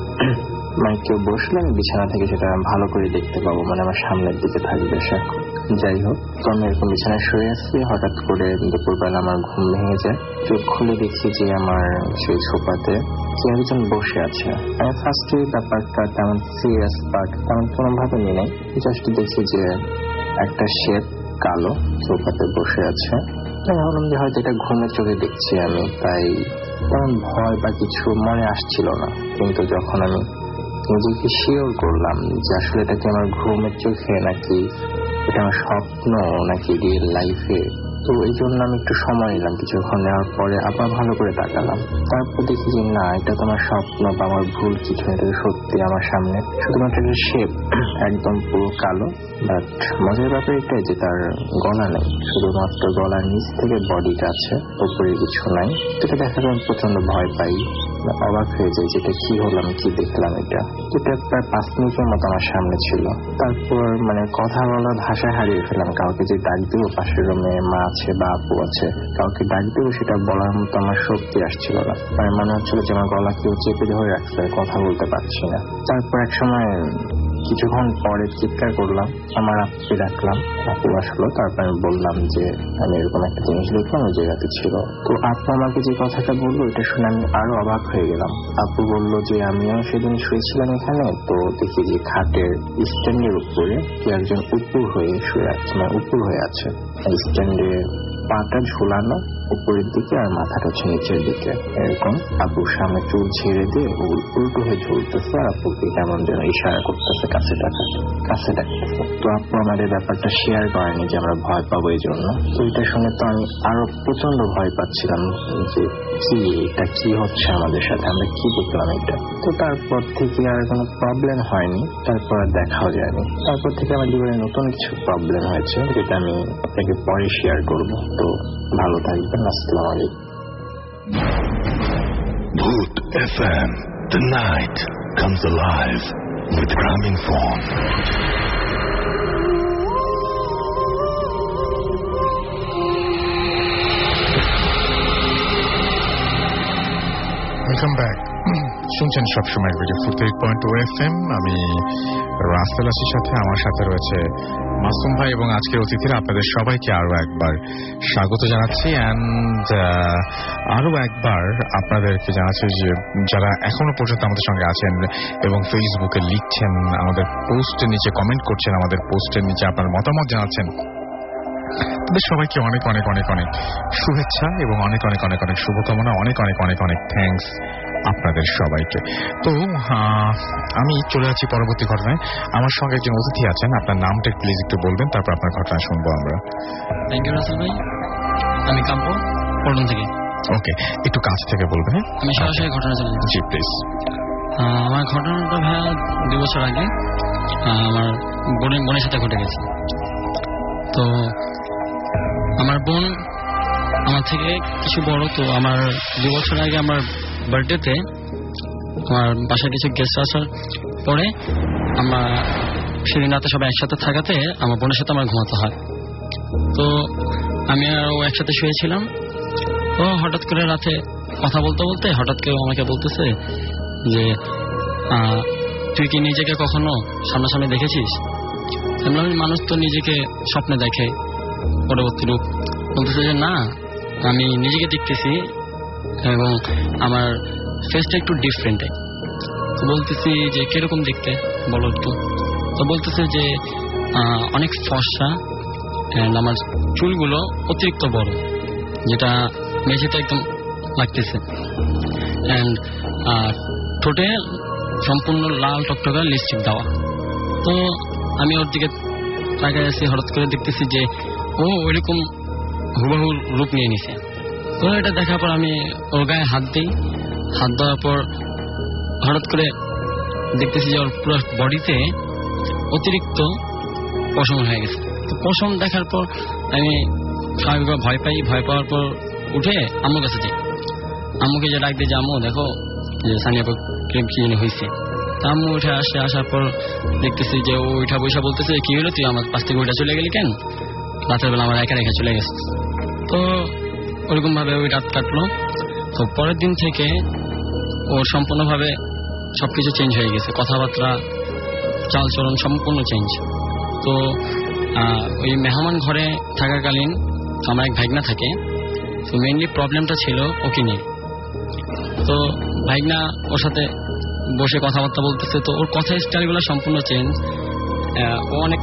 মানে কেউ বসলে আমি বিছানা থেকে সেটা ভালো করে দেখতে পাবো, মানে আমার সামনের দিকে থাকবে সে। যাই হোক, তো আমি এরকম বিছানায় শুয়ে আছি। হঠাৎ করে দুপুরবেলা আমার ঘুম ভেঙে যায়। চোখ খুলে দেখি যে আমার সেই সোফাতে কেউ একজন বসে আছে। আমি ফার্স্টে ব্যাপারটা তেমন সিরিয়াস বাট তেমন কোনোভাবে নিয়ে নেই, জাস্ট দেখি যে একটা শেপ কালো সোফাতে বসে আছে। তাই ভাবলাম যে হয়তো এটা ঘুমের চোখে দেখছি আমি, তাই তেমন ভয় বা কিছু মনে আসছিল না। কিন্তু যখন আমি নিজেকে শিওর করলাম যে আসলে এটা কি আমার ঘুমের চোখে নাকি এটা আমার স্বপ্ন নাকি রিয়েল লাইফে, তো এই জন্য আমি একটু সময় নিলাম। কিছুক্ষণ নেওয়ার পরে আবার ভালো করে তাকালাম। তারপর দেখি যে না, এটা তো আমার স্বপ্ন বা আমার ভুল কিছু, এটা সত্যি আমার সামনে। শুধুমাত্র একটা শেপ, একদম পুরো কালো। বাট মজার ব্যাপার এটাই যে তার গলা নেই, শুধুমাত্র গলার নিচ থেকে বডিটা আছে, উপরে কিছু নাই। এটা দেখার আমি প্রচন্ড ভয় পাই, অবাক হয়ে যায় যেটা কি হলাম, কি দেখলাম। এটা এটা প্রায় পাঁচ মিনিটের মতো আমার সামনে ছিল। তারপর মানে কথা বলার ভাষা হারিয়ে ফেলাম। কাউকে যে ডাক দেবো, পাশের রুমে মা আছে বা আপু আছে, কাউকে ডাক দেবো সেটা বলার মতো আমার শক্তি আসছিল না। মানে মনে হচ্ছিল যে আমার গলা কেউ চেপে ধরে রাখছে, কথা বলতে পারছি না। তারপর এক সময় কিছুক্ষণ পরে চিৎকার করলাম, আমার আপুকে ডাকলাম, আপু আসলো। তারপর আমি বললাম যে আমি এরকম একটা জিনিস দেখলাম ওই জায়গাতে ছিল। তো আপু আমাকে যে কথাটা বললো এটা শুনে আমি আরো অবাক হয়ে গেলাম। আপু বললো যে আমিও সেদিন শুয়েছিলাম এখানে, তো দেখি যে খাটের স্ট্যান্ডের উপরে কি একজন উপর হয়ে শুয়ে আছে, মানে উপর হয়ে আছে, স্ট্যান্ডে পাটা ঝুলানো উপরের দিকে আর মাথাটা হচ্ছে নিচের দিকে। এরকম আপুর সামনে চুল ছেড়ে দিয়ে উল্টো হয়ে ঝুলতেছে, আর আপুকে কেমন যেন ইশারা করতেছে কাছে ডাকা কাছে ডাকতেছে। তো আপু আমাদের ব্যাপারটা শেয়ার করেনি যে আমরা ভয় পাবো এই জন্য। তো এটা শুনে তো আমি আরো প্রচন্ড ভয় পাচ্ছিলাম যে কি এটা কি হচ্ছে আমাদের সাথে, আমরা কি দেখলাম এটা। তো তারপর থেকে আর কোনো প্রবলেম হয়নি, তারপর আর দেখাও যায়নি। তারপর থেকে আমার জীবনে নতুন কিছু প্রবলেম হয়েছে, যেটা আমি আপনাকে পরে শেয়ার করবো। তো ভালো থাকবেন, আসসালামু আলাইকুম। Bhoot F M, the night comes alive with Gramophone. Welcome back. শুনছেন সবসময় radio Foorti eight point two F M. আমি রাসেল আসির সাথে, আমার সাথে রয়েছে মাসুম ভাই এবং আজকের অতিথিরা। আপনাদের সবাইকে আরো একবার স্বাগত জানাচ্ছি। অ্যান্ড আরো একবার আপনাদেরকে জানাচ্ছি যে যারা এখনো পর্যন্ত আমাদের সঙ্গে আছেন এবং ফেসবুকে লিখছেন, আমাদের পোস্টের নিচে কমেন্ট করছেন, আমাদের পোস্টের নিচে আপনার মতামত জানাচ্ছেন, তাদের সবাইকে অনেক অনেক অনেক অনেক শুভেচ্ছা এবং অনেক অনেক অনেক অনেক শুভকামনা, অনেক অনেক অনেক অনেক থ্যাঙ্কস আপনাদের সবাইকে। তো আমি চলে যাচ্ছি পরবর্তী ঘটনায়। আমার সঙ্গে একজন অতিথি আছেন, আপনার নামটা প্লিজ একটু বলবেন, তারপর আপনার ঘটনা শুনবো আমরা। থ্যাংক ইউ রাসেল ভাই, আমি কাম্প পটন থেকে। ওকে, একটু কাছ থেকে বলবেন। আমি সরাসরি ঘটনা চলে যাচ্ছি। জি প্লিজ। আমার ঘটনাটা ভাইয়া দুই বছর আগে আমার বোনের বোনের সাথে ঘটে গেছে। তো আমার বোন আমার থেকে কিছু বড়। তো আমার দু বছর আগে আমার বার্থডেতে আমার বাসায় কিছু গেস্ট আসার পরে আমরা সেদিন রাতে সবাই একসাথে থাকাতে আমার বোনের সাথে আমার ঘুমাতে হয়। তো আমি আর ও একসাথে শুয়েছিলাম। ও হঠাৎ করে রাতে কথা বলতে বলতে হঠাৎ করে আমাকে বলতেছে যে তুই কি নিজেকে কখনো সামনাসামনি দেখেছিস? মানুষ তো নিজেকে স্বপ্নে দেখে পরবর্তী রূপ। বলতেছে যে না, আমি নিজেকে দেখতেছি এবং আমার ফেসটা একটু ডিফারেন্ট। বলতেছি যে কিরকম দেখতে বলো একটু। তো বলতেছে যে অনেক ফর্সা অ্যান্ড আমার চুলগুলো অতিরিক্ত বড়, যেটা মেঝেতে একদম লাগতেছে, অ্যান্ড ঠোঁটে সম্পূর্ণ লাল টকটকা লিপস্টিক দেওয়া। তো আমি ওর দিকে তাকায় আছি, হঠাৎ করে দেখতেছি যে ও ওইরকম হুবহু রূপ নিয়ে নিছে। তো এটা দেখার পর আমি ওর গায়ে হাত দিই। হাত দেওয়ার পর হঠাৎ করে দেখতেছি যে ওর পুরো বডিতে অতিরিক্ত পশম হয়ে গেছে। তো পশম দেখার পর আমি স্বাভাবিকভাবে ভয় পাই। ভয় পাওয়ার পর উঠে আম্মুর কাছে যাই। আম্মুকে যে ডাক দিয়ে যে আম্মু দেখো যে সানিয়া প্রেম কি জানি হয়েছে। আম্মু উঠে আসে। আসার পর দেখতেছি যে ও উঠা বৈশা বলতেছে কি হলো, তুই আমার পাশ থেকে ওইটা চলে গেলি কেন? রাতের বেলা আমার একা রেখে চলে গেছে। তো ওইরকম ভাবে ওই রাত কাটলো। তো পরের দিন থেকে ওর সম্পূর্ণভাবে সবকিছু চেঞ্জ হয়ে গেছে, কথাবার্তা চালচলন সম্পূর্ণ চেঞ্জ। তো ওই মেহমান ঘরে থাকাকালীন আমার এক ভাইগনা থাকে। তো মেইনলি প্রবলেমটা ছিল ওকে নিয়ে। তো ভাইগনা ওর সাথে বসে কথাবার্তা বলতেছে। তো ওর কথা স্টাইলগুলো সম্পূর্ণ চেঞ্জ। ও অনেক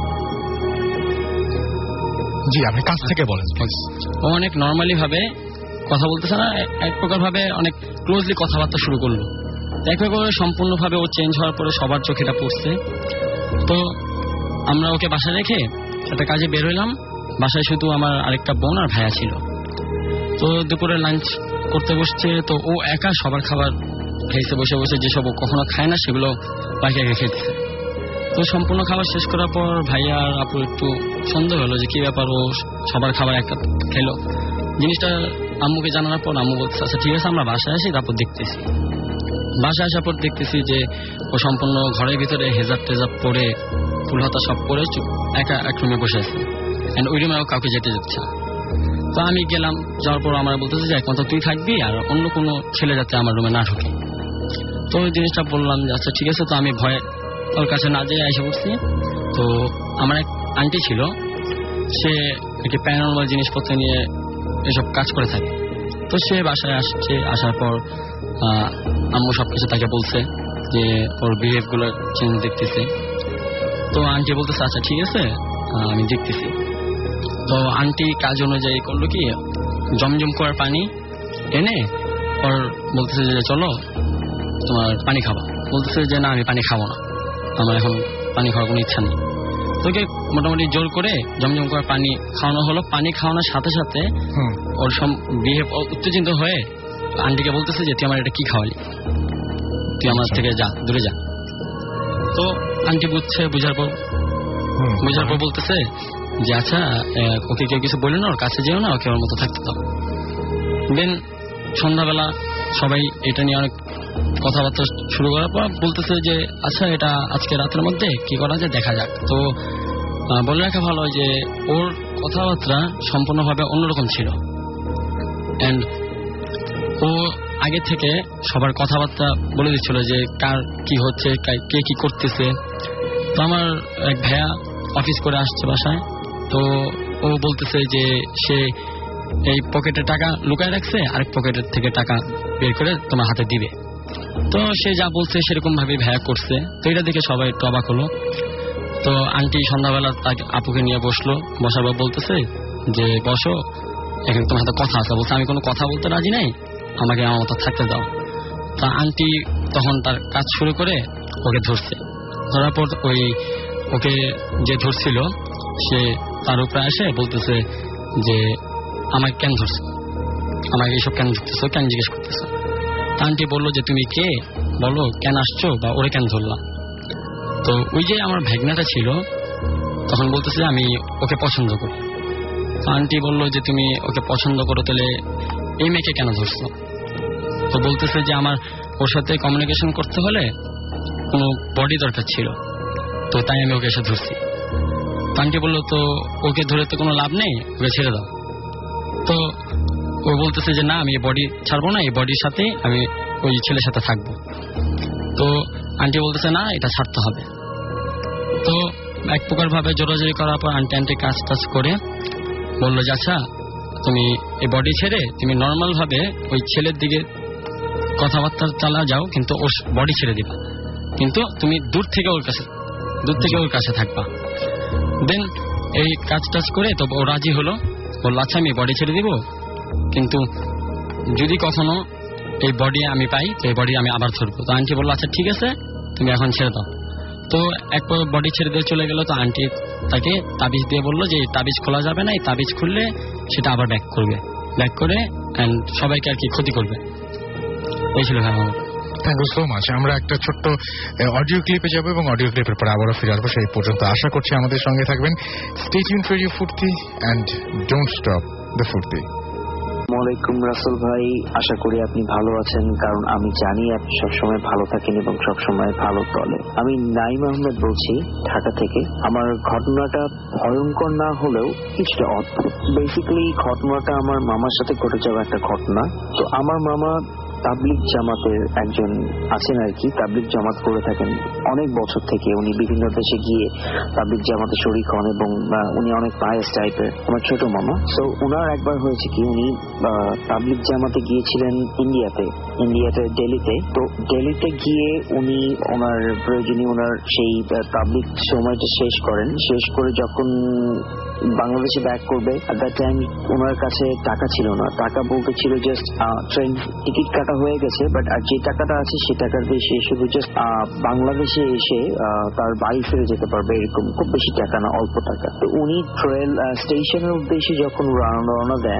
জি আপনি কাছ থেকে বলেন। ও অনেক নর্মালি ভাবে কথা বলতেছে না, এক প্রকার ভাবে অনেক ক্লোজলি কথাবার্তা শুরু করলো। এক প্রকার সম্পূর্ণভাবে ও চেঞ্জ হওয়ার পরে সবার চোখে এটা পড়ছে। তো আমরা ওকে বাসায় রেখে একটা কাজে বের হইলাম। বাসায় শুধু আমার আরেকটা বোন আর ভাইয়া ছিল। তো দুপুরে লাঞ্চ করতে বসছে। তো ও একা সবার খাবার খেয়েছে বসে বসে, যেসব ও কখনো খায় না সেগুলো বাকি একা খেতেছে। তো সম্পূর্ণ খাবার শেষ করার পর ভাইয়া আর আপু একটু সন্দেহ হলো যে কি ব্যাপার, ও সবার খাবার একটা খেলো। জিনিসটা আম্মুকে জানানোর পর আম্মু বলছে আচ্ছা ঠিক আছে আমরা বাসায় আসি, তারপর দেখতেছি। বাসায় আসার পর দেখতেছি যে ও সম্পূর্ণ ঘরের ভিতরে হেজাব টেজাব পরে ফুল হাতা সব পরে একা এক রুমে বসে আছে, এন্ড ওই রুমে কাউকে যেতে যাচ্ছে। তো আমি গেলাম, যাওয়ার পর আমার বলতেছে যে একমাত্র তুই থাকবি আর অন্য কোনো ছেলে যাতে আমার রুমে না ঢুকে। তো ওই জিনিসটা বললাম যে আচ্ছা ঠিক আছে। তো আমি ভয়ে ওর কাছে না যেয়ে এসে পড়ছি। তো আমার এক আন্টি ছিল, সে একটি প্যারানর্মাল জিনিসপত্র নিয়ে এসব কাজ করে থাকে। তো সে বাসায় আসছে। আসার পর আম্মু সবকিছু তাকে বলছে যে ওর বিহেভ গুলো চেঞ্জ দেখতেছে। তো আন্টি বলতেছে আচ্ছা ঠিক আছে আমি দেখতেছি। তো আন্টি কাজ অনুযায়ী করলো কি, জমজম করার পানি এনে ওর বলতেছে যে চলো তোমার পানি খাবা। বলতেছে যে না আমি পানি খাবো না, আমার এখন পানি খাওয়ার কোনো ইচ্ছা নেই। তোকে মোটামুটি জোর করে জমজম করার পানি খাওয়ানো হলো। পানি খাওয়ানোর সাথে সাথে ওর সব বিহেভ উত্তেজিত হয়ে আন্টিকে বলতেছে যে তুই আমার এটা কি খাওয়ালি, তুই আমার থেকে যা, দূরে যা। তো আন্টি বুঝছে, বুঝার পর বুঝার পর বলতেছে যে আচ্ছা ওকে কেউ কিছু বলে না, ওর কাছে যেও না, ওকে ওর মতো থাকতে দাও। দেন সন্ধ্যাবেলা সবাই এটা নিয়ে অনেক কথাবার্তা শুরু করার পর বলতেছে যে আচ্ছা এটা আজকে রাতের মধ্যে কি করা যায় দেখা যাক। তো বলে রাখা ভালো যে ওর কথাবার্তা সম্পূর্ণভাবে অন্যরকম ছিল, এন্ড ও আগে থেকে সবার কথাবার্তা বলে দিচ্ছিল যে কার কি হচ্ছে, কে কি করতেছে। তো আমার এক ভাইয়া অফিস করে আসছে বাসায়। তো ও বলতেছে যে সে এই পকেটে টাকা লুকায় রাখছে, আরেক পকেটের থেকে টাকা বের করে তোমার হাতে দিবে। তো সে যা বলছে সেরকম ভাবে ভাইয়া করছে। তো এটা দেখে সবাই একটু অবাক হলো। তো আন্টি সন্ধ্যাবেলা তাকে আপুকে নিয়ে বসলো, বসার পর বলতেছে যে বসো, এখানে তোমার হাতে কথা আছে। বলছে আমি কোনো কথা বলতে রাজি নাই, আমাকে আমার মতো থাকতে দাও। তা আন্টি তখন তার কাজ শুরু করে ওকে ধরছে। ধরার পর ওই ওকে যে ধরছিল সে তার উপরে আসে বলতেছে যে আমাকে কেন ধরছো, আমাকে এইসব কেন ধরতেছো, কেন জিজ্ঞেস করতেছো। তা আন্টি বললো যে তুমি কে, বলো কেন আসছো বা ওরে কেন ধরলাম। তো ওই যে আমার ভাগনাটা ছিল তখন বলতেছে আমি ওকে পছন্দ করি। তো আন্টি বললো যে তুমি ওকে পছন্দ করো, তাহলে এই মেয়েকে কেন ধরছো। তো বলতেছে যে আমার ওর সাথে কমিউনিকেশন করতে হলে কোনো বডি দরকার ছিল, তো তাই আমি ওকে এসে ধরছি। আন্টি বললো তো ওকে ধরে তো কোনো লাভ নেই, ওকে ছেড়ে দাও। তো ও বলতেছে যে না, আমি এই বডি ছাড়বো না, এই বডির সাথে আমি ওই ছেলের সাথে থাকবো। তো আন্টি বলতেছে না, এটা ছাড়তে হবে। তো এক প্রকার ভাবে জোরাজোরি করার পর আন্টি আন্টি কাজ টাজ করে বললো যে আচ্ছা তুমি এই বডি ছেড়ে তুমি নর্মাল ভাবে ওই ছেলের দিকে কথাবার্তা চালা যাও, কিন্তু ওর বডি ছেড়ে দিবা, কিন্তু তুমি দূর থেকে ওর কাছে দূর থেকে ওর কাছে থাকবা। দেন এই কাজ টাজ করে তো ও রাজি হলো, বললো আচ্ছা আমি বডি ছেড়ে দিব, কিন্তু যদি কখনো এই বডি আমি পাই তো এই বডি আমি আবার ধরবো। তো আন্টি বললো আচ্ছা ঠিক আছে তুমি এখন ছেড়ে দাও। তো এক বডি ছেড়ে দিয়ে চলে গেল। তো আন্টি তাকে তাবিজ দিয়ে বললো যে এই তাবিজ খোলা যাবে না, এই তাবিজ খুললে সেটা আবার ব্যাক করবে, ব্যাক করে এন্ড সবাইকে আর কি ক্ষতি করবে। এই ছিল আমার। Thank you so much. আমরা একটা ছোট্ট অডিও ক্লিপে যাবো এবং অডিও ক্লিপের পর আবারও ফিরে আসবো। সেই পর্যন্ত আশা করছি আমাদের সঙ্গে থাকবেন। Stay tuned for you Foorti and don't stop the Foorti. আসসালামু আলাইকুম রাসেল ভাই, আশা করি আপনি ভালো আছেন, কারণ আমি জানি আপনি সবসময় ভালো থাকেন এবং সবসময় ভালো চলে। আমি নাইম আহমেদ বলছি ঢাকা থেকে। আমার ঘটনাটা ভয়ঙ্কর না হলেও কিছুটা অদ্ভুত। বেসিক্যালি ঘটনাটা আমার মামার সাথে ঘটে যাওয়া একটা ঘটনা। তো আমার মামা তাবলিগ জামাতের একজন আছেন আর কি, তাবলিগ জামাত করে থাকেন অনেক বছর থেকে। উনি বিভিন্ন দেশে গিয়ে তাবলিগ জামাতে শরীক হন এবং উনি অনেক পায়েস টাইপের, আমার ছোট মামা। সো উনার একবার হয়েছে কি, উনি তাবলিগ জামাতে গিয়েছিলেন ইন্ডিয়াতে ইন্ডিয়াতে দিল্লিতে। তো দিল্লিতে গিয়ে উনি ওনার প্রয়োজনীয় ওনার সেই তাবলিগ সময়টা শেষ করেন। শেষ করে যখন বাংলাদেশে ব্যাক করবে, এট দ্যাট টাইম ওনার কাছে টাকা ছিল না। টাকা বলতে ছিল জাস্ট ট্রেন টিকিট কাটা হয়ে গেছে, বাট আর যে টাকাটা আছে সে টাকার দিয়ে সে শুধু জাস্ট বাংলাদেশে এসে তার বাড়ি ফিরে যেতে পারবে, এরকম খুব বেশি টাকা না, অল্প টাকা। তো উনি ট্রেন স্টেশনের উদ্দেশ্যে যখন রওনা দেন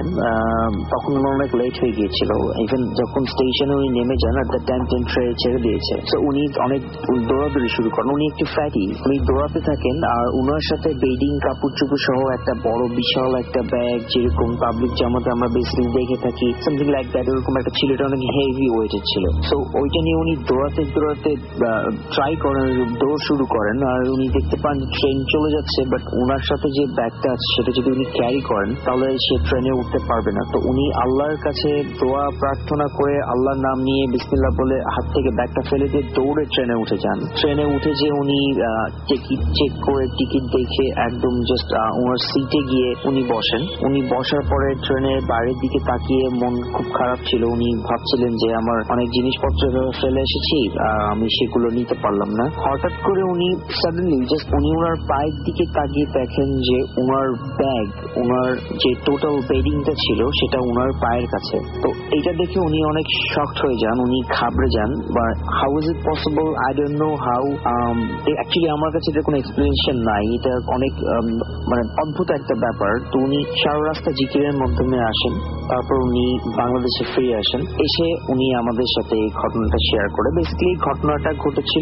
তখন অনেক লেট হয়ে গিয়েছিল। ইভেন যখন স্টেশনে উনি নেমে যান এট দ্যাট টাইম ট্রেন ছেড়ে দিয়েছে। তো উনি অনেক দৌড়াদৌড়ি শুরু করেন। উনি একটু ফ্যাটি, উনি দৌড়াতে থাকেন আর উনার সাথে বেডিং কাপড় চুপড় সহ একটা বড় বিশাল একটা ব্যাগ, যেরকম পাবলিক জামাতে আমরা বেসিক্যালি দেখে থাকি সামথিং লাইক দ্যাট, এরকম একটা ছিল। এটা অনেক হেভি ওয়েটেড ছিল। সো ওইটা নিয়ে উনি দৌড়াতে দৌড়াতে ট্রাই করেন, দৌড় শুরু করেন। আর উনি দেখতে পান ট্রেন চলে যাচ্ছে, বাট ওনার সাথে যে ব্যাগটা আছে সেটা যদি উনি ক্যারি করেন তাহলে সে ট্রেনে উঠতে পারবে না। তো উনি আল্লাহর কাছে দোয়া প্রার্থনা করে আল্লাহর নাম নিয়ে বিসমিল্লাহ বলে হাত থেকে ব্যাগটা ফেলে দিয়ে দৌড়ে ট্রেনে উঠে যান। ট্রেনে উঠে যে উনি টিকিট চেক করে টিকিট দেখে একদম জাস্ট ওনার সিটে গিয়ে উনি বসেন। উনি বসার পরে ট্রেনের বাইরের দিকে তাকিয়ে মন খুব খারাপ ছিল। উনি ভাবছিলেন যে আমার অনেক জিনিসপত্র ফেলে এসেছি, আমি সেগুলো নিতে পারলাম না। হঠাৎ করে উনি সাডেনলি জাস্ট উনি ওনার পায়ের দিকে তাকিয়ে দেখেন যে ওনার ব্যাগ, ওনার যে টোটাল বেডিংটা ছিল সেটা ওনার পায়ের কাছে। তো এটা দেখে উনি অনেক শকড হয়ে যান, উনি ঘাবড়ে যান। বা how is it possible, I don't know how. Actually আমার কাছে এটা কোনো এক্সপ্লেনেশন নাই, এটা অনেক মানে অদ্ভুত একটা ব্যাপার। তো উনি সারা রাস্তা জিকিরের মাধ্যমে আসেন, তারপর উনি বাংলাদেশে ফিরে আসেন। এসে উনি আমাদের সাথে এই ঘটনাটা শেয়ার করে। বেসিক্যালি এই ঘটনাটা ঘটেছিল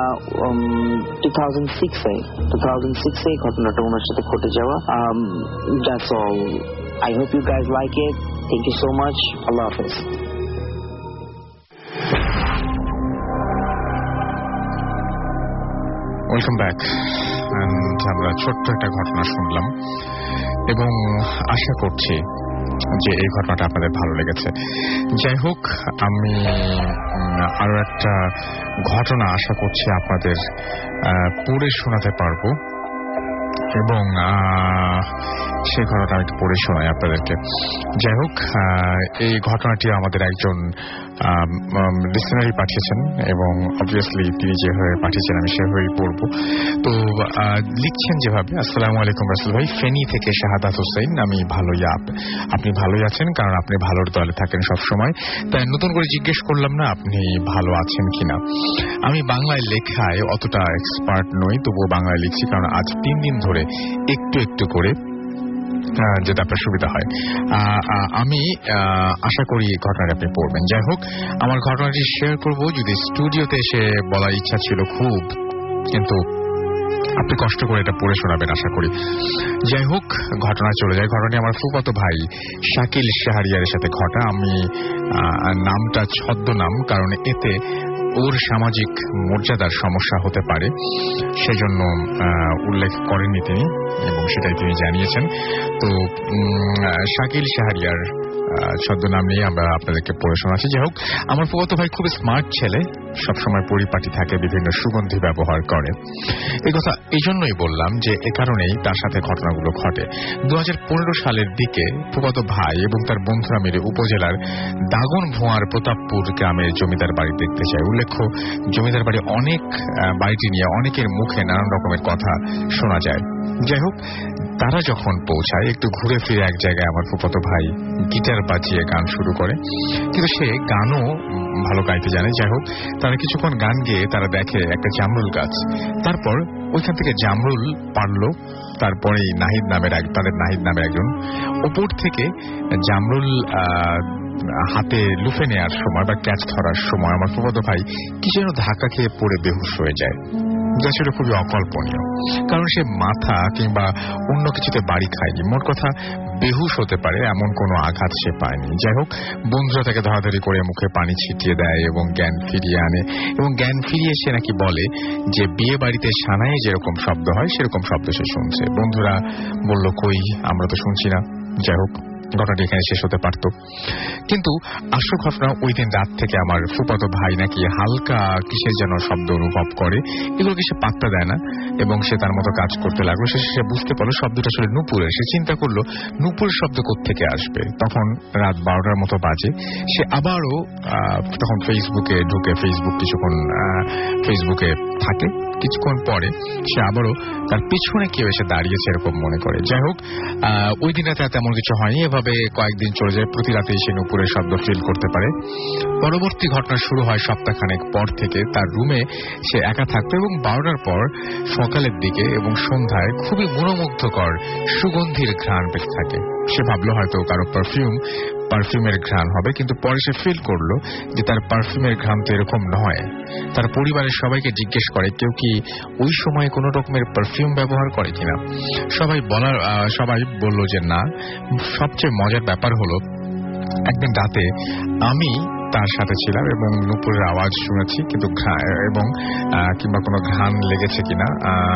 টু থাউজেন্ড সিক্সে টু থাউজেন্ড সিক্সে এই ঘটনাটা ওনার সাথে ঘটে যাওয়া। That's all. I hope you guys like it. Thank you so much. Allah Hafiz. Welcome back. আমরা ছোট্ট একটা ঘটনা শুনলাম এবং আশা করছি যে এই ঘটনাটা আপনাদের ভালো লেগেছে। যাই হোক, আমি আরো একটা ঘটনা আশা করছি আপনাদের পড়ে শোনাতে পারবো এবং সেই ঘটনাটা আমি পড়ে শোনাই আপনাদেরকে। যাই হোক, এই ঘটনাটি আমাদের একজন লিসেনারই পাঠিয়েছেন এবং অবভিয়াসলি তিনি যেভাবে পাঠিয়েছেন আমি সেভাবেই পড়ব। তো লিখছেন যেভাবে, আসসালামু আলাইকুম রাসেল ভাই, ফেনী থেকে শাহাদাত হোসেন। আমি ভালোই, আপনি ভালোই আছেন? কারণ আপনি ভালোর দলে থাকেন সবসময়, তাই নতুন করে জিজ্ঞেস করলাম না আপনি ভালো আছেন কিনা। আমি বাংলায় লেখায় অতটা এক্সপার্ট নই, তবুও বাংলায় লিখছি কারণ আজ তিন দিন ধরে একটু একটু করে যেটা আপনার সুবিধা হয়। আমি আশা করি ঘটনাটি আপনি পড়বেন। যাই হোক, আমার ঘটনাটি শেয়ার করব যদি স্টুডিওতে এসে বলার ইচ্ছা ছিল খুব, কিন্তু আপনি কষ্ট করে এটা পড়ে শোনাবেন আশা করি। যাই হোক, ঘটনা চলে যায়। ঘটনাটি আমার ফুফাতো ভাই শাকিল শাহরিয়ারের সাথে ঘটা। আমি নামটা ছদ্মনাম, কারণ এতে ওর সামাজিক মর্যাদার সমস্যা হতে পারে সেজন্য উল্লেখ করেননি তিনি, এবং সেটাই তিনি জানিয়েছেন। তো শাকিল শাহরিয়ার ছদ্মনাম নিয়ে আমরা আপনাদেরকে পড়ে শোনাচ্ছি। যাই হোক, আমার ফুফাতো ভাই খুবই স্মার্ট ছেলে, সবসময় পরিপাটি থাকে, বিভিন্ন সুগন্ধি ব্যবহার করে। এই কথা এই জন্যই বললাম যে এ কারণেই তার সাথে ঘটনাগুলো ঘটে। দু হাজার পনেরো সালের দিকে ফুফাতো ভাই এবং তার বন্ধুরা মিলে উপজেলার দাগন ভুঁয়ার প্রতাপপুর গ্রামে জমিদার বাড়ি দেখতে যায়। উল্লেখ্য, জমিদার বাড়ি অনেক বাড়িটি নিয়ে অনেকের মুখে নানান রকমের কথা শোনা যায়। যাই হোক, তারা যখন পৌঁছায় একটু ঘুরে ফিরে এক জায়গায় আমার ফুফাতো ভাই গিটার বাজিয়ে গান শুরু করে, কিন্তু সে গানও ভালো গাইতে জানে। যাই হোক, তারা কিছুক্ষণ গান গেয়ে তারা দেখে একটা জামরুল গাছ। তারপর ওইখান থেকে জামরুল পারলো। তারপরে নাহিদ নামের এক তাদের নাহিদ নামের একজন ওপর থেকে জামরুল হাতে লুফে নেওয়ার সময় বা ক্যাচ ধরার সময় আমার ফুফাতো ভাই কি যেন ধাক্কা খেয়ে পড়ে বেহুশ হয়ে যায়। যা ছিল খুবই অকল্পনীয়, কারণ সে মাথা কিংবা অন্য কিছুতে বাড়ি খায়নি। মোট কথা, বেহুশ হতে পারে এমন কোনো আঘাত সে পায়নি। যাই হোক, বন্ধুরা তাকে ধরাধরি করে মুখে পানি ছিটিয়ে দেয় এবং জ্ঞান ফিরিয়ে আনে, এবং জ্ঞান ফিরিয়ে সে নাকি বলে যে বিয়ে বাড়িতে সানায়ে যেরকম শব্দ হয় সেরকম শব্দ সে শুনছে। বন্ধুরা বলল, কই, আমরা তো শুনছি না। যাই হোক, ঘটনাটি এখানে শেষ হতে পারত, কিন্তু আসল ঘটনা ওই দিন রাত থেকে আমার ফুফাতো ভাই নাকি হালকা কিসের যেন শব্দ অনুভব করে। এগুলোকে সে পাত্তা দেয় না এবং সে তার মতো কাজ করতে লাগলো। শেষে সে বুঝতে পারলো শব্দটা আসলে নূপুরের। সে চিন্তা করলো নূপুরের শব্দ কোত্থেকে আসবে। তখন রাত বারোটার মতো বাজে। সে আবারও তখন ফেসবুকে ঢুকে ফেসবুক কিছুক্ষণ ফেসবুকে থাকে। কিছুক্ষণ পরে সে আবারও তার পিছনে কেউ এসে দাঁড়িয়েছে এরকম মনে করে। যাই হোক, ওই দিন রাতে তেমন কিছু হয়নি। এভাবে কয়েকদিন চলে যায়। প্রতি রাতে সে নূপুরের শব্দ ফিল করতে পারে। পরবর্তী ঘটনা শুরু হয় সপ্তাহখানেক পর থেকে। তার রুমে সে একা থাকতো এবং বারোটার পর সকালের দিকে এবং সন্ধ্যায় খুবই মনোমুগ্ধকর সুগন্ধির ঘ্রাণ পেতে থাকে। সে ভাবলো হয়তো কারো পারফিউম পারফিউমের ঘ্রাণ হবে, কিন্তু পরে সে ফিল করলো যে তার পারফিউমের ঘ্রাণ তো এরকম নয়। তার পরিবারের সবাইকে জিজ্ঞেস করে কেউ কি ওই সময় কোনো রকমের পারফিউম ব্যবহার করে কিনা। সবাই বলার সবাই বলল যে না। সবচেয়ে মজার ব্যাপার হলো, একদিন রাতে আমি তার সাথে ছিলাম এবং নূপুরের আওয়াজ শুনেছি, কিন্তু এবং কিংবা কোনো ঘ্রাণ লেগেছে কিনা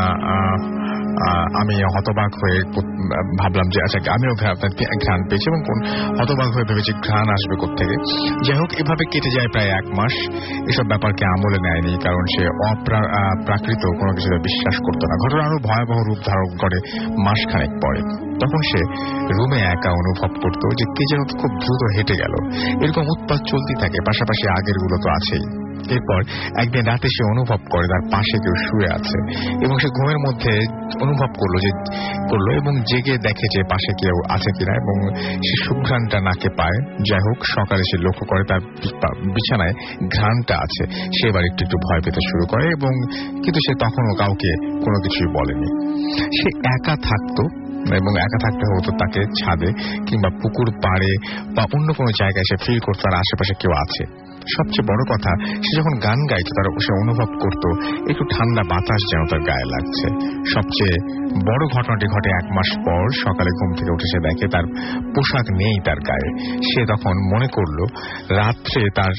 আমি হতবাক হয়ে ভাবলাম যে আচ্ছা আমিও ঘ্রাণ পেয়েছি এবং হতবাক হয়ে ভেবেছি ঘ্রাণ আসবে কোত্থেকে। যাই হোক, এভাবে কেটে যায় প্রায় এক মাস। এসব ব্যাপারকে আমলে নেয়নি, কারণ সে অপ্রাকৃত কোনো কিছুতে বিশ্বাস করতো না। ঘটনা আরো ভয়াবহ রূপ ধারণ করে মাসখানেক পরে। তখন সে রুমে একা অনুভব করতো যে কে যেন খুব দ্রুত হেঁটে গেল। এরকম উৎপাত চলতে থাকে, পাশাপাশি আগের গুলো তো আছেই। এরপর একদিন রাতে সে অনুভব করে তার পাশে কেউ শুয়ে আছে এবং সে ঘুমের মধ্যে অনুভব করলো যে করলো এবং জেগে দেখে যে পাশে কেউ আছে কিনা এবং সে সুঘ্রাণটা নাকে পায়। যাই হোক, সকালে সে লক্ষ্য করে তার বিছানায় ঘ্রাণটা আছে। সে এবার একটু একটু ভয় পেতে শুরু করে এবং কিন্তু সে তখনও কাউকে কোনো কিছুই বলেনি। সে একা থাকতো এবং একা থাকতে হতো তাকে ছাদে কিংবা পুকুর পাড়ে বা অন্য কোনো জায়গায় সে ফিল করতো তার আশেপাশে কেউ আছে। সবচেয়ে বড় কথা, সে যখন গান গাইতো তার সে অনুভব করত একটু ঠান্ডা বাতাস যেন তার গায়ে লাগছে। সবচেয়ে বড় ঘটনাটি ঘটে এক মাস পর। সকালে ঘুম থেকে উঠে সে দেখে তার পোশাক নেই তার গায়ে। সে তখন মনে করলো রাত্রে তার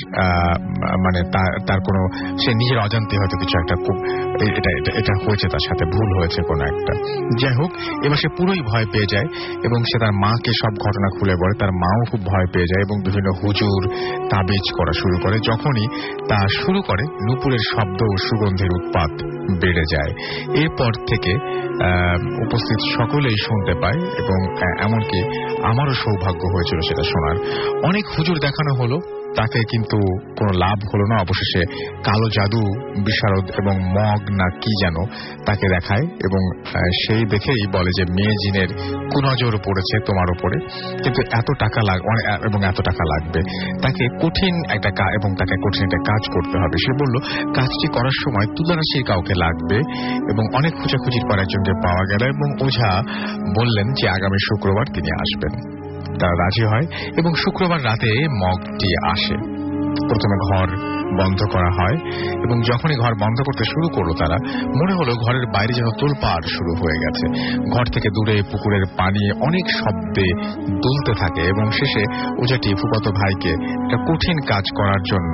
মানে তার কোনো সে নিজের অজান্তে হয়তো কিছু একটা খুব এটা এটা হয়েছে, তার সাথে ভুল হয়েছে কোনো একটা। যাই হোক, এবার সে পুরোই ভয় পেয়ে যায় এবং সে তার মাকে সব ঘটনা খুলে বলে। তার মাও খুব ভয় পেয়ে যায় এবং বিভিন্ন হুজুর তাবিজ করা শুরু করে। যখনই তা শুরু করে নূপুরের শব্দ ও সুগন্ধের উৎপাত বেড়ে যায়। এরপর থেকে উপস্থিত সকলেই শুনতে পায় এবং এমনকি আমারও সৌভাগ্য হয়েছিল সেটা শোনার। অনেক হুজুর দেখানো হলো, তাকে কিন্তু কোনো লাভ হলো না। অবশেষে কালো জাদু বিশারদ এবং মগ না কি যেন তাকে দেখায় এবং সেই দেখেই বলে যে মেয়ে জিনের কুনজর পড়েছে তোমার উপরে, কিন্তু এত টাকা লাগবে এবং এত টাকা লাগবে। তাকে কঠিন একটা এবং তাকে কঠিন একটা কাজ করতে হবে। সে বলল কাজটি করার সময় তুলারাশির কাউকে লাগবে এবং অনেক খোঁজাখুঁজির পর একজনকে পাওয়া গেল এবং ওঝা বললেন যে আগামী শুক্রবার তিনি আসবেন। তারা রাজি হয় এবং শুক্রবার রাতে মগটি আসে। প্রথমে ঘর বন্ধ করা হয় এবং যখনই ঘর বন্ধ করতে শুরু করলো তারা মনে হলো ঘরের বাইরে যেন তোলপাড় শুরু হয়ে গেছে। ঘর থেকে দূরে পুকুরের পানি অনেক শব্দে দুলতে থাকে এবং শেষে ওঝাটি ফুফাতো ভাইকে একটা কঠিন কাজ করার জন্য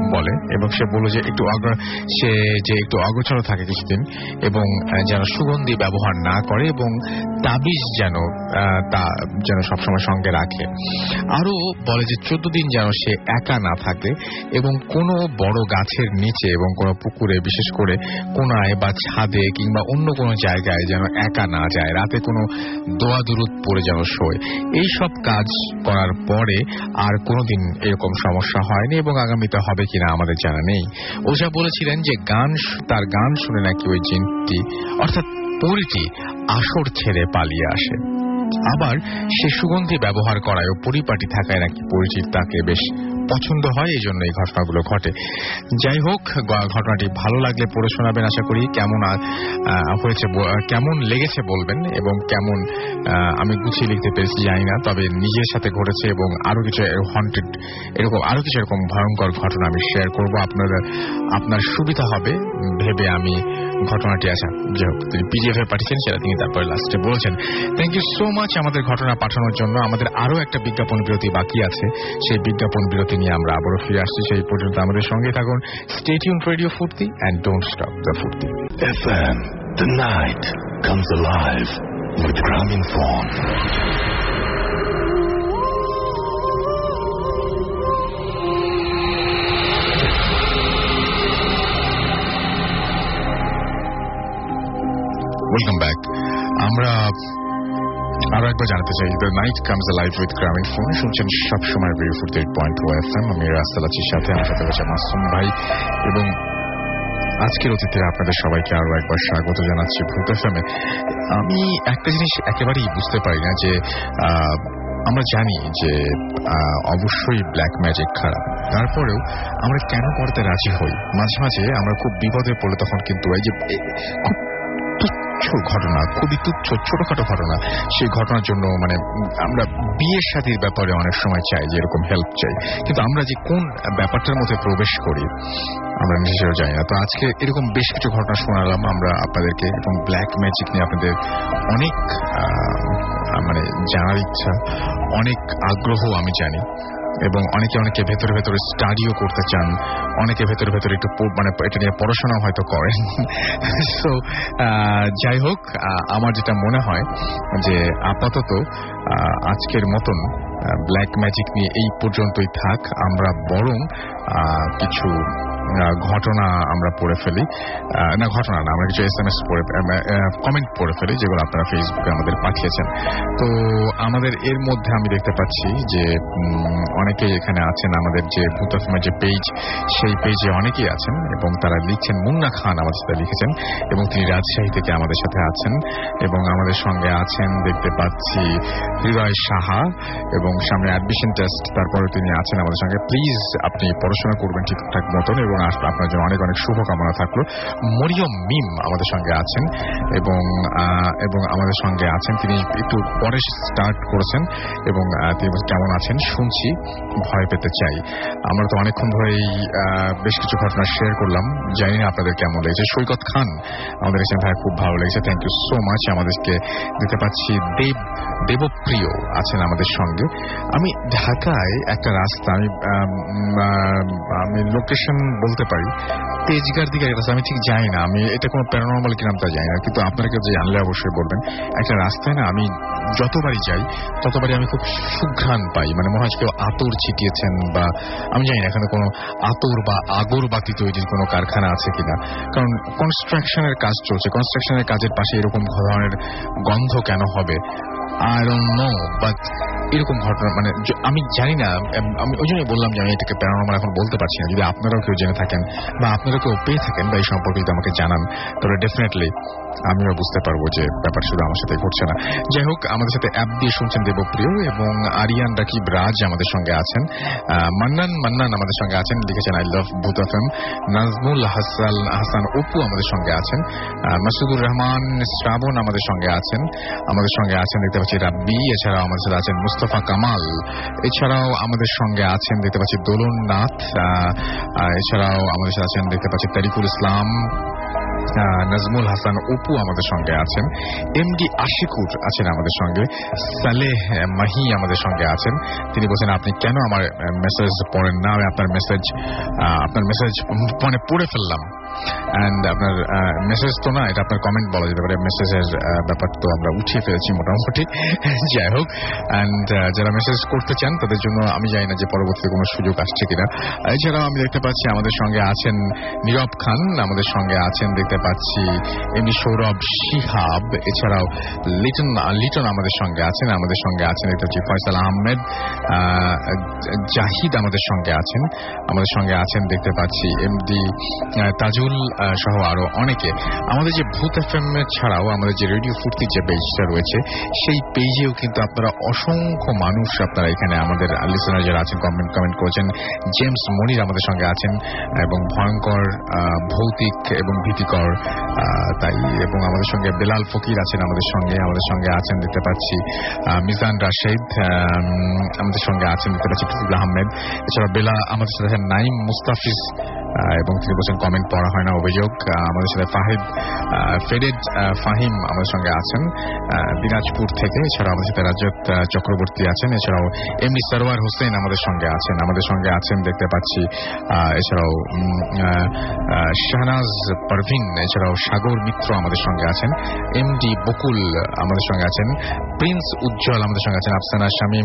বলে এবং সে বলল যে একটু সে যে একটু অগোচর থাকে কিছুদিন এবং যেন সুগন্ধি ব্যবহার না করে এবং তাবিজ যেন তা যেন সবসময় সঙ্গে রাখে। আরো বলে যে চোদ্দ দিন যেন সে একা না থাকে এবং কোনো বড় গাছের নিচে এবং কোনো পুকুরে, বিশেষ করে কোনায় বা ছাদে কিংবা অন্য কোনো জায়গায় যেন একা না যায়, রাতে কোনো দোয়া দুরুদ পড়ে যেন শোয়। এই সব কাজ করার পরে আর কোনোদিন এরকম সমস্যা হয়নি এবং আগামীতে হবে কিনা আমাদের জানা নেই। ওঝা বলেছিলেন যে গান তার গান শুনে নাকি ওই জিনটি অর্থাৎ পরীটি আসর ছেড়ে পালিয়ে আসে। আবার সে সুগন্ধি ব্যবহার করায় ও পরিপাটি থাকায় নাকি পরিচিত তাকে বেশ পছন্দ হয়, এই জন্য এই ঘটনাগুলো ঘটে। যাই হোক, ঘটনাটি ভালো লাগলে পড়ে শোনাবেন আশা করি। কেমন হয়েছে, কেমন লেগেছে বলবেন এবং কেমন আমি গুছিয়ে লিখতে পেরেছি জানি না, তবে নিজের সাথে ঘটেছে এবং আরো কিছু হন্টেড এরকম আরো কিছু এরকম ভয়ঙ্কর ঘটনা আমি শেয়ার করবো। আপনারা আপনার সুবিধা হবে ভেবে আমি ঘটনাটি আসা যাই হোক তিনি পিডিএফ এ পাঠিয়েছেন, সেটা তিনি তারপরে লাস্টে বলছেন। থ্যাংক ইউ সো মাচ আমাদের ঘটনা পাঠানোর জন্য। আমাদের আরো একটা বিজ্ঞাপন বিরতি বাকি আছে, সেই বিজ্ঞাপন বিরতি নিয়ে আমরা আবারও ফিরে আসছি। সেই পর্যন্ত আমাদের সঙ্গে থাকুন। Stay tuned radio Foorti and don't stop the Foorti. F M, the night comes alive with Gramophone. Welcome back. আমরা আরো একবার জানাতে চাই, the night comes alive with Grameenphone. শুনছেন সবসময় radio Foorti eight point two F M. আমি রাস্তাল আছি সাথে, আমার সাথে রয়েছে মাসুম ভাই এবং আজকের অতিথিরা আপনাদের সবাইকে আরো একবার স্বাগত জানাচ্ছি ভূত এফ এম এ। আমি একটা জিনিস একেবারেই বুঝতে পারি না যে আমরা জানি যে অবশ্যই ব্ল্যাক ম্যাজিক খারাপ, তারপরেও আমরা কেন করতে রাজি হই? মাঝে মাঝে আমরা খুব বিপদে পড়লে তখন কিন্তু এই যে খুব তুচ্ছ ঘটনা, খুবই তুচ্ছ ছোটখাটো ঘটনা, সেই ঘটনার জন্য মানে আমরা বিয়ের শাদীর ব্যাপারে অনেক সময় চাই যে এরকম হেল্প চাই, কিন্তু আমরা যে কোন ব্যাপারটার মধ্যে প্রবেশ করি আমরা নিজেও জানি না। তো আজকে এরকম বেশ কিছু ঘটনা শোনালাম আমরা আপনাদেরকে এবং ব্ল্যাক ম্যাজিক নিয়ে আপনাদের অনেক মানে জানার ইচ্ছা, অনেক আগ্রহ আমি জানি এবং অনেকে অনেকে ভেতরে ভেতরে স্টাডিও করতে চান, অনেকে ভেতরে ভেতরে একটু মানে এটা নিয়ে পড়াশোনাও হয়তো করেন। সো যাই হোক, আমার যেটা মনে হয় যে আপাতত আজকের মতন ব্ল্যাক ম্যাজিক নিয়ে এই পর্যন্তই থাক। আমরা বরং কিছু ঘটনা আমরা পড়ে ফেলি, না ঘটনা না আমরা কিছু এস এম এস পড়ে কমেন্ট পড়ে ফেলি যেগুলো আপনারা ফেসবুকে আমাদের পাঠিয়েছেন। তো আমাদের এর মধ্যে আমি দেখতে পাচ্ছি যে অনেকেই এখানে আছেন, আমাদের যে ভূত এফএমের যে পেজ সেই পেজে অনেকেই আছেন এবং তারা লিখছেন। মুন্না খান আমাদের সাথে লিখেছেন এবং তিনি রাজশাহী থেকে আমাদের সাথে আছেন এবং আমাদের সঙ্গে আছেন দেখতে পাচ্ছি হৃদয় সাহা এবং সামনে অ্যাডমিশন টেস্ট, তারপরে তিনি আছেন আমাদের সঙ্গে। প্লিজ আপনি পড়াশোনা করবেন ঠিকঠাক মতন এবং আপনার জন্য অনেক অনেক শুভকামনা থাকলো। মরিয়ম মিম আমাদের সঙ্গে আছেন এবং এবং আমাদের সঙ্গে আছেন, তিনি একটু পরে স্টার্ট করেছেন এবং তিনি কেমন আছেন শুনছি, ভয় পেতে চাই। আমরা তো অনেকক্ষণ ধরেই বেশ কিছু ঘটনা শেয়ার করলাম, জানি না আপনাদের কেমন লেগেছে। সৈকত খান আমাদের কাছে ভাই খুব ভালো লেগেছে, থ্যাংক ইউ সো মাচ। আমাদেরকে দিতে পাচ্ছি দেব দেবপ্রিয় আছেন আমাদের সঙ্গে। আমি ঢাকায় একটা রাস্তা, আমি আমি লোকেশন বলতে পারি, তেজগার দিকে একটা রাস্তা, আমি ঠিক জানি না, আমি এটা কোনো প্যারানর্মাল কি নাম তা জানি না, কিন্তু আপনারা কেউ জানলে অবশ্যই বলবেন। একটা রাস্তায় না আমি যতবারই যাই ততবারই আমি খুব সুঘ্রাণ পাই, মানে মনে হয় কেউ আতর ছিটিয়েছেন, বা আমি জানি না এখানে কোনো আতর বা আগরবাতি তৈরির কোনো কারখানা আছে কিনা, কারণ কনস্ট্রাকশনের কাজ চলছে, কনস্ট্রাকশনের কাজের পাশে এরকম ধরনের গন্ধ কেন হবে I don't know, but এরকম ঘটনা মানে আমি জানি না, আমি ওই জন্যই বললাম যে আমি এটাকে প্যারানর্মাল এখন বলতে পারছি না। যদি আপনারাও কেউ জেনে থাকেন বা আপনারা কেউ পেয়ে থাকেন বা এই সম্পর্কে যদি আমাকে জানান তাহলে ডেফিনেটলি আমিও বুঝতে পারবো যে ব্যাপার শুধু আমার সাথে ঘটছে না। যাই হোক, আমাদের সাথে অ্যাপ দিয়ে শুনছেন দেবপ্রিয় এবং আরিয়ান রাকিব রাজ আমাদের সঙ্গে আছেন, মান্নান মান্নান আমাদের সঙ্গে আছেন, লিখেছেন I love Bhoot FM. Nazmul Hasan Hasan Apu আমাদের সঙ্গে আছেন, মাসুদুর রহমান শ্রাবণ আমাদের সঙ্গে আছেন, আমাদের সঙ্গে আছেন দেখতে পাচ্ছি রাব্বি, এছাড়াও আমাদের সাথে আছেন মুস্তফা কামাল, এছাড়াও আমাদের সঙ্গে আছেন দেখতে পাচ্ছি দোলন নাথ, এছাড়াও আমাদের সাথে আছেন দেখতে পাচ্ছি তারিকুল ইসলাম, নাজমুল হাসান অপু আমাদের সঙ্গে আছেন, এমডি আশিকুর আছেন আমাদের সঙ্গে, সালেহ মাহি আমাদের সঙ্গে আছেন। তিনি বলছেন আপনি কেন আমার মেসেজ পড়েন না, আমি আপনার মেসেজ আপনার মেসেজ মানে পড়ে ফেললাম। অ্যান্ড আপনার মেসেজ তো না, এটা আপনার কমেন্ট বলা যেতে পারে, মেসেজের ব্যাপার তো আমরা উঠিয়ে ফেলেছি মোটামুটি। যাই হোক, অ্যান্ড যারা মেসেজ করতে চান তাদের জন্য আমি জানি না যে পরবর্তীতে কোনো সুযোগ আসছে কিনা। এছাড়াও আমি দেখতে পাচ্ছি আমাদের সঙ্গে আছেন নীরব খান, আমাদের সঙ্গে আছেন দেখতে পাচ্ছি এমনি সৌরভ শিহাব, এছাড়াও লিটন লিটন আমাদের সঙ্গে আছেন, আমাদের সঙ্গে আছেন দেখতে পাচ্ছি ফয়সাল আহমেদ, জাহিদ আমাদের সঙ্গে আছেন, আমাদের সঙ্গে আছেন দেখতে পাচ্ছি এমডি তাজুল সহ আরো অনেকে। আমাদের যে ভূত এফএম ছাড়াও আমাদের যে রেডিও ফুর্তির যে পেজটা রয়েছে সেই পেজেও কিন্তু আপনারা অসংখ্য মানুষ আপনারা এখানে আমাদের লিসেনার যারা আছেন কমেন্ট কমেন্ট করেছেন। জেমস মনির আমাদের সঙ্গে আছেন এবং ভয়ঙ্কর ভৌতিক এবং ভীতিকর তাই, এবং আমাদের সঙ্গে বেলাল ফকির আছেন আমাদের সঙ্গে, আমাদের সঙ্গে আছেন দেখতে পাচ্ছি মিজান রাশেদ, আমাদের সঙ্গে আছেন দেখতে পাচ্ছি ফিজুল আহমেদ, এছাড়া বেলা আমাদের সাথে আছেন নাইম মুস্তাফিজ এবং তিনি বলছেন কমেন্ট পড়া হয় না অভিযোগ। আমাদের সাথে ফাহিদ ফেরেদ ফাহিম আমাদের সঙ্গে আছেন দিনাজপুর থেকে, এছাড়াও আমাদের সাথে রাজত চক্রবর্তী আছেন, এছাড়াও এমনি সরওয়ার হোসেন আমাদের সঙ্গে আছেন, আমাদের সঙ্গে আছেন দেখতে পাচ্ছি এছাড়াও শাহনাজ পারভিন, এছাড়াও সাগর মিত্র আমাদের সঙ্গে আছেন, এমডি বকুল আমাদের সঙ্গে আছেন, প্রিন্স উজ্জ্বল আমাদের সঙ্গে আছেন, আফসানা শামীম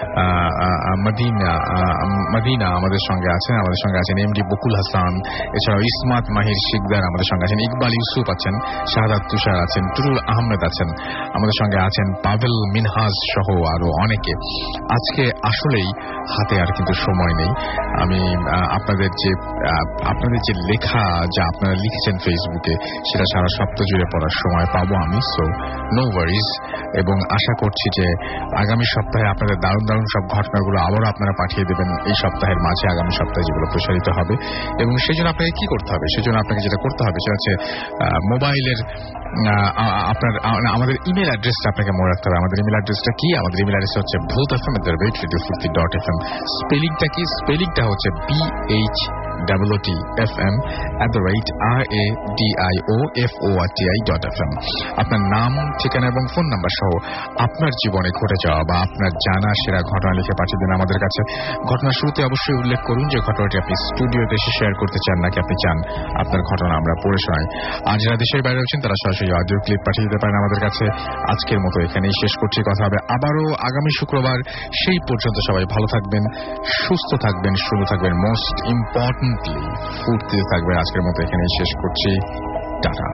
মদিনা মদিনা আমাদের সঙ্গে আছেন, আমাদের সঙ্গে আছেন এমডি বকুল হাসান, এছাড়াও ইসমাত মাহির শিকদার আমাদের সঙ্গে আছেন, ইকবাল ইউসুফ আছেন, শাহাদাত তুষার আছেন, টুরুল আহমেদ আছেন, আমাদের সঙ্গে আছেন পাভেল মিনহাজ সহ আরো অনেকে। আজকে আসলেই হাতে আর কিন্তু সময় নেই। আমি আপনাদের যে আপনাদের যে লেখা যা আপনারা লিখেছেন ফেসবুকে সেটা সারা সপ্তাহ জুড়ে পড়ার সময় পাবো আমি, সো নো ওয়ারিজ। এবং আশা করছি যে আগামী সপ্তাহে আপনাদের দারুণ দারুণ সব ঘটনাগুলো আবারও আপনারা পাঠিয়ে দেবেন এই সপ্তাহের মাঝে, আগামী সপ্তাহে যেগুলো প্রসারিত হবে। এবং সেই জন্য আপনাকে কি করতে হবে, সেই জন্য আপনাকে যেটা করতে হবে সেটা হচ্ছে মোবাইলের আপনার আমাদের ইমেল অ্যাড্রেসটা আপনাকে মনে রাখতে হবে। আমাদের ইমেল অ্যাড্রেসটা কি? আমাদের ইমেল অ্যাড্রেস হচ্ছে Bhoot F M at the rate radio Foorti dot F M. স্পেলিংটা কি? স্পেলিংটা হচ্ছে B H double T F M at the rate R A D I O F O R T I dot F M. আপনার নাম, ঠিকানা এবং ফোন নাম্বার সহ আপনার জীবনে ঘটে যাওয়া বা আপনার জানা সেরা ঘটনা লিখে পাঠিয়ে দিন আমাদের কাছে। ঘটনার শুরুতে অবশ্যই উল্লেখ করুন যে ঘটনাটি আপনি স্টুডিওতে এসে শেয়ার করতে চান নাকি আপনি চান আপনার ঘটনা আমরা পড়ে শোনাই। আর যারা দেশের বাইরে রয়েছেন তারা সরাসরি অডিও ক্লিপ পাঠিয়ে দিতে পারেন আমাদের কাছে। আজকের মতো এখানেই শেষ করছি, কথা হবে আবারও আগামী শুক্রবার। সেই পর্যন্ত সবাই ভালো থাকবেন, সুস্থ থাকবেন, সুন্দর থাকবেন, মোস্ট ইম্পর্টেন্টলি ফুর্তিতে থাকবেন। আজকের মতো এখানেই শেষ করছি, টাটা।